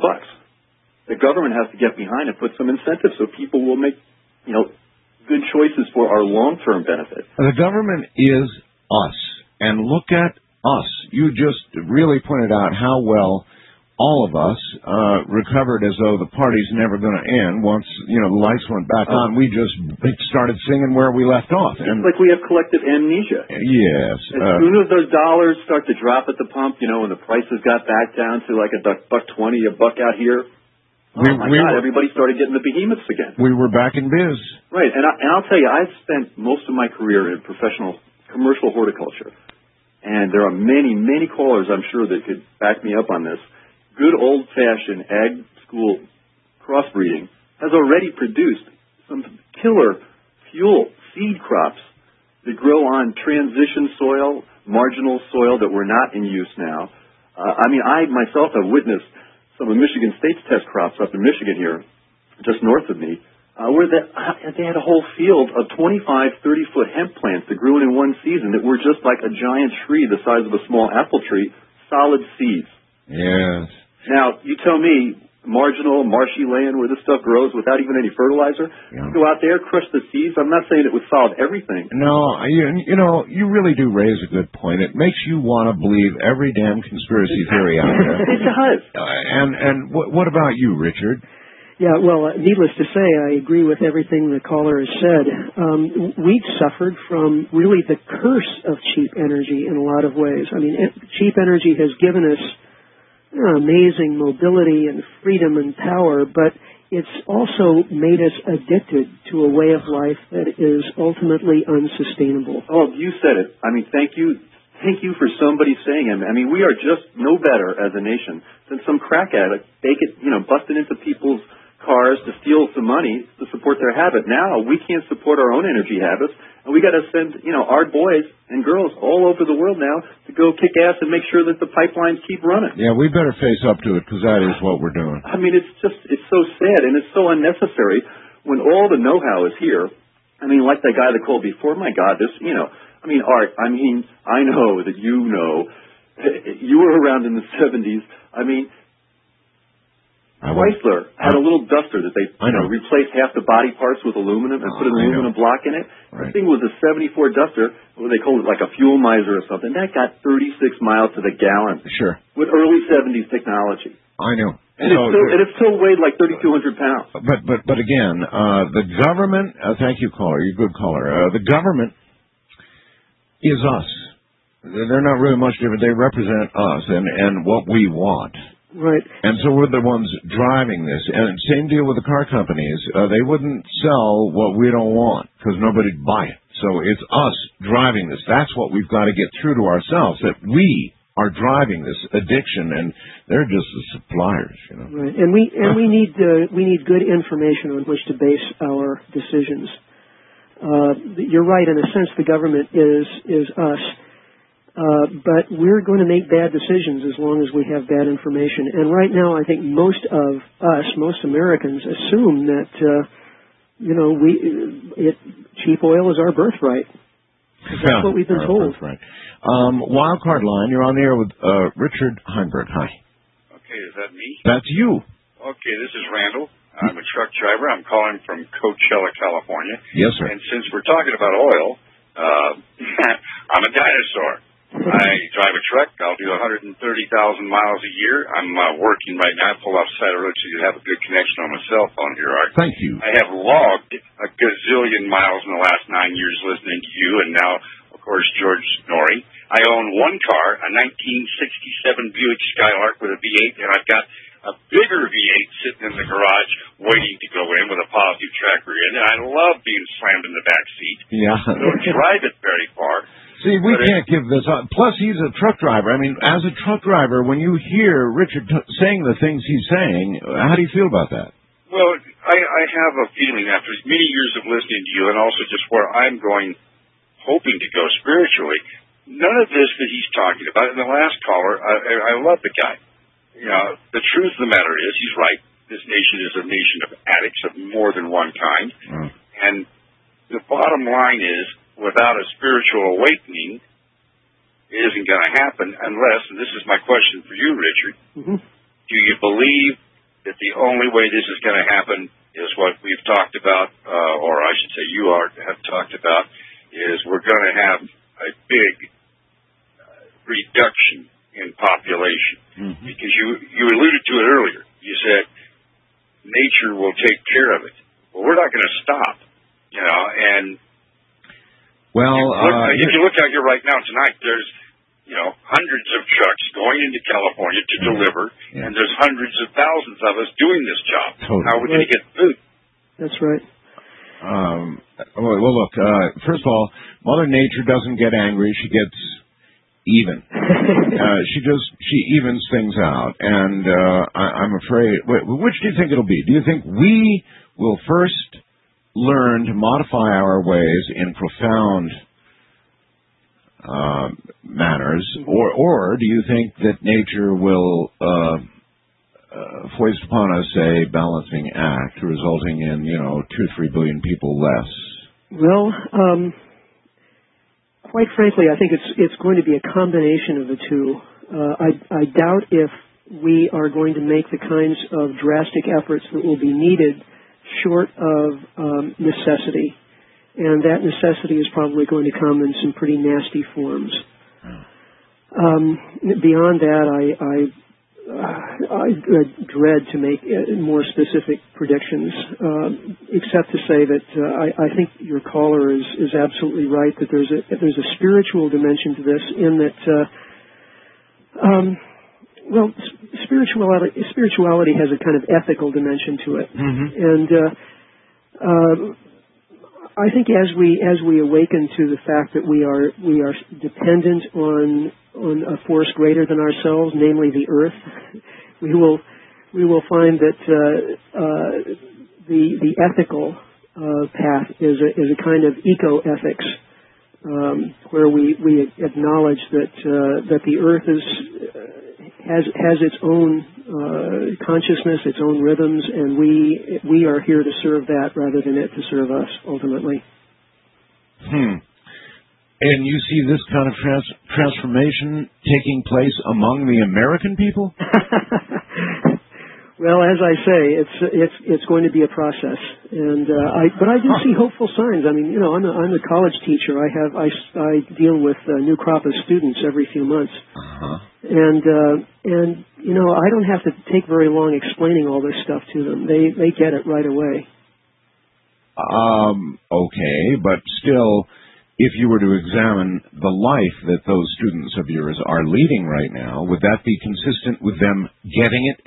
The government has to get behind and put some incentives so people will make, good choices for our long-term benefit. The government is us. And look at us. You just really pointed out how well all of us recovered as though the party's never going to end. Once, the lights went back on, we just started singing where we left off. And like we have collective amnesia. Yes. As soon as those dollars start to drop at the pump, when the prices got back down to like $1.20, $1 out here, everybody started getting the behemoths again. We were back in biz. Right. And I'll tell you, I've spent most of my career in professional commercial horticulture. And there are many, many callers, I'm sure, that could back me up on this. Good old-fashioned ag school crossbreeding has already produced some killer fuel seed crops that grow on transition soil, marginal soil that were not in use now. I myself have witnessed some of Michigan State's test crops up in Michigan here, just north of me, where they had a whole field of 25, 30-foot hemp plants that grew in one season that were just like a giant tree the size of a small apple tree, solid seeds. Yes. Now, you tell me, marginal, marshy land where this stuff grows without even any fertilizer, go out there, crush the seeds. I'm not saying it would solve everything. No, you really do raise a good point. It makes you want to believe every damn conspiracy theory out there. It does. And what about you, Richard? Yeah, well, needless to say, I agree with everything the caller has said. We've suffered from really the curse of cheap energy in a lot of ways. Cheap energy has given us amazing mobility and freedom and power, but it's also made us addicted to a way of life that is ultimately unsustainable. Oh, you said it. Thank you thank you for somebody saying it. I mean, we are just no better as a nation than some crack addict busting into people's cars to steal some money to support their habit. Now we can't support our own energy habits, and we got to send our boys and girls all over the world now to go kick ass and make sure that the pipelines keep running. Yeah, we better face up to it, because that is what we're doing. I mean, it's so sad, and it's so unnecessary when all the know-how is here. I mean, like that guy that called before, my God, Art, I know that you were around in the 70s. I mean, Chrysler had a little duster that they replaced half the body parts with aluminum and put an aluminum block in it. Right. The thing was a 74 Duster. They called it like a fuel miser or something. That got 36 miles to the gallon. Sure. With early 70s technology. I know. And it still weighed like 3,200 pounds. But again, the government, thank you, caller, you're a good caller. The government is us. They're not really much different. They represent us and what we want. Right. And so we're the ones driving this. And same deal with the car companies. They wouldn't sell what we don't want because nobody'd buy it. So it's us driving this. That's what we've got to get through to ourselves, that we are driving this addiction, and they're just the suppliers, Right. And we need good information on which to base our decisions. You're right. In a sense, the government is us. But we're going to make bad decisions as long as we have bad information. And right now, I think most Americans assume that, cheap oil is our birthright. That's what we've been told. Right. Wildcard line, you're on the air with Richard Heinberg. Hi. Okay, is that me? That's you. Okay, this is Randall. I'm a truck driver. I'm calling from Coachella, California. Yes, sir. And since we're talking about oil, I'm a dinosaur. I drive a truck. I'll do 130,000 miles a year. I'm working right now. I pull off Cider Road so you have a good connection on my cell phone here, Art. Thank you. I have logged a gazillion miles in the last 9 years listening to you, and now, of course, George Norrie. I own one car, a 1967 Buick Skylark with a V8, and I've got a bigger V8 sitting in the garage waiting to go in with a positive tracker in, and I love being slammed in the back seat. Yeah. I don't drive it very far. See, we can't give this up. Plus, he's a truck driver. I mean, as a truck driver, when you hear Richard saying the things he's saying, how do you feel about that? Well, I have a feeling after many years of listening to you and also just where I'm going, hoping to go spiritually, none of this that he's talking about. And the last caller, I love the guy. The truth of the matter is, he's right. This nation is a nation of addicts of more than one kind. And the bottom line is, without a spiritual awakening, it isn't going to happen unless, and this is my question for you, Richard, do you believe that the only way this is going to happen is what we've talked about, or I should say you have talked about, is we're going to have a big reduction in population? Because you alluded to it earlier. You said nature will take care of it. Well, we're not going to stop, and if you look out here right now tonight, there's, hundreds of trucks going into California to deliver, and there's hundreds of thousands of us doing this job. Totally. How are we going to get food? That's right. Well, look, first of all, Mother Nature doesn't get angry. She gets even. She evens things out. And I'm afraid, which do you think it'll be? Do you think we will first learn to modify our ways in profound manners, or do you think that nature will foist upon us a balancing act, resulting in 2 or 3 billion people less? Well, quite frankly, I think it's going to be a combination of the two. I doubt if we are going to make the kinds of drastic efforts that will be needed short of necessity, and that necessity is probably going to come in some pretty nasty forms. Beyond that, I dread to make more specific predictions, except to say that I think your caller is absolutely right that there's a spiritual dimension to this, in that spirituality has a kind of ethical dimension to it. And I think as we awaken to the fact that we are dependent on a force greater than ourselves, namely the Earth, we will find that the ethical path is a kind of eco-ethics, where we acknowledge that the Earth has its own consciousness, its own rhythms, and we are here to serve that rather than it to serve us ultimately. And you see this kind of transformation taking place among the American people? Well, as I say, it's going to be a process, and but I do see hopeful signs. I mean, I'm a college teacher. I deal with a new crop of students every few months, and I don't have to take very long explaining all this stuff to them. They get it right away. Okay, but still, if you were to examine the life that those students of yours are leading right now, would that be consistent with them getting it?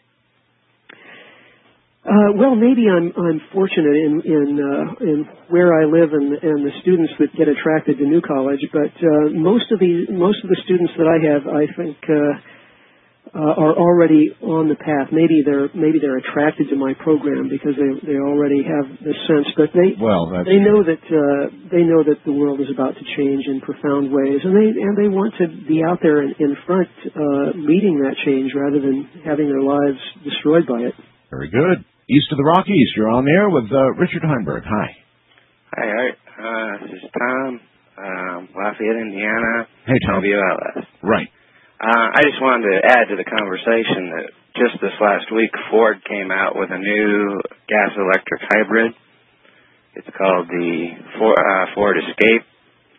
Well, maybe I'm fortunate in where I live and the students that get attracted to New College, but most of the students that I have, I think, are already on the path. Maybe they're attracted to my program because they already have this sense, but they know that the world is about to change in profound ways, and they want to be out there in front, leading that change rather than having their lives destroyed by it. Very good. East of the Rockies, you're on the air with Richard Heinberg. Hi. Hi, Art. This is Tom, Lafayette, Indiana. Hey, Tom. WLS. Right. I just wanted to add to the conversation that just this last week, Ford came out with a new gas-electric hybrid. It's called the Ford Escape,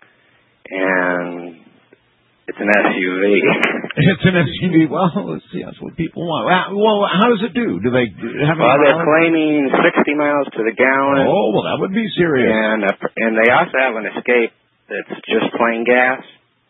and it's an SUV. It's an SUV. Well, let's see. That's what people want. Well, how does it do? Do they have? Well, they're claiming 60 miles to the gallon. Oh, well, that would be serious. And they also have an Escape that's just plain gas.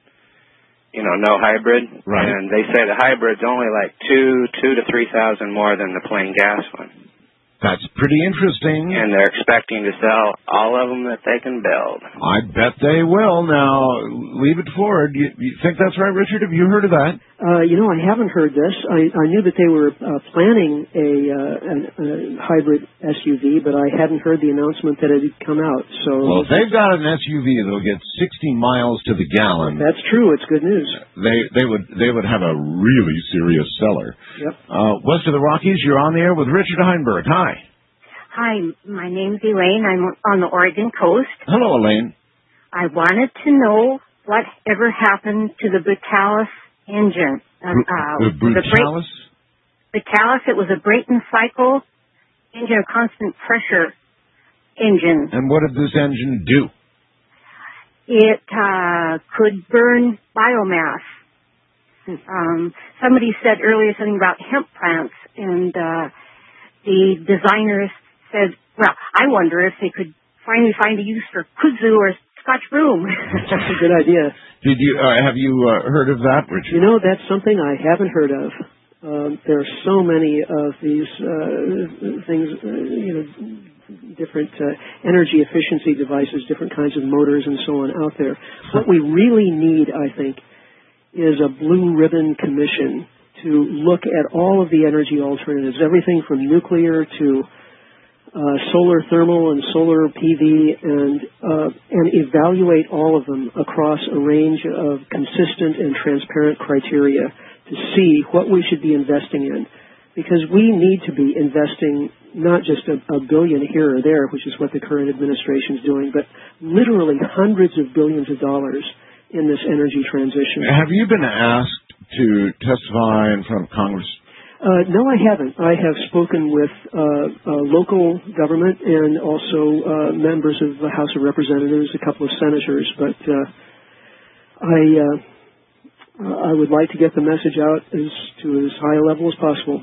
No hybrid. Right. And they say the hybrid's only like 2,000 to 3,000 more than the plain gas one. That's pretty interesting. And they're expecting to sell all of them that they can build. I bet they will. Now, leave it Ford. You think that's right, Richard? Have you heard of that? I haven't heard this. I knew that they were planning a hybrid SUV, but I hadn't heard the announcement that it had come out. So, well, if they've got an SUV that'll get 60 miles to the gallon. That's true. It's good news. They would have a really serious seller. Yep. West of the Rockies, you're on the air with Richard Heinberg. Hi. Hi, my name's Elaine. I'm on the Oregon coast. Hello, Elaine. I wanted to know what ever happened to the Brutalis engine. The Brutalis? Brutalis, it was a Brayton cycle engine, a constant pressure engine. And what did this engine do? It could burn biomass. Somebody said earlier something about hemp plants, and the designers said, well, I wonder if they could finally find a use for kudzu or Scotch broom. That's a good idea. Did you have you heard of that, Richard? That's something I haven't heard of. There are so many of these things, different energy efficiency devices, different kinds of motors and so on out there. What we really need, I think, is a blue ribbon commission to look at all of the energy alternatives, everything from nuclear to solar thermal and solar PV, and evaluate all of them across a range of consistent and transparent criteria to see what we should be investing in. Because we need to be investing not just a billion here or there, which is what the current administration is doing, but literally hundreds of billions of dollars in this energy transition. Have you been asked to testify in front of Congress? No, I haven't. I have spoken with local government and also members of the House of Representatives, a couple of senators, but I would like to get the message out to as high a level as possible.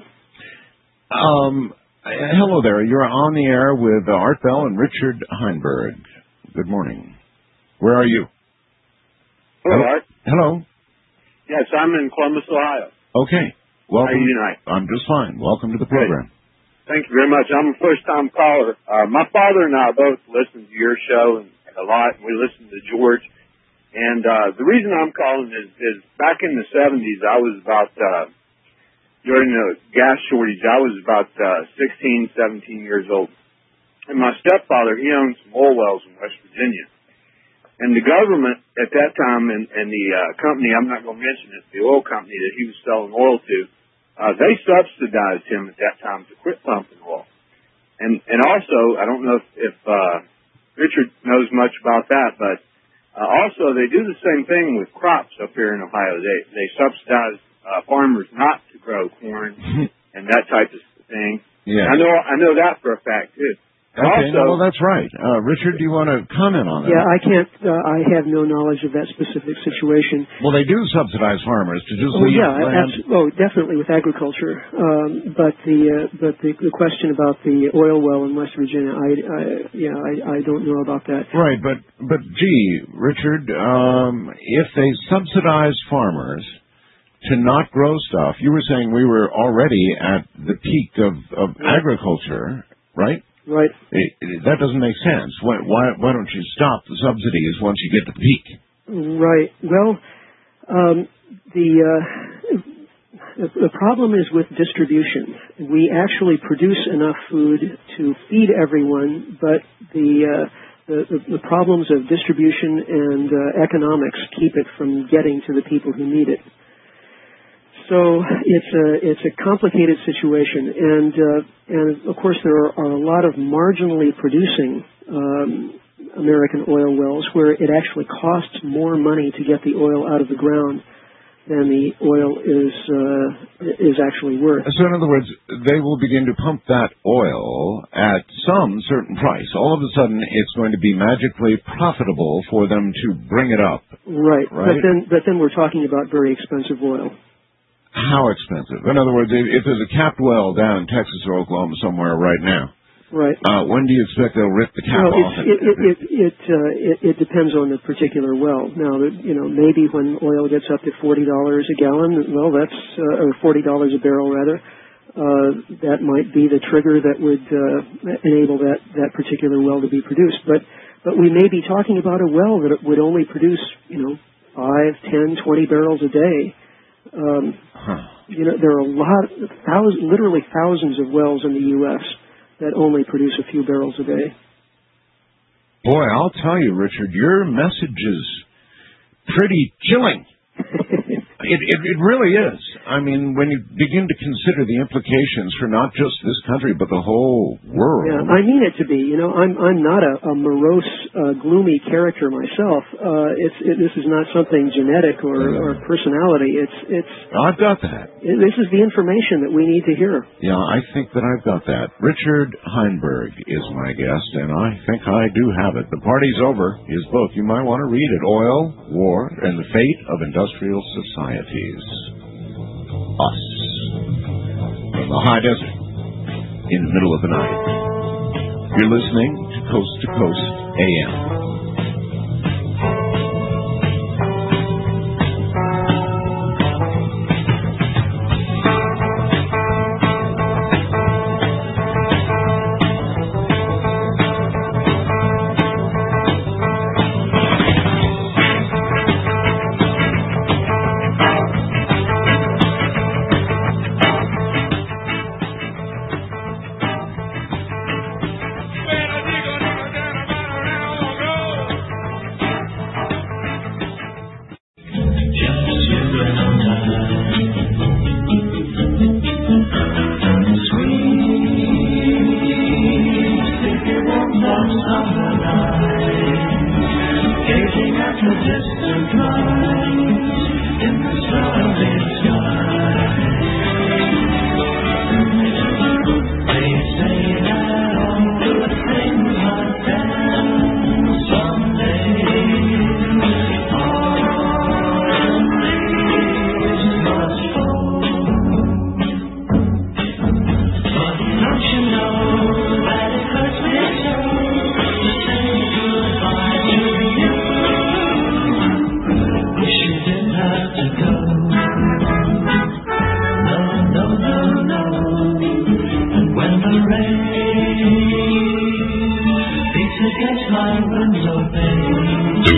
Hello there. You're on the air with Art Bell and Richard Heinberg. Good morning. Where are you? Hello, Art. Hello. Yes, I'm in Columbus, Ohio. Okay. Welcome. How are you tonight? I'm just fine. Welcome to the program. Thank you very much. I'm a first-time caller. My father and I both listen to your show and a lot, and we listen to George. And the reason I'm calling is back in the 70s, I was about, during the gas shortage, I was about 16, 17 years old. And my stepfather, he owned some oil wells in West Virginia. And the government at that time and the company, I'm not going to mention it, the oil company that he was selling oil to, they subsidized him at that time to quit pumping oil. And also, I don't know if Richard knows much about that, but also they do the same thing with crops up here in Ohio. They subsidize farmers not to grow corn and that type of thing. Yeah. I know that for a fact too. Okay, Also, well, that's right. Richard, do you want to comment on that? Yeah, I can't. I have no knowledge of that specific situation. Well, they do subsidize farmers to just Oh leave yeah, land. definitely with agriculture. But the question about the oil well in West Virginia, I don't know about that. Right, but gee, Richard, if they subsidize farmers to not grow stuff, you were saying we were already at the peak of agriculture, right? Right. That doesn't make sense. Why don't you stop the subsidies once you get to the peak? Right. Well, the problem is with distribution. We actually produce enough food to feed everyone, but the problems of distribution and economics keep it from getting to the people who need it. So it's a complicated situation, and of course there are a lot of marginally producing American oil wells where it actually costs more money to get the oil out of the ground than the oil is actually worth. So in other words, they will begin to pump that oil at some certain price. All of a sudden, it's going to be magically profitable for them to bring it up. Right. But then we're talking about very expensive oil. How expensive? In other words, if there's a capped well down in Texas or Oklahoma somewhere right now, right? When do you expect they'll rip the cap off? It depends on the particular well. Now, maybe when oil gets up to $40 a gallon, well, that's or $40 a barrel rather. That might be the trigger that would enable that particular well to be produced. But we may be talking about a well that would only produce 5, 10, 20 barrels a day. There are literally thousands of wells in the U.S. that only produce a few barrels a day. Boy, I'll tell you, Richard, your message is pretty chilling. It really is. I mean, when you begin to consider the implications for not just this country, but the whole world. Yeah, I mean it to be. I'm not a morose, gloomy character myself. This is not something genetic or personality. It's. I've got that. This is the information that we need to hear. Yeah, I think that I've got that. Richard Heinberg is my guest, and I think I do have it. The Party's Over, his book. You might want to read it. Oil, War, and the Fate of Industrial Societies. Us. From the high desert, in the middle of the night. You're listening to Coast AM.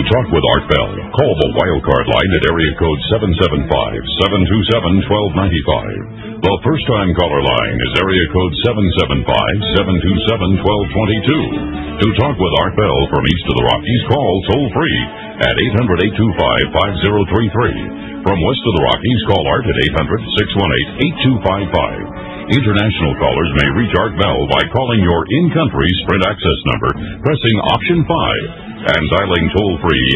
talk with Art Bell, call the wildcard line at area code 775-727-1295. The first-time caller line is area code 775-727-1222. To talk with Art Bell from east of the Rockies, call toll-free at 800-825-5033. From west of the Rockies, call Art at 800-618-8255. International callers may reach Art Bell by calling your in-country Sprint access number, pressing option 5, and dialing toll-free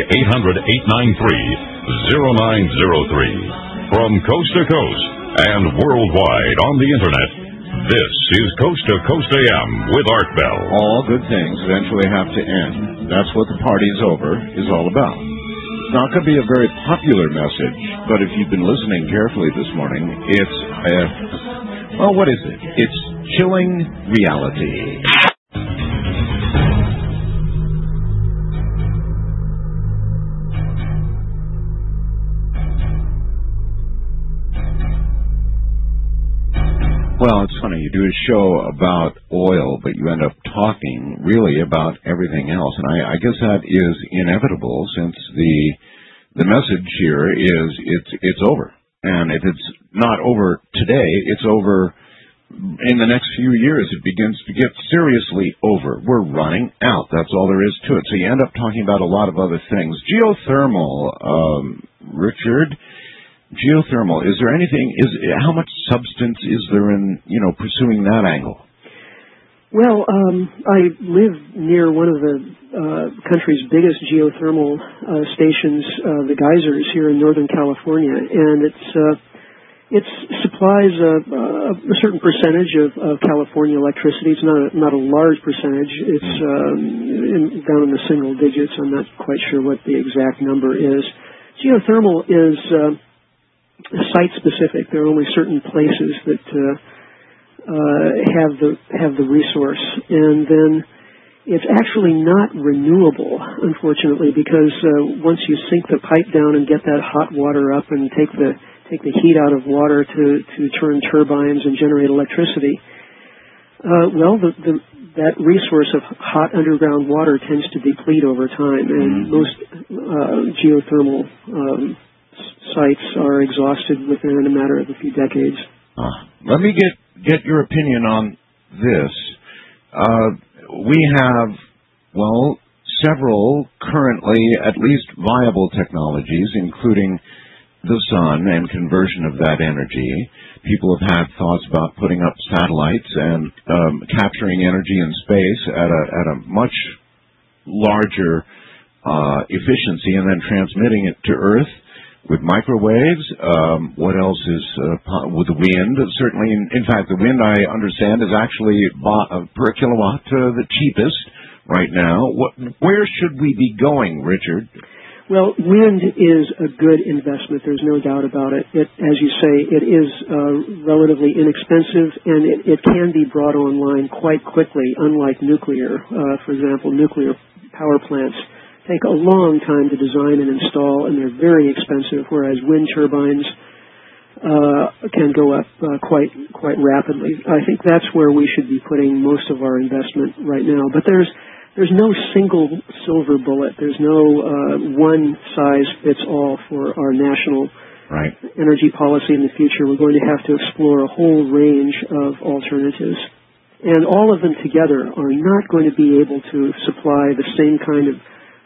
800-893-0903. From coast to coast and worldwide on the Internet, this is Coast to Coast AM with Art Bell. All good things eventually have to end. That's what the party's over is all about. It's not going to be a very popular message, but if you've been listening carefully this morning, it's, well, what is it? It's chilling reality. Well, it's funny. You do a show about oil, but you end up talking really about everything else. And I guess that is inevitable since the message here is it's over. And if it's not over today, it's over in the next few years. It begins to get seriously over. We're running out. That's all there is to it. So you end up talking about a lot of other things. Geothermal, Richard. Geothermal, is there anything, how much substance is there in, pursuing that angle? Well, I live near one of the country's biggest geothermal stations, the geysers here in Northern California, and it supplies a certain percentage of California electricity. It's not a large percentage. It's down in the single digits. I'm not quite sure what the exact number is. Geothermal is site-specific. There are only certain places that have the resource, and then it's actually not renewable, unfortunately, because once you sink the pipe down and get that hot water up and take the heat out of water to turn turbines and generate electricity, that resource of hot underground water tends to deplete over time, and most geothermal sites are exhausted within a matter of a few decades. Let me get your opinion on this. We have, several currently at least viable technologies, including the sun and conversion of that energy. People have had thoughts about putting up satellites and capturing energy in space at a much larger efficiency and then transmitting it to Earth. With microwaves, what else is with the wind? Certainly, in fact, the wind, I understand, is actually per kilowatt the cheapest right now. Where should we be going, Richard? Well, wind is a good investment. There's no doubt about it. As you say, it is relatively inexpensive, and it can be brought online quite quickly, unlike nuclear. For example, nuclear power plants take a long time to design and install, and they're very expensive, whereas wind turbines can go up quite rapidly. I think that's where we should be putting most of our investment right now. But there's no single silver bullet. There's no one size fits all for our national energy policy in the future. We're going to have to explore a whole range of alternatives. And all of them together are not going to be able to supply the same kind of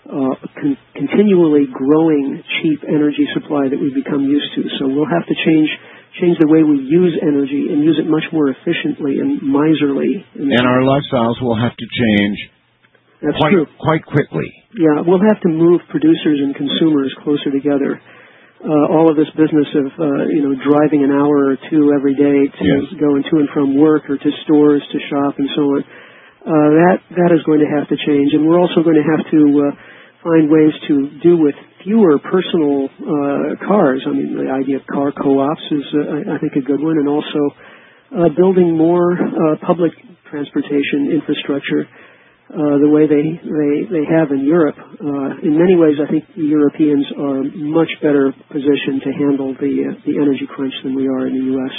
continually growing cheap energy supply that we've become used to. So we'll have to change the way we use energy and use it much more efficiently and miserly. And our lifestyles will have to change quite quickly. Yeah, we'll have to move producers and consumers closer together. All of this business of driving an hour or two every day to going to and from work or to stores to shop and so on, that is going to have to change. And we're also going to have to find ways to do with fewer personal cars. I mean, the idea of car co-ops is, I think, a good one, and also building more public transportation infrastructure the way they have in Europe. In many ways, I think the Europeans are much better positioned to handle the energy crunch than we are in the U.S.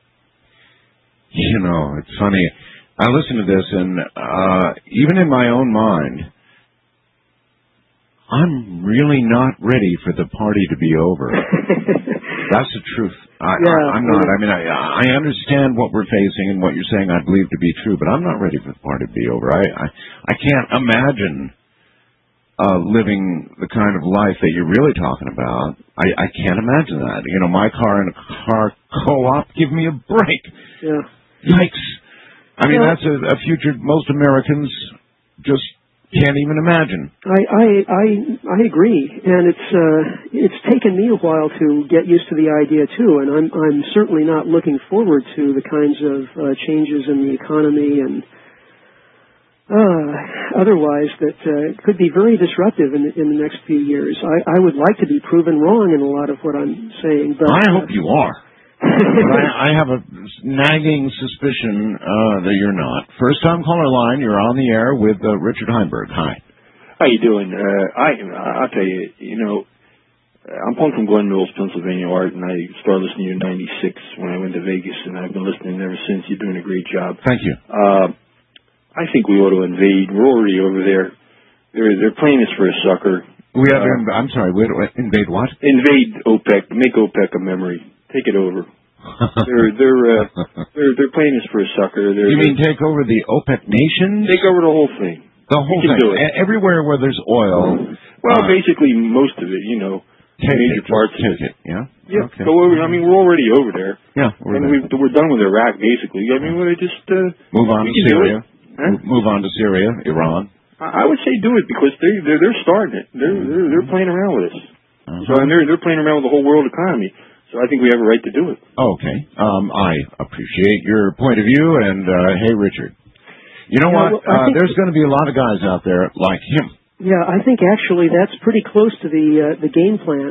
It's funny. I listen to this, and even in my own mind, I'm really not ready for the party to be over. That's the truth. I'm not. I mean, I understand what we're facing and what you're saying I believe to be true, but I'm not ready for the party to be over. I can't imagine living the kind of life that you're really talking about. I can't imagine that. You know, my car and a car co-op, give me a break. Yeah. Yikes. I mean, that's a future most Americans just can't even imagine. I agree, and it's taken me a while to get used to the idea too, and I'm certainly not looking forward to the kinds of changes in the economy and otherwise that could be very disruptive in the next few years. I would like to be proven wrong in a lot of what I'm saying, but I hope you are. I have a nagging suspicion that you're not. First time caller line, you're on the air with Richard Heinberg. Hi. How you doing? I'll tell you, I'm calling from Glen Mills, Pennsylvania, Art, and I started listening to you in '96 when I went to Vegas, and I've been listening ever since. You're doing a great job. Thank you. I think we ought to invade. We're already over there. They're playing us for a sucker. We have I'm sorry, invade what? Invade OPEC. Make OPEC a memory. Take it over. They're playing us for a sucker. You mean take over the OPEC nations? Take over the whole thing. The whole thing. Everywhere where there's oil. Well, basically most of it. Major parts of it. Yeah. Yeah. Okay. So we're already over there. Yeah. We're done with Iraq basically. I mean, we're just move on to Syria. Move on to Syria, Iran. I would say do it because they're starting it. They're playing around with us. So and they're playing around with the whole world economy. So I think we have a right to do it. Okay. I appreciate your point of view, and hey, Richard. You know what? There's going to be a lot of guys out there like him. Yeah, I think actually that's pretty close to the game plan.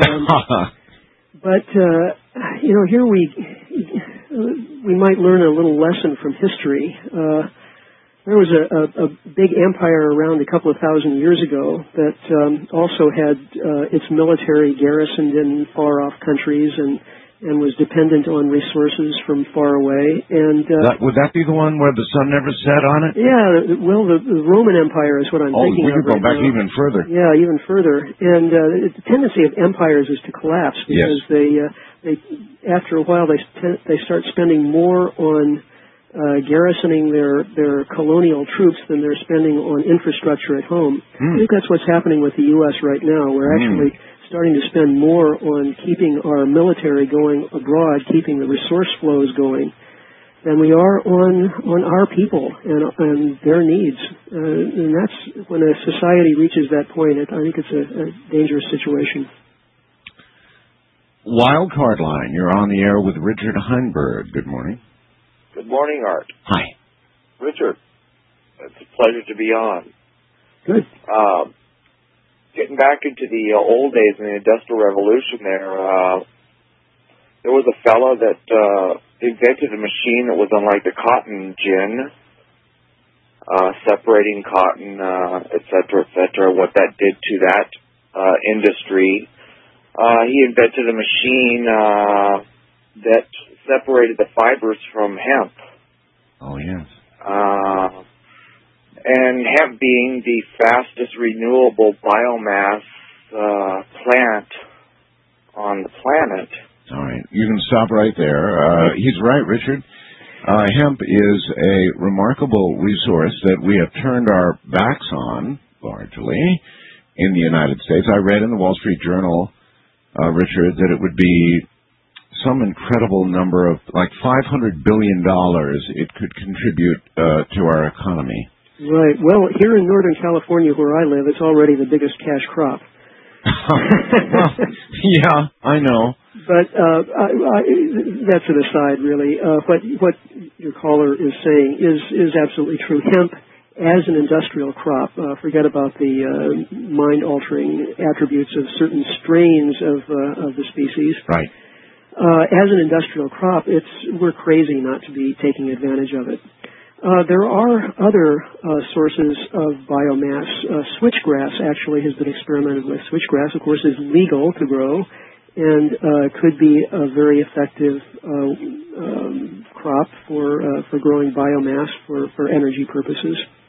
But here we might learn a little lesson from history. There was a big empire around a couple of thousand years ago that also had its military garrisoned in far-off countries and was dependent on resources from far away. And would that be the one where the sun never set on it? Yeah, well, the Roman Empire is what I'm thinking of. We could go back even further. Yeah, even further. And the tendency of empires is to collapse because they after a while they start spending more on garrisoning their colonial troops than they're spending on infrastructure at home. I think that's what's happening with the U.S. right now. We're actually starting to spend more on keeping our military going abroad, keeping the resource flows going, than we are on our people and their needs. And that's when a society reaches that point. I think it's a dangerous situation. Wild card line. You're on the air with Richard Heinberg. Good morning. Good morning, Art. Hi. Richard, it's a pleasure to be on. Good. Getting back into the old days in the Industrial Revolution there was a fellow that invented a machine that was unlike the cotton gin, separating cotton, et cetera, what that did to that industry. He invented a machine that separated the fibers from hemp. Oh, yes. And hemp being the fastest renewable biomass plant on the planet. All right. You can stop right there. He's right, Richard. Hemp is a remarkable resource that we have turned our backs on, largely, in the United States. I read in the Wall Street Journal, Richard, that it would be some incredible number of, like $500 billion it could contribute to our economy. Right. Well, here in Northern California where I live, it's already the biggest cash crop. Yeah, I know. But that's an aside, really. What your caller is saying is absolutely true. Hemp, as an industrial crop, forget about the mind-altering attributes of certain strains of the species. Right. As an industrial crop, we're crazy not to be taking advantage of it. There are other sources of biomass. Switchgrass actually has been experimented with. Switchgrass, of course, is legal to grow and could be a very effective crop for growing biomass for energy purposes.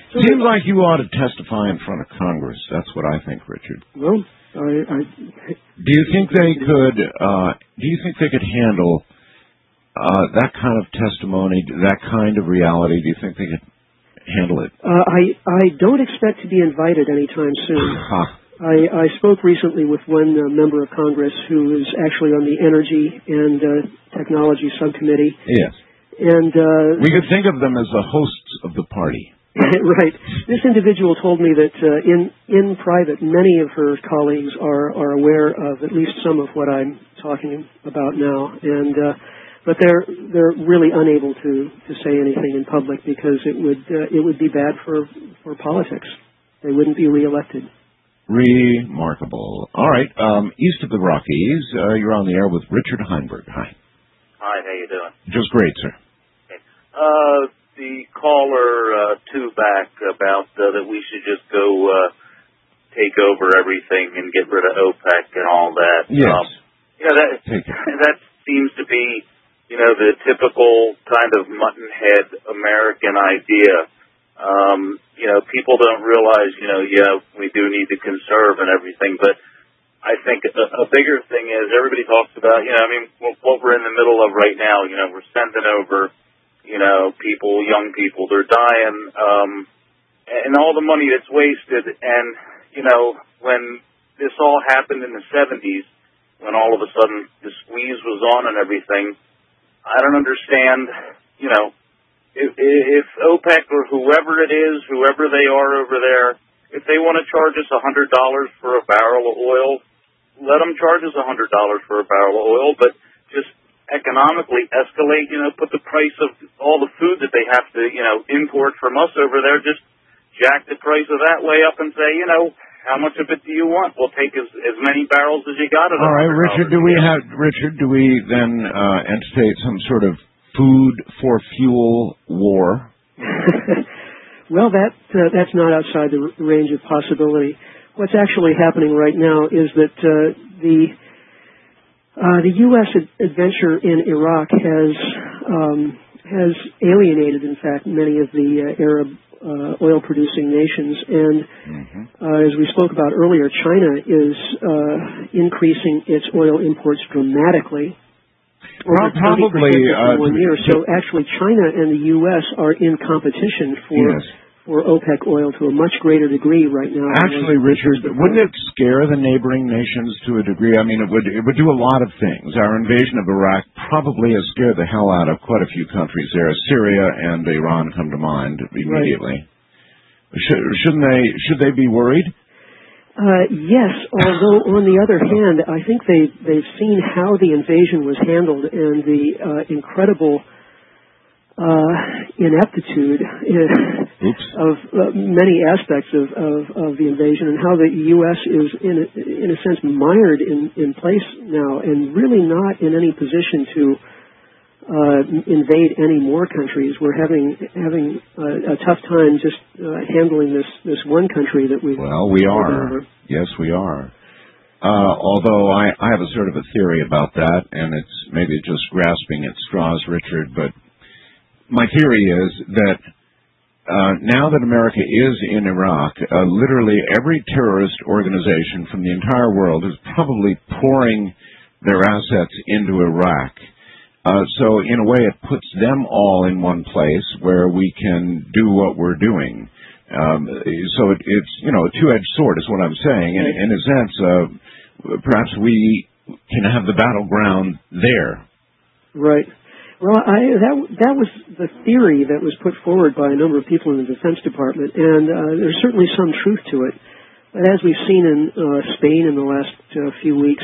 Seems like you ought to testify in front of Congress. That's what I think, Richard. Well, Do you think they could? Do you think they could handle that kind of testimony, that kind of reality? Do you think they could handle it? I don't expect to be invited anytime soon. I spoke recently with one member of Congress who is actually on the Energy and Technology Subcommittee. Yes. And we could think of them as the hosts of the party. Right. This individual told me that in private, many of her colleagues are aware of at least some of what I'm talking about now, and but they're really unable to say anything in public because it would be bad for politics. They wouldn't be reelected. Remarkable. All right. East of the Rockies, you're on the air with Richard Heinberg. Hi. Hi. How you doing? Just great, sir. Okay. The caller two back about that we should just go take over everything and get rid of OPEC and all that. Yes. That seems to be, the typical kind of muttonhead American idea. People don't realize, we do need to conserve and everything, but I think a bigger thing is everybody talks about, what we're in the middle of right now, we're sending over people, young people, they're dying, and all the money that's wasted. And, when this all happened in the 70s, when all of a sudden the squeeze was on and everything, I don't understand, if OPEC or whoever it is, whoever they are over there, if they want to charge us $100 for a barrel of oil, let them charge us $100 for a barrel of oil, but just economically escalate, put the price of all the food that they have to, import from us over there, just jack the price of that way up and say, how much of it do you want? We'll take as many barrels as you got. All right, Richard, do we then anticipate some sort of food for fuel war? Well, that's not outside the range of possibility. What's actually happening right now is that the U.S. adventure in Iraq has alienated, in fact, many of the Arab oil-producing nations. And as we spoke about earlier, China is increasing its oil imports dramatically. Probably in 1 year. So actually, China and the U.S. are in competition for OPEC oil to a much greater degree right now. Actually, Richard, wouldn't it scare the neighboring nations to a degree? I mean, it would do a lot of things. Our invasion of Iraq probably has scared the hell out of quite a few countries there. Syria and Iran come to mind immediately. Right. Should they be worried? Yes, although on the other hand, I think they've seen how the invasion was handled and the incredible ineptitude of many aspects of the invasion, and how the U.S. is in a sense mired in place now, and really not in any position to invade any more countries. We're having a tough time just handling this one country that we. Well, we are. Yes, we are. Although I have a sort of a theory about that, and it's maybe just grasping at straws, Richard, but my theory is that now that America is in Iraq, literally every terrorist organization from the entire world is probably pouring their assets into Iraq. So in a way, it puts them all in one place where we can do what we're doing. So it's a two-edged sword is what I'm saying. In a sense, perhaps we can have the battleground there. Right. Well, that was the theory that was put forward by a number of people in the Defense Department, and there's certainly some truth to it. But as we've seen in Spain in the last few weeks,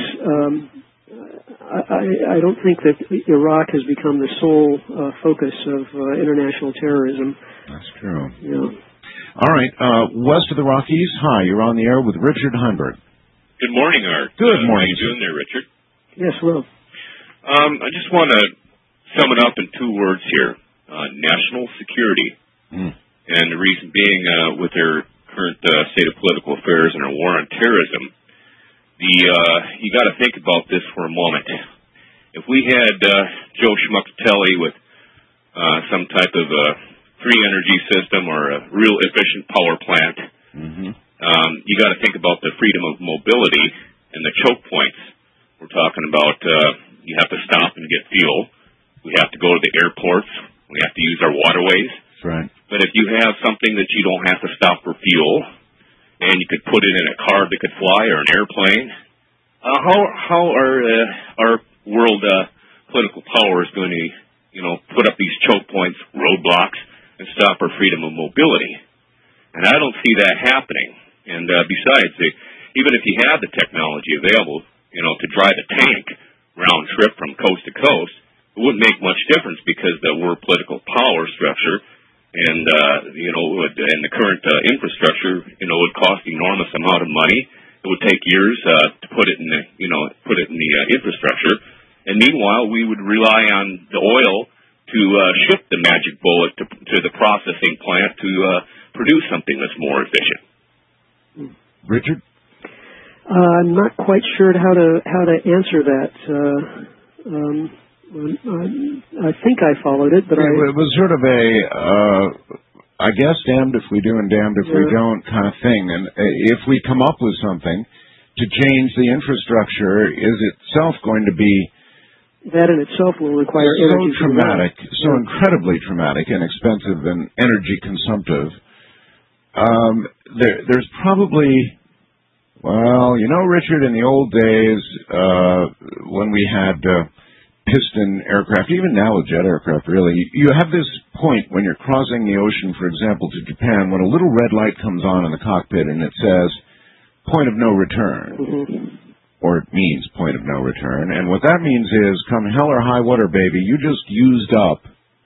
I don't think that Iraq has become the sole focus of international terrorism. That's true. Yeah. All right, west of the Rockies. Hi, you're on the air with Richard Heinberg. Good morning, Art. Good morning. How you doing there, Richard? Yes, hello. I just want to sum it up in 2 words here. National security. And the reason being, with their current state of political affairs and our war on terrorism, you got to think about this for a moment. If we had Joe Schmuckatelli with some type of free energy system or a real efficient power plant, you got to think about the freedom of mobility and the choke points. We're talking about you have to stop and get fuel. We have to go to the airports. We have to use our waterways. That's right. But if you have something that you don't have to stop for fuel, and you could put it in a car that could fly or an airplane, how are our world political powers going to, put up these choke points, roadblocks, and stop our freedom of mobility? And I don't see that happening. And besides, even if you had the technology available, to drive a tank round trip from coast to coast, it wouldn't make much difference because the world political power structure and the current infrastructure, would cost enormous amount of money. It would take years to put it in the infrastructure. And meanwhile, we would rely on the oil to ship the magic bullet to the processing plant to produce something that's more efficient. Richard? I'm not quite sure how to answer that. I think I followed it, but it was sort of I guess damned if we do and damned if we don't kind of thing. And if we come up with something to change the infrastructure, is itself going to be that in itself will require energy. So traumatic, so incredibly traumatic and expensive and energy consumptive. There's probably, Richard, in the old days when we had piston aircraft, even now with jet aircraft, really, you have this point when you're crossing the ocean, for example, to Japan, when a little red light comes on in the cockpit and it says, point of no return. Or it means point of no return. And what that means is, come hell or high water, baby, you just used up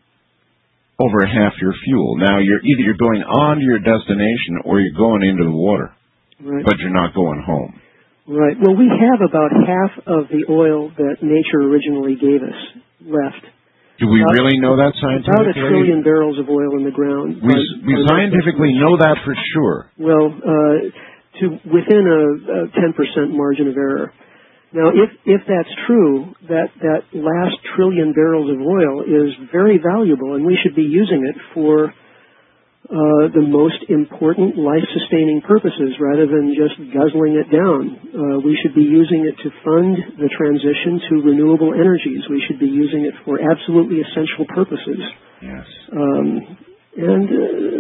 over half your fuel. Now, either you're going on to your destination or you're going into the water. Right. But you're not going home. Right. Well, we have about half of the oil that nature originally gave us left. Do we really know that scientifically? About 1 trillion barrels of oil in the ground. We scientifically know that for sure. Well, to within a 10% margin of error. Now, if that's true, that last 1 trillion barrels of oil is very valuable, and we should be using it for the most important life-sustaining purposes rather than just guzzling it down. We should be using it to fund the transition to renewable energies. We should be using it for absolutely essential purposes. Yes. And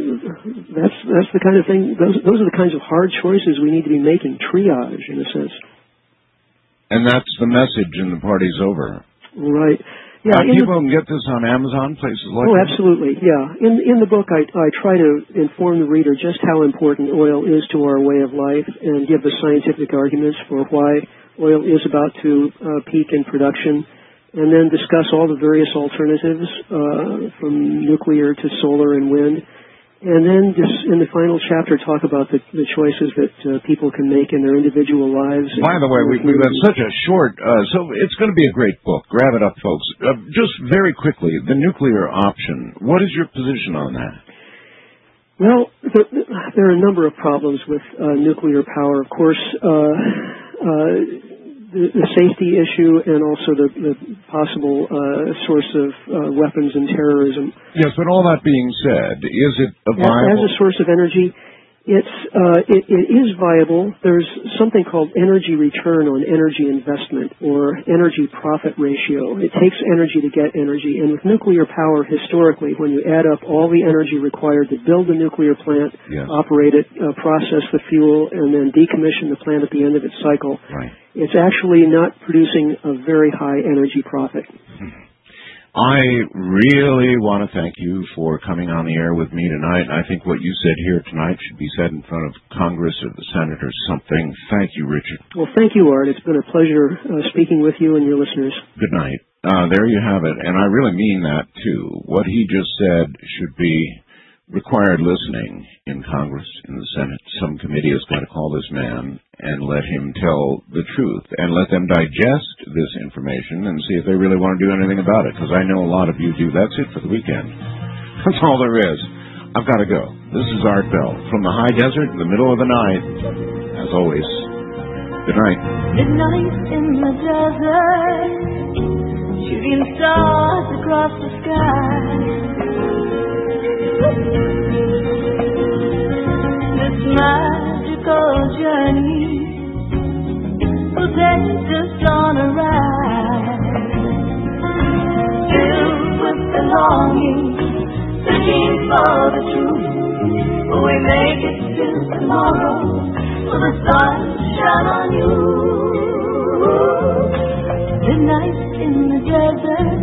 that's the kind of thing. Those are the kinds of hard choices we need to be making. Triage, in a sense. And that's the message, and the party's over. Right. Yeah. People can get this on Amazon, places like that. Oh, absolutely. Yeah. In the book, I try to inform the reader just how important oil is to our way of life, and give the scientific arguments for why oil is about to peak in production. And then discuss all the various alternatives from nuclear to solar and wind. And then just in the final chapter talk about the choices that people can make in their individual lives. By the way, we've got such a short, so it's going to be a great book. Grab it up, folks. Just very quickly, the nuclear option. What is your position on that? Well, there are a number of problems with nuclear power. Of course, the safety issue and also the possible source of weapons and terrorism. Yes, but all that being said, is it a viable... As a source of energy, it is viable. There's something called energy return on energy investment, or energy profit ratio. It takes energy to get energy. And with nuclear power, historically, when you add up all the energy required to build a nuclear plant, operate it, process the fuel, and then decommission the plant at the end of its cycle, it's actually not producing a very high energy profit. I really want to thank you for coming on the air with me tonight. I think what you said here tonight should be said in front of Congress or the Senate or something. Thank you, Richard. Well, thank you, Art. It's been a pleasure speaking with you and your listeners. Good night. There you have it. And I really mean that, too. What he just said should be required listening in Congress, in the Senate. Some committee has got to call this man and let him tell the truth and let them digest this information and see if they really want to do anything about it, because I know a lot of you do. That's it for the weekend. That's all there is. I've got to go. This is Art Bell from the high desert in the middle of the night. As always, good night. Midnight in the desert. shooting stars across the sky. This magical journey will take us on a ride, filled with the longing, searching for the truth. Will we make it till tomorrow? Will the sun shine on you? Midnight in the desert,